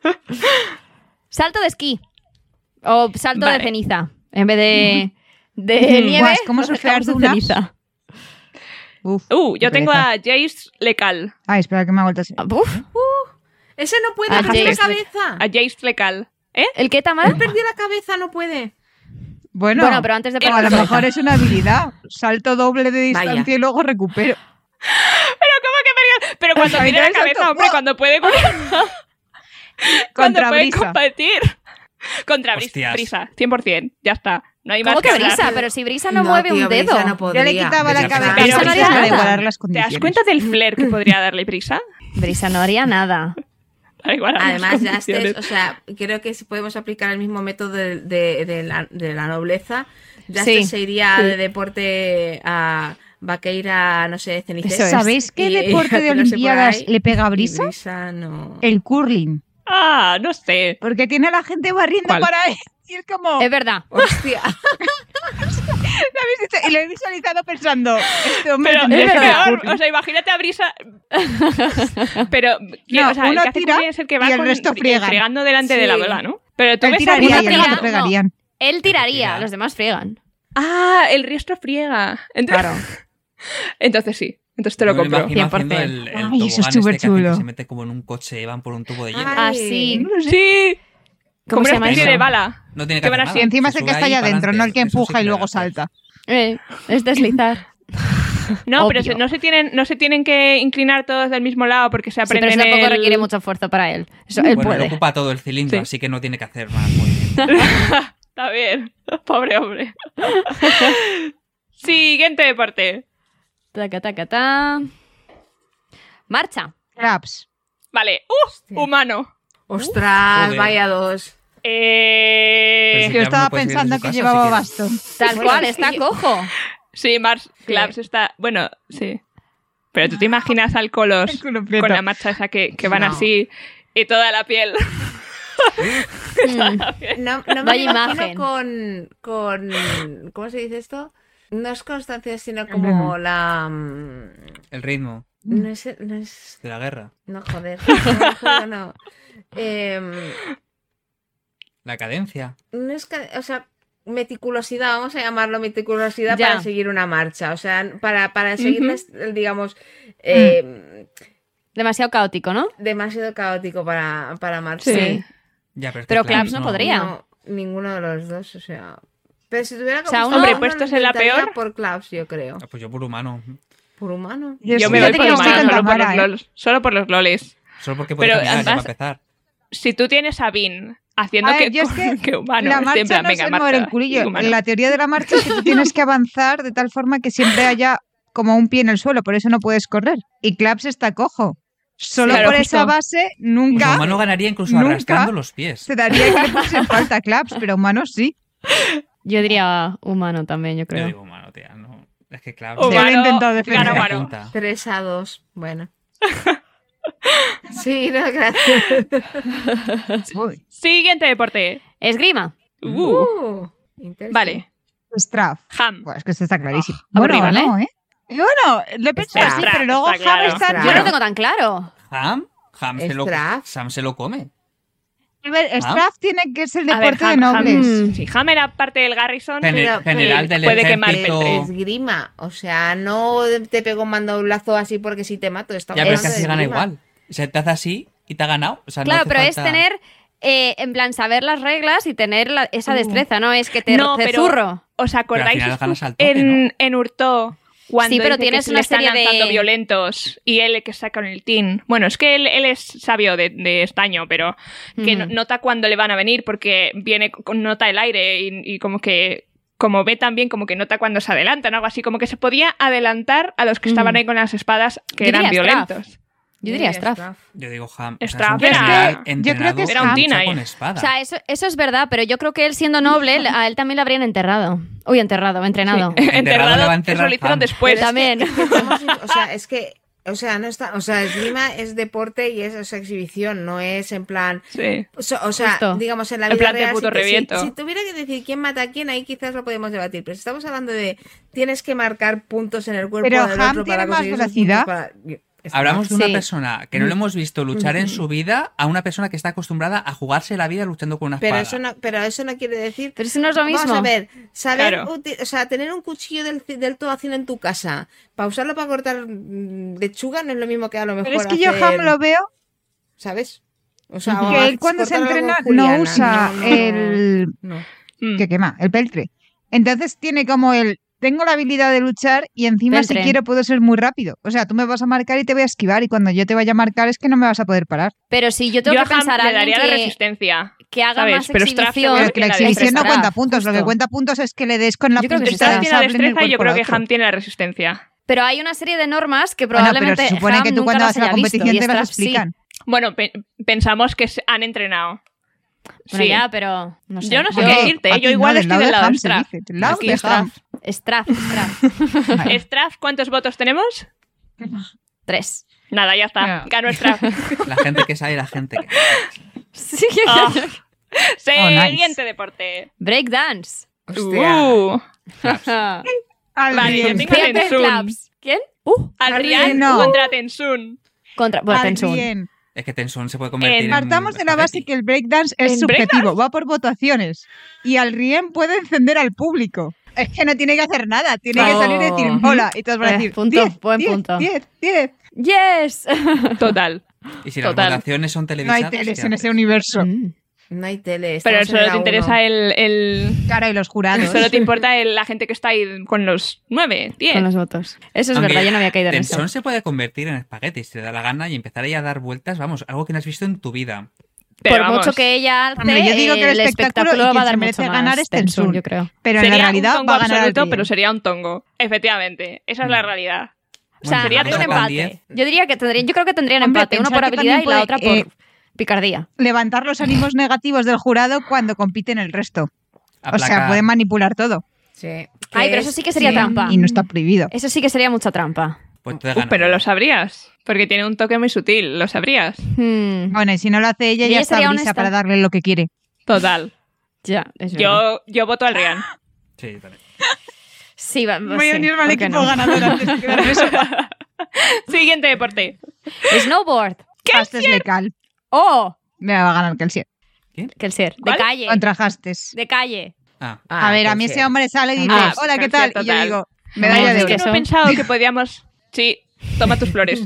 Salto de esquí. O salto Vale. de ceniza. En vez de, de Ujú. nieve, Buah, es como lo surfear dejamos de dunas. ceniza. Uf, Uh, yo qué tengo pereza. a Jace Lecal. Ay, espera que me ha vuelto así. Uf, Ese no puede, Ah, perdió la Jace. cabeza. A Jace Lecal. ¿Eh? ¿el qué, Tamara? Perdió la cabeza, no puede. Bueno, Bueno, pero antes de o a poner lo la mejor es una habilidad. Salto doble de Vaya. distancia y luego recupero. Pero ¿cómo que perdió? Pero cuando Ay, tiene la no, eso cabeza, to- hombre, cuando puede cuando Contra puede brisa. competir. Contra Bris- Hostias. Brisa, cien por ciento. Ya está. No hay más ¿Cómo que hablar. brisa? Pero si brisa no, No, mueve tío, un dedo. Brisa no Yo podría. le quitaba la Brisa cabeza no a haría Brisa nada. para igualar las ¿Te condiciones. das cuenta del flair que podría darle Brisa? Brisa no haría nada. Para igualar las Además, ya condiciones. estés, o sea, creo que si podemos aplicar el mismo método de, de- de la, de la nobleza, ya Sí. se iría Sí. de deporte a vaqueira, no sé, cenices. Eso es. ¿Sabéis qué Y- deporte de y tirarse por Olimpiadas ahí. le pega a Y Brisa? Brisa no. El curling. Ah, no sé. Porque tiene a la gente barriendo ¿Cuál? para él. Y es como... Es verdad. Hostia. ¿lo habéis visto? Y lo he visualizado pensando, este hombre Pero tendría es que hacer peor. curling. O sea, imagínate a Brisa. Pero, ¿quién- No, o sea, el uno que hace tira curling es el que va y el con- resto fri- friegan. fregando delante de la Sí. bola, ¿no? Pero tú Él ves a tiraría Brisa y el Brisa resto tira- fregarían. Él tiraría, Tira. los demás friegan. Ah, el resto friega. Entonces, Claro. entonces sí. Entonces te lo Yo me compro. imagino cien por haciendo cien. el, el Ay, tobogán eso es este que hacen superchulo. que se mete como en un coche y van por un tubo de hielo. Ay. Ah, sí. Sí. ¿Cómo Como se una llama especie eso? de bala. No tiene Que que van hacer así. Y nada. encima es Se el que sube está ahí allá para adentro, no el que adelante. Eso sí empuja y que luego lo hace. salta. Eh, es deslizar. No, pero Obvio. se- no se tienen, no se tienen que inclinar todos del mismo lado porque se Sí, pero aprenden eso tampoco el- requiere mucho esfuerzo para él. Eso, él Bueno, puede. le ocupa todo el cilindro, Sí. así que no tiene que hacer más movimiento. Está bien. Pobre hombre. Siguiente deporte. Taca, taca, ta. Marcha. Craps. Vale. ¡Uh! Hostia. Humano. Ostras, Joder. vaya dos. Eh... Pero si Yo ya estaba no puedes ir de pensando su que casa, llevaba si quieres. bastón. Tal Bueno, cual, sí. está cojo. Sí, Mars Claps está... Bueno, sí. Pero tú te imaginas al Colos El culo prieto. con la marcha esa que, que van No. así y toda la piel. Mm. No, no me Vaya lo imagino imagen. con, con... ¿Cómo se dice esto? No es constancia, sino como la... mm, El ritmo No es... No, es, de la guerra, no joder. No, joder, no. Em, la cadencia. no es que, o sea, meticulosidad, vamos a llamarlo meticulosidad Ya. para seguir una marcha. O sea, para, para seguir, Ujú. las- digamos, eh, Demasiado caótico, ¿no? demasiado caótico para, para marchar. Sí. Ya, pero, es que Pero Claps Claps no podría. No, ninguno de los dos, o sea. Pero si tuviera que O sea, apostar uno- Hombre, uno, puestos lo en la intentaría peor. por Claps, yo creo. Ah, pues yo por humano. Por humano. Yo sí, me voy fíjate por que humano, estoy con solo por los Tamara, ¿eh? lols. Solo por los loles. Solo porque puede Pero caminar ya para además- empezar. Si tú tienes a Vin haciendo A ver, que, yo es que que humano, la esté marcha en plan, no venga, es el mover marcha, el culillo. y humano. La teoría de la marcha es que tú tienes que avanzar de tal forma que siempre haya como un pie en el suelo, por eso no puedes correr. Y Claps está cojo. O Solo Claro, por justo. esa base, Pues nunca humano ganaría incluso nunca arrastrando los pies. se daría que le pasen falta claps, pero humanos sí. Yo diría humano también, yo Yo creo. digo humano, tía. No. Es que claro. Sí, Humano, lo he intentado defender. gana me humano. apunta. tres a dos. Bueno. Sí, no, gracias. Uy, Siguiente deporte. Esgrima. Uh, Uh, interesting. vale. Straff. Ham. Bueno, es que esto está clarísimo. Ah, bueno, aburrido, no, ¿eh? Y bueno, lo he pensado Straff, así, pero luego está claro. Ham está... Straff. Yo no Claro. lo tengo tan claro. Ham, Ham se lo, Straff. Sam se lo come. A ver, Straff tiene que ser el A ver, deporte Ham, de nobles. Ham. Sí, Ham era parte del Garrison. Gene- pero- general del puede quemar ejército. Esgrima. O sea, no te pego un mandaulazo así porque si te mato. Estamos Ya, pero es que hablando así de gana esgrima. igual. Se te hace así y te ha ganado. O sea, no Claro, hace pero es falta- tener, eh, en plan, saber las reglas y tener la- esa Uh. destreza, ¿no? Es que te, No, te pero- zurro. ¿Os acordáis final ganas al toque, en, ¿no? en Hurtó? Cuando Sí, pero dice tienes que una le están serie de- lanzando violentos y él el que saca con el tin. Bueno, es que él, él es sabio de, de estaño, pero que no- Ujú. nota cuándo le van a venir porque viene con nota el aire y, y como que como ve también como que nota cuando se adelantan, algo así, como que se podía adelantar a los que estaban Ujú. ahí con las espadas que Yo eran diría Straff. violentos. Yo diría Straff. Yo digo Ham. Straff o sea, es un era- general yo creo que entrenado es Era un Ham. tin lucha ahí. con espada. O sea, eso, eso es verdad, pero yo creo que él siendo noble, a él también lo habrían enterrado. Uy, enterrado, entrenado. Sí. Enterrado le va a Enterrado, enterrar eso lo hicieron Ham. después. Pero es También. que- es que estamos- o sea, es que, o sea, no está, o sea, esgrima es deporte y es, o sea, exhibición, no es en plan, Sí. o sea, o sea, Justo. digamos en la En vida plan de real, puto si, te- si- reviento. si tuviera que decir quién mata a quién, ahí quizás lo podemos debatir, pero si estamos hablando de tienes que marcar puntos en el cuerpo Pero del Ham otro tiene para más conseguir esos velocidad. puntos para- Está- Hablamos de una Sí. persona que no le hemos visto luchar en su vida a una persona que está acostumbrada a jugarse la vida luchando con una pero espada. eso no, pero eso no quiere decir. Pero eso no es lo mismo. Vamos a ver, saber, Claro. uti- o sea, tener un cuchillo del, del todo acción en tu casa, para usarlo para cortar mm, lechuga no es lo mismo que a lo mejor Pero es que yo hacer- Ham lo veo ¿sabes? O sea, Ujú. o que haz- él cuando se cortar algo entrena con no Juliana, usa no, no, el no. Mm. que quema, el peltre. Entonces tiene como el tengo la habilidad de luchar y encima Peltre. si quiero puedo ser muy rápido. O sea, tú me vas a marcar y te voy a esquivar y cuando yo te vaya a marcar es que no me vas a poder parar. Pero si yo tengo Yo a que Ham pensar a le alguien daría la que, resistencia. que haga ¿sabes? más Pero Straff exhibición. seguro Pero que la la exhibición no destreza. cuenta puntos. Lo que Justo. cuenta puntos es que le des con la Yo creo que punta sí, Straff Straff tiene la sable en el destreza y yo cuerpo creo al que otro. Ham tiene la resistencia. Pero hay una serie de normas que Bueno, pero probablemente se supone Ham que tú nunca cuando las vas a la haya visto, competición y te las Straff sí. explican. Bueno, pe- pensamos que se han entrenado. Bueno, Sí. ya, pero no sé. Yo no sé Yo- qué decirte, ¿eh? Aquí yo igual no, del estoy lado del de lado de Ham se Straff. dice, del lado Aquí de Straff. Ham. Straff, Straff. Vale. Straff, ¿cuántos votos tenemos? Tres. Nada, ya está. Ya. Ganó Straff. La gente que sabe y la gente que... Sí. Ah. Oh, nice. Siguiente deporte. Breakdance. Hostia. Uh. Al Vale, yo bien. tengo Pepper Tensun. Claps. ¿Quién? Uh, Adrián No. contra Tensun. contra. Bueno, Al Tensun. bien. Es que Tensun se puede convertir En- en... Partamos de la base espagueti. que el breakdance es ¿En subjetivo, va por votaciones. Y al Rien puede encender al público. Es que no tiene que hacer nada, tiene que Oh. salir y decir hola. Y todos van a Eh, decir punto, diez, buen diez, punto. diez, diez. Yes. Total. Y si las Total. votaciones son No televisadas... hay teles ¿qué en haces? ese universo. Mm. No hay tele. Pero estamos en solo la te interesa uno. el, el... Claro, y los jurados. Solo te importa el- la gente que está ahí con los nueve, diez. Con los votos. Eso es Aunque verdad, yo no había caído en eso. Tensun se puede convertir en espagueti si te da la gana y empezar ahí a dar vueltas, vamos, algo que no has visto en tu vida. Pero Por vamos, mucho que ella alce, Hombre, yo digo que el el espectáculo espectáculo y quien va a se dar merece mucho ganar más es Tensun. yo creo. Pero en sería la realidad un tongo va a ganar al absoluto, Rien. pero sería un tongo. Efectivamente, esa es la realidad. O sea, Bueno, sería habría un todo sacan empate. diez. Yo diría que tendrían, yo creo que tendrían Hombre, empate, uno pensar por que habilidad y también la otra puede, por picardía. Levantar los ánimos negativos del jurado cuando compiten el resto. O sea, Aplacar. pueden manipular todo. Sí. Ay, Que pero es- eso sí que sería Sí, trampa. Y no está prohibido. Eso sí que sería mucha trampa. Pues te Uh, gana. pero lo sabrías, porque tiene un toque muy sutil, lo sabrías. Hmm, Bueno, y si no lo hace ella, Y ya ella está sería brisa honesta. para darle lo que quiere. Total. Ya, es verdad. Yo, yo voto al Rian. Sí, también. Sí, va, va, Voy a sí, unirme al ¿por qué equipo no? ganador antes de quedarme sola. Siguiente deporte. Snowboard. Hastes lecal. Oh, Me va a ganar Kelsier. Kelsier. De ¿Cuál? calle. Contra Hastes. De calle. Ah, Ah, a ver, a que mí sí. ese hombre sale y dice, Ah, hola, ¿qué Kelsier tal? Y yo total. digo, medalla No, de Es oro. que eso. no he pensado que podíamos... Sí, toma tus flores.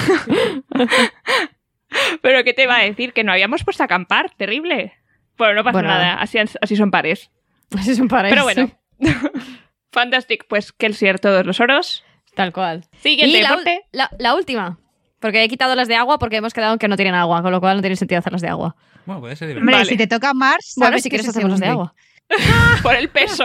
Pero ¿qué te iba a decir? Que no habíamos puesto a acampar. Terrible. Bueno, no pasa Bueno. nada. Así, así son pares. Así son para Pero eso. bueno. Fantastic. Pues Kelsier todos los oros. Tal cual. Siguiente Y la, ul- deporte. la, la última. Porque he quitado las de agua porque hemos quedado en que no tienen agua, con lo cual no tiene sentido hacerlas de agua. bueno, puede ser Hombre, divertido. Vale. si te toca Mars, Bueno, sabes si que quieres ese hacemos las de hunde. agua. Por el peso.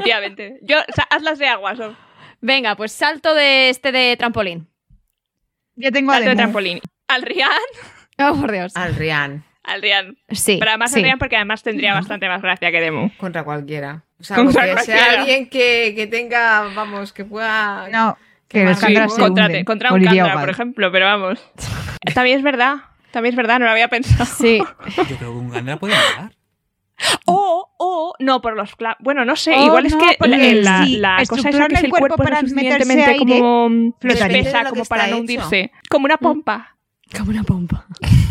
Efectivamente. Yo, o sea, haz las de agua. Son. Venga, pues salto de este de trampolín. Ya tengo a Tanto de Demu. trampolín. Al Rian. Oh, por Dios. Al Rian, Al Rian. Sí. Pero además sí. al Rian porque además tendría bastante más gracia que Demu. contra cualquiera. O sea, Contra que cualquiera. sea alguien que, que tenga, vamos, que pueda... No, Qué que los mal. Kandra Sí, se contra, hunden. contra o un le iría Kandra, ahogado. por ejemplo, pero vamos. También es verdad. También es verdad, no lo había pensado. Sí. Yo creo que un Gandra puede matar. O, o, no, por los clavos. Bueno, no sé, Oh, igual es no, que porque la, la, si la cosa esa estructuran que es el el cuerpo cuerpo, para es lo meterse suficientemente aire, como flotaría. Depende de espesa lo como que para está no hecho. hundirse. Como una pompa. Como una pompa.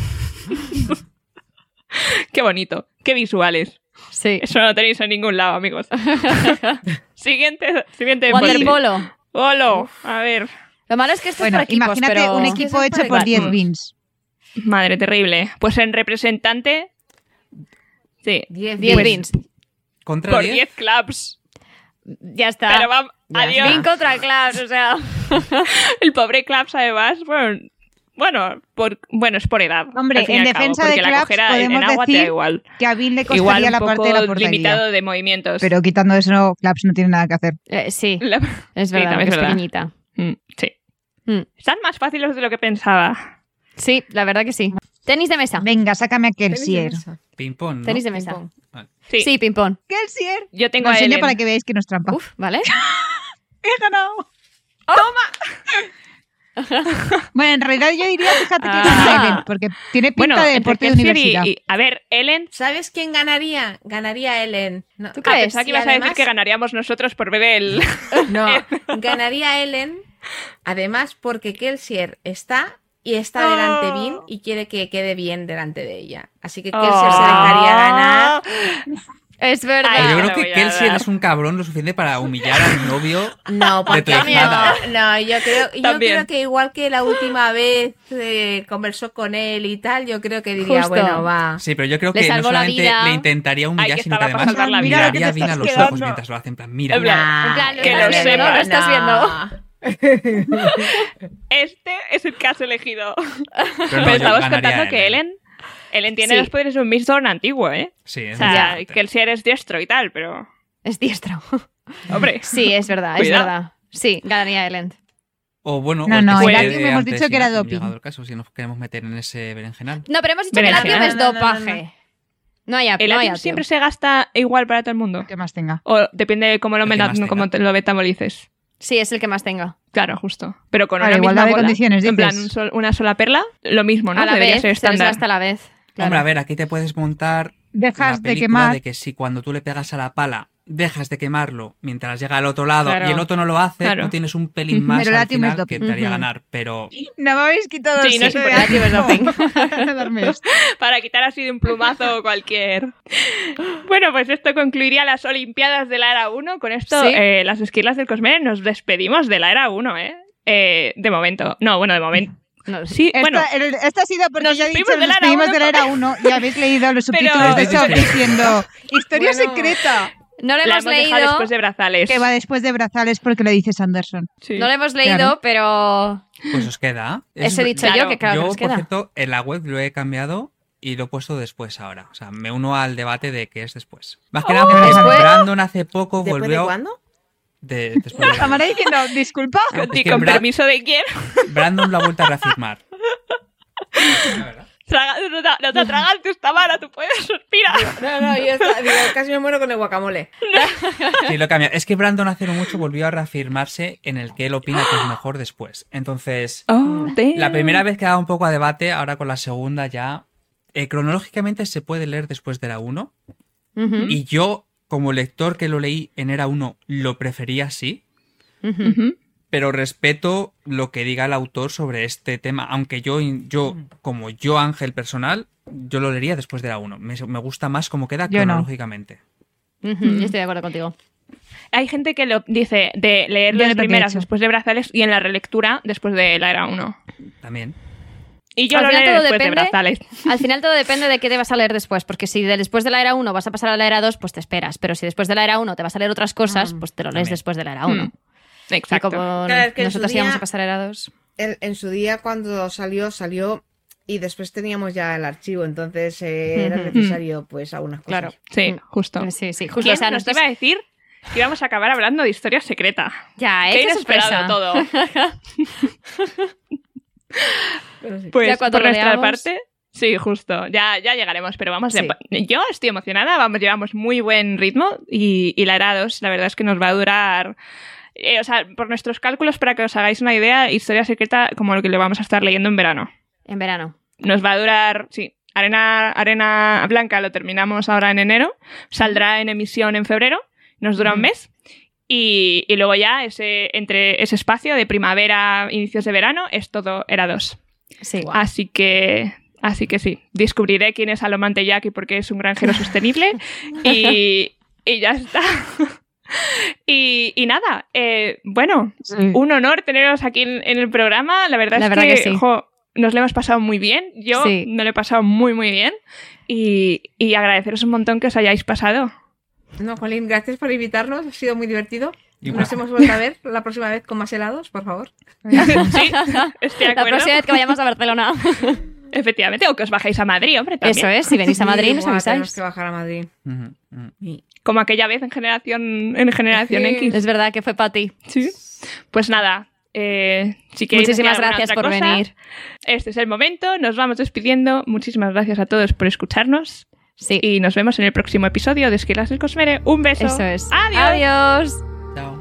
Qué bonito. Qué visuales. Sí. Eso no lo tenéis en ningún lado, amigos. siguiente, siguiente deporte. Waterpolo. Polo. A ver. Lo malo es que esto Bueno, es por equipos, imagínate pero... un equipo Eso es hecho para por diez equipos. beans. Madre, terrible. Pues en representante. Sí. diez diez beans. beans. Contra Por diez. diez clubs. Ya está. Pero vamos. Ya Adiós. está. Bean contra Claps, o sea... El pobre Claps, además, bueno, bueno, por, bueno, es por edad. Hombre, al fin y en al cabo, defensa porque de la Claps cogera en- en podemos agua te da decir igual. Que a Bean le Igual costaría un la parte poco de la portería. limitado de movimientos. Pero quitando eso, Claps no tiene nada que hacer. Eh, sí, La- es Sí, verdad, también que es es verdad. pequeñita. Mm, sí. Mm. Están más fáciles de lo que pensaba. Sí, la verdad que sí. Tenis de mesa. Venga, sácame a Tenis de Kelsier. mesa. Ping-pong, ¿no? Tenis de mesa. Ping-pong. Sí. Sí, ping-pong. ¡Kelsier! Yo tengo Lo a enseño Ellen. para que veáis que no es trampa. Uf, ¿vale? ¡He ganado! Bueno, en realidad yo diría, fíjate que Ah. gana Ellen, porque tiene pinta Bueno, de entre deporte de Kelsier y, universidad. y- a ver, Ellen. ¿Sabes quién ganaría? Ganaría Ellen. No, ¿Tú Ah, crees? pensaba que Y ibas a decir además- que ganaríamos nosotros por ver el. No, ganaría Ellen, además porque Kelsier está y está Oh. delante Bean y quiere que quede bien delante de ella. Así que Oh. Kelsier se dejaría ganar. Es verdad. Ay, Pero yo no creo lo que voy a Kelsier dar. es un cabrón lo suficiente para humillar a mi novio. No, porque tu hijada. no, no, yo creo, yo También. creo que igual que la última vez eh, conversó con él y tal, yo creo que diría, Justo. bueno, va. Sí, pero yo creo Le que no salvó la solamente vida. le intentaría humillar, Ay, que sino que estaba para además salvar la vida. Mira lo que miraría te bien a estás los quedando. ojos mientras lo hacen. En plan, mira, En plan, Nah, En plan, lo que estás lo viendo, ¿no? sepas. Lo estás viendo. Este es el que has elegido. pero no, Pero yo estamos ganaría contando a que Ellen. Ellen tiene Sí. los poderes de un Mistborn antiguo, ¿eh? Sí, es O sea, diferente. que el Kelsier es diestro y tal, pero. Es diestro. Hombre. Sí, es verdad, es Cuidado. verdad. Sí, ganaría Ellen. O bueno, No, o el no, que el se Latium quede hemos antes dicho y que era no, doping. llegado el caso, si nos queremos meter en ese berenjenal. No, pero hemos dicho que el Berenjena. Latium es No, no, no, no, dopaje. No hay ¿El no hay Latium Latium. siempre se gasta igual para todo el mundo? Que más tenga. O depende de cómo lo, El que meta- más tenga. cómo te lo metabolices. Sí, es el que más tenga. Claro, justo. Pero con Claro, una igualdad misma de bola, condiciones, en plan, dices. un sol- una sola perla, lo mismo, ¿no? A la Debería vez, ser se les estándar. gasta a la vez. Claro. Hombre, a ver, aquí te puedes montar Dejas la de película quemar. de que si cuando tú le pegas a la pala dejas de quemarlo mientras llega al otro lado Claro. y el otro no lo hace, Claro. tú tienes un pelín Ujú. más Pero al Latium es final doping. que te haría Ujú. ganar, pero No me habéis quitado Sí, no es importante. Latium es doping. Darme esto. Para quitar así de un plumazo cualquier. Bueno, pues esto concluiría las Olimpiadas de la Era uno. Con esto, Sí. eh, las esquirlas del Cosmere, nos despedimos de la Era uno, ¿eh? Eh, de momento. No, bueno, de momento. No, Sí, Esta, bueno. el- esta ha sido porque Nos ya he dicho, despedimos de nos la era despedimos uno de la era uno y habéis leído los subtítulos de Pero- Chop diciendo historia Bueno. secreta No lo La hemos hemos dejado leído. después de Brazales. que va después de Brazales porque lo dice Sanderson. Sí. No lo hemos leído, Claro. pero pues os queda. Es- eso he dicho claro. yo, que claro yo, que nos por queda. cierto, en la web lo he cambiado y lo he puesto después ahora. O sea, me uno al debate de que es después. Más que nada porque ¿después? Brandon hace poco ¿Después de volvió... cuándo? de- después de- Tamara diciendo, disculpa. No, es ¿Y que con Bra- permiso de quién? Brandon lo ha vuelto a reafirmar. La verdad. Traga- no, te- no te atragantes, Tamara, tú puedes respirar. No, no, yo está- digo, casi me muero con el guacamole. Sí, lo he cambiado. Es que Brandon hace no mucho volvió a reafirmarse en el que él opina que es mejor después. Entonces, Oh, la primera vez quedaba un poco a debate, ahora con la segunda ya... eh, cronológicamente se puede leer después de la uno. Ujú, Y yo, como lector que lo leí en Era uno, lo prefería así. ujú. Ujú. Pero respeto lo que diga el autor sobre este tema. Aunque yo, yo como yo, Ángel personal, yo lo leería después de la uno. Me, me gusta más cómo queda Yo no. cronológicamente. Ujú, yo estoy de acuerdo contigo. Hay gente que lo dice de leer Yo las lo que he primeras hecho. después de Brazales y en la relectura después de la Era uno. También. Y yo Al lo final leo todo después de depende- Brazales. Al final todo depende de qué te vas a leer después, porque si de- después de la era uno vas a pasar a la era dos, pues te esperas. Pero si después de la era uno te vas a leer otras cosas, pues te lo lees También. después de la era uno. Mm, Exacto. Y como Claro, es que en su nosotros día- íbamos a pasar a era dos. En, en su día cuando salió, salió y después teníamos ya el archivo, entonces eh, era Ujú. necesario pues algunas cosas. Claro. Sí, Mm. justo. Sí, sí, justo. ¿Quién O sea, nos nosotros- iba a decir que íbamos a acabar hablando de historia secreta? Ya, ¿eh? Qué Qué inesperado sorpresa. todo. Pero sí. Pues Ya cuando por lo nuestra leamos. parte, sí, justo, ya, ya llegaremos, pero vamos, Sí. de- yo estoy emocionada, vamos, llevamos muy buen ritmo y, y la era dos, la verdad es que nos va a durar, eh, o sea, por nuestros cálculos, para que os hagáis una idea, Historia Secreta como lo que le vamos a estar leyendo en verano. En verano. Nos va a durar, sí, Arena, Arena Blanca lo terminamos ahora en enero, saldrá en emisión en febrero, nos dura un mes. Y, y luego ya ese, entre ese espacio de primavera, inicios de verano, es todo era dos. Sí. Así que, así que sí, descubriré quién es Alomante Jack y por qué es un granjero sostenible. y, y ya está. y, y nada, eh, bueno, Sí. un honor teneros aquí en, en el programa. La verdad La es verdad que, que sí. jo, nos lo hemos pasado muy bien. Yo Sí. me lo he pasado muy, muy bien. Y, y agradeceros un montón que os hayáis pasado. No, Colin, gracias por invitarnos, ha sido muy divertido. Y Nos hemos vuelto a ver la próxima vez con más helados, por favor. Sí, estoy de La acuerdo. próxima vez que vayamos a Barcelona. Efectivamente, o que os bajéis a Madrid, hombre, también. Eso es, si venís a Madrid Sí, nos buah, tenemos avisáis. que bajar a Madrid. Ujú, ujú. Y- Como aquella vez en Generación, en generación Sí. X. Es verdad que fue para ti. Sí. Pues nada, eh, si queréis Muchísimas decir alguna gracias otra por cosa, venir. Este es el momento, nos vamos despidiendo. Muchísimas gracias a todos por escucharnos. Sí, Y nos vemos en el próximo episodio de Esquilas del Cosmere. Un beso. eso es. Adiós. Adiós. Chao.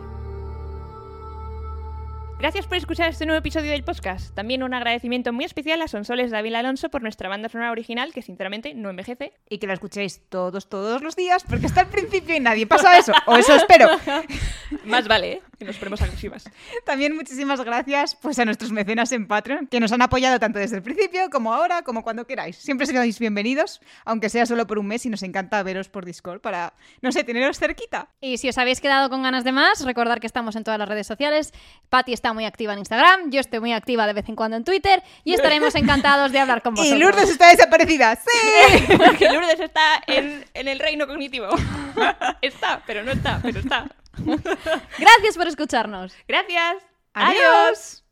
Gracias por escuchar este nuevo episodio del podcast. También un agradecimiento muy especial a Sonsoles Dávila Alonso por nuestra banda sonora original, que sinceramente no envejece. Y que la escuchéis todos, todos los días, porque hasta el principio y nadie pasa eso. O eso espero. Más vale, ¿eh? Que nos ponemos agresivas. También muchísimas gracias pues, a nuestros mecenas en Patreon, que nos han apoyado tanto desde el principio, como ahora, como cuando queráis. Siempre seréis bienvenidos, aunque sea solo por un mes, y nos encanta veros por Discord para, no sé, teneros cerquita. Y si os habéis quedado con ganas de más, recordad que estamos en todas las redes sociales. Patty está muy activa en Instagram, yo estoy muy activa de vez en cuando en Twitter y estaremos encantados de hablar con vosotros. Y Lourdes está desaparecida. ¡Sí! Que Lourdes está en, en el reino cognitivo. Está, pero no está, pero está. Gracias por escucharnos. Gracias. Adiós.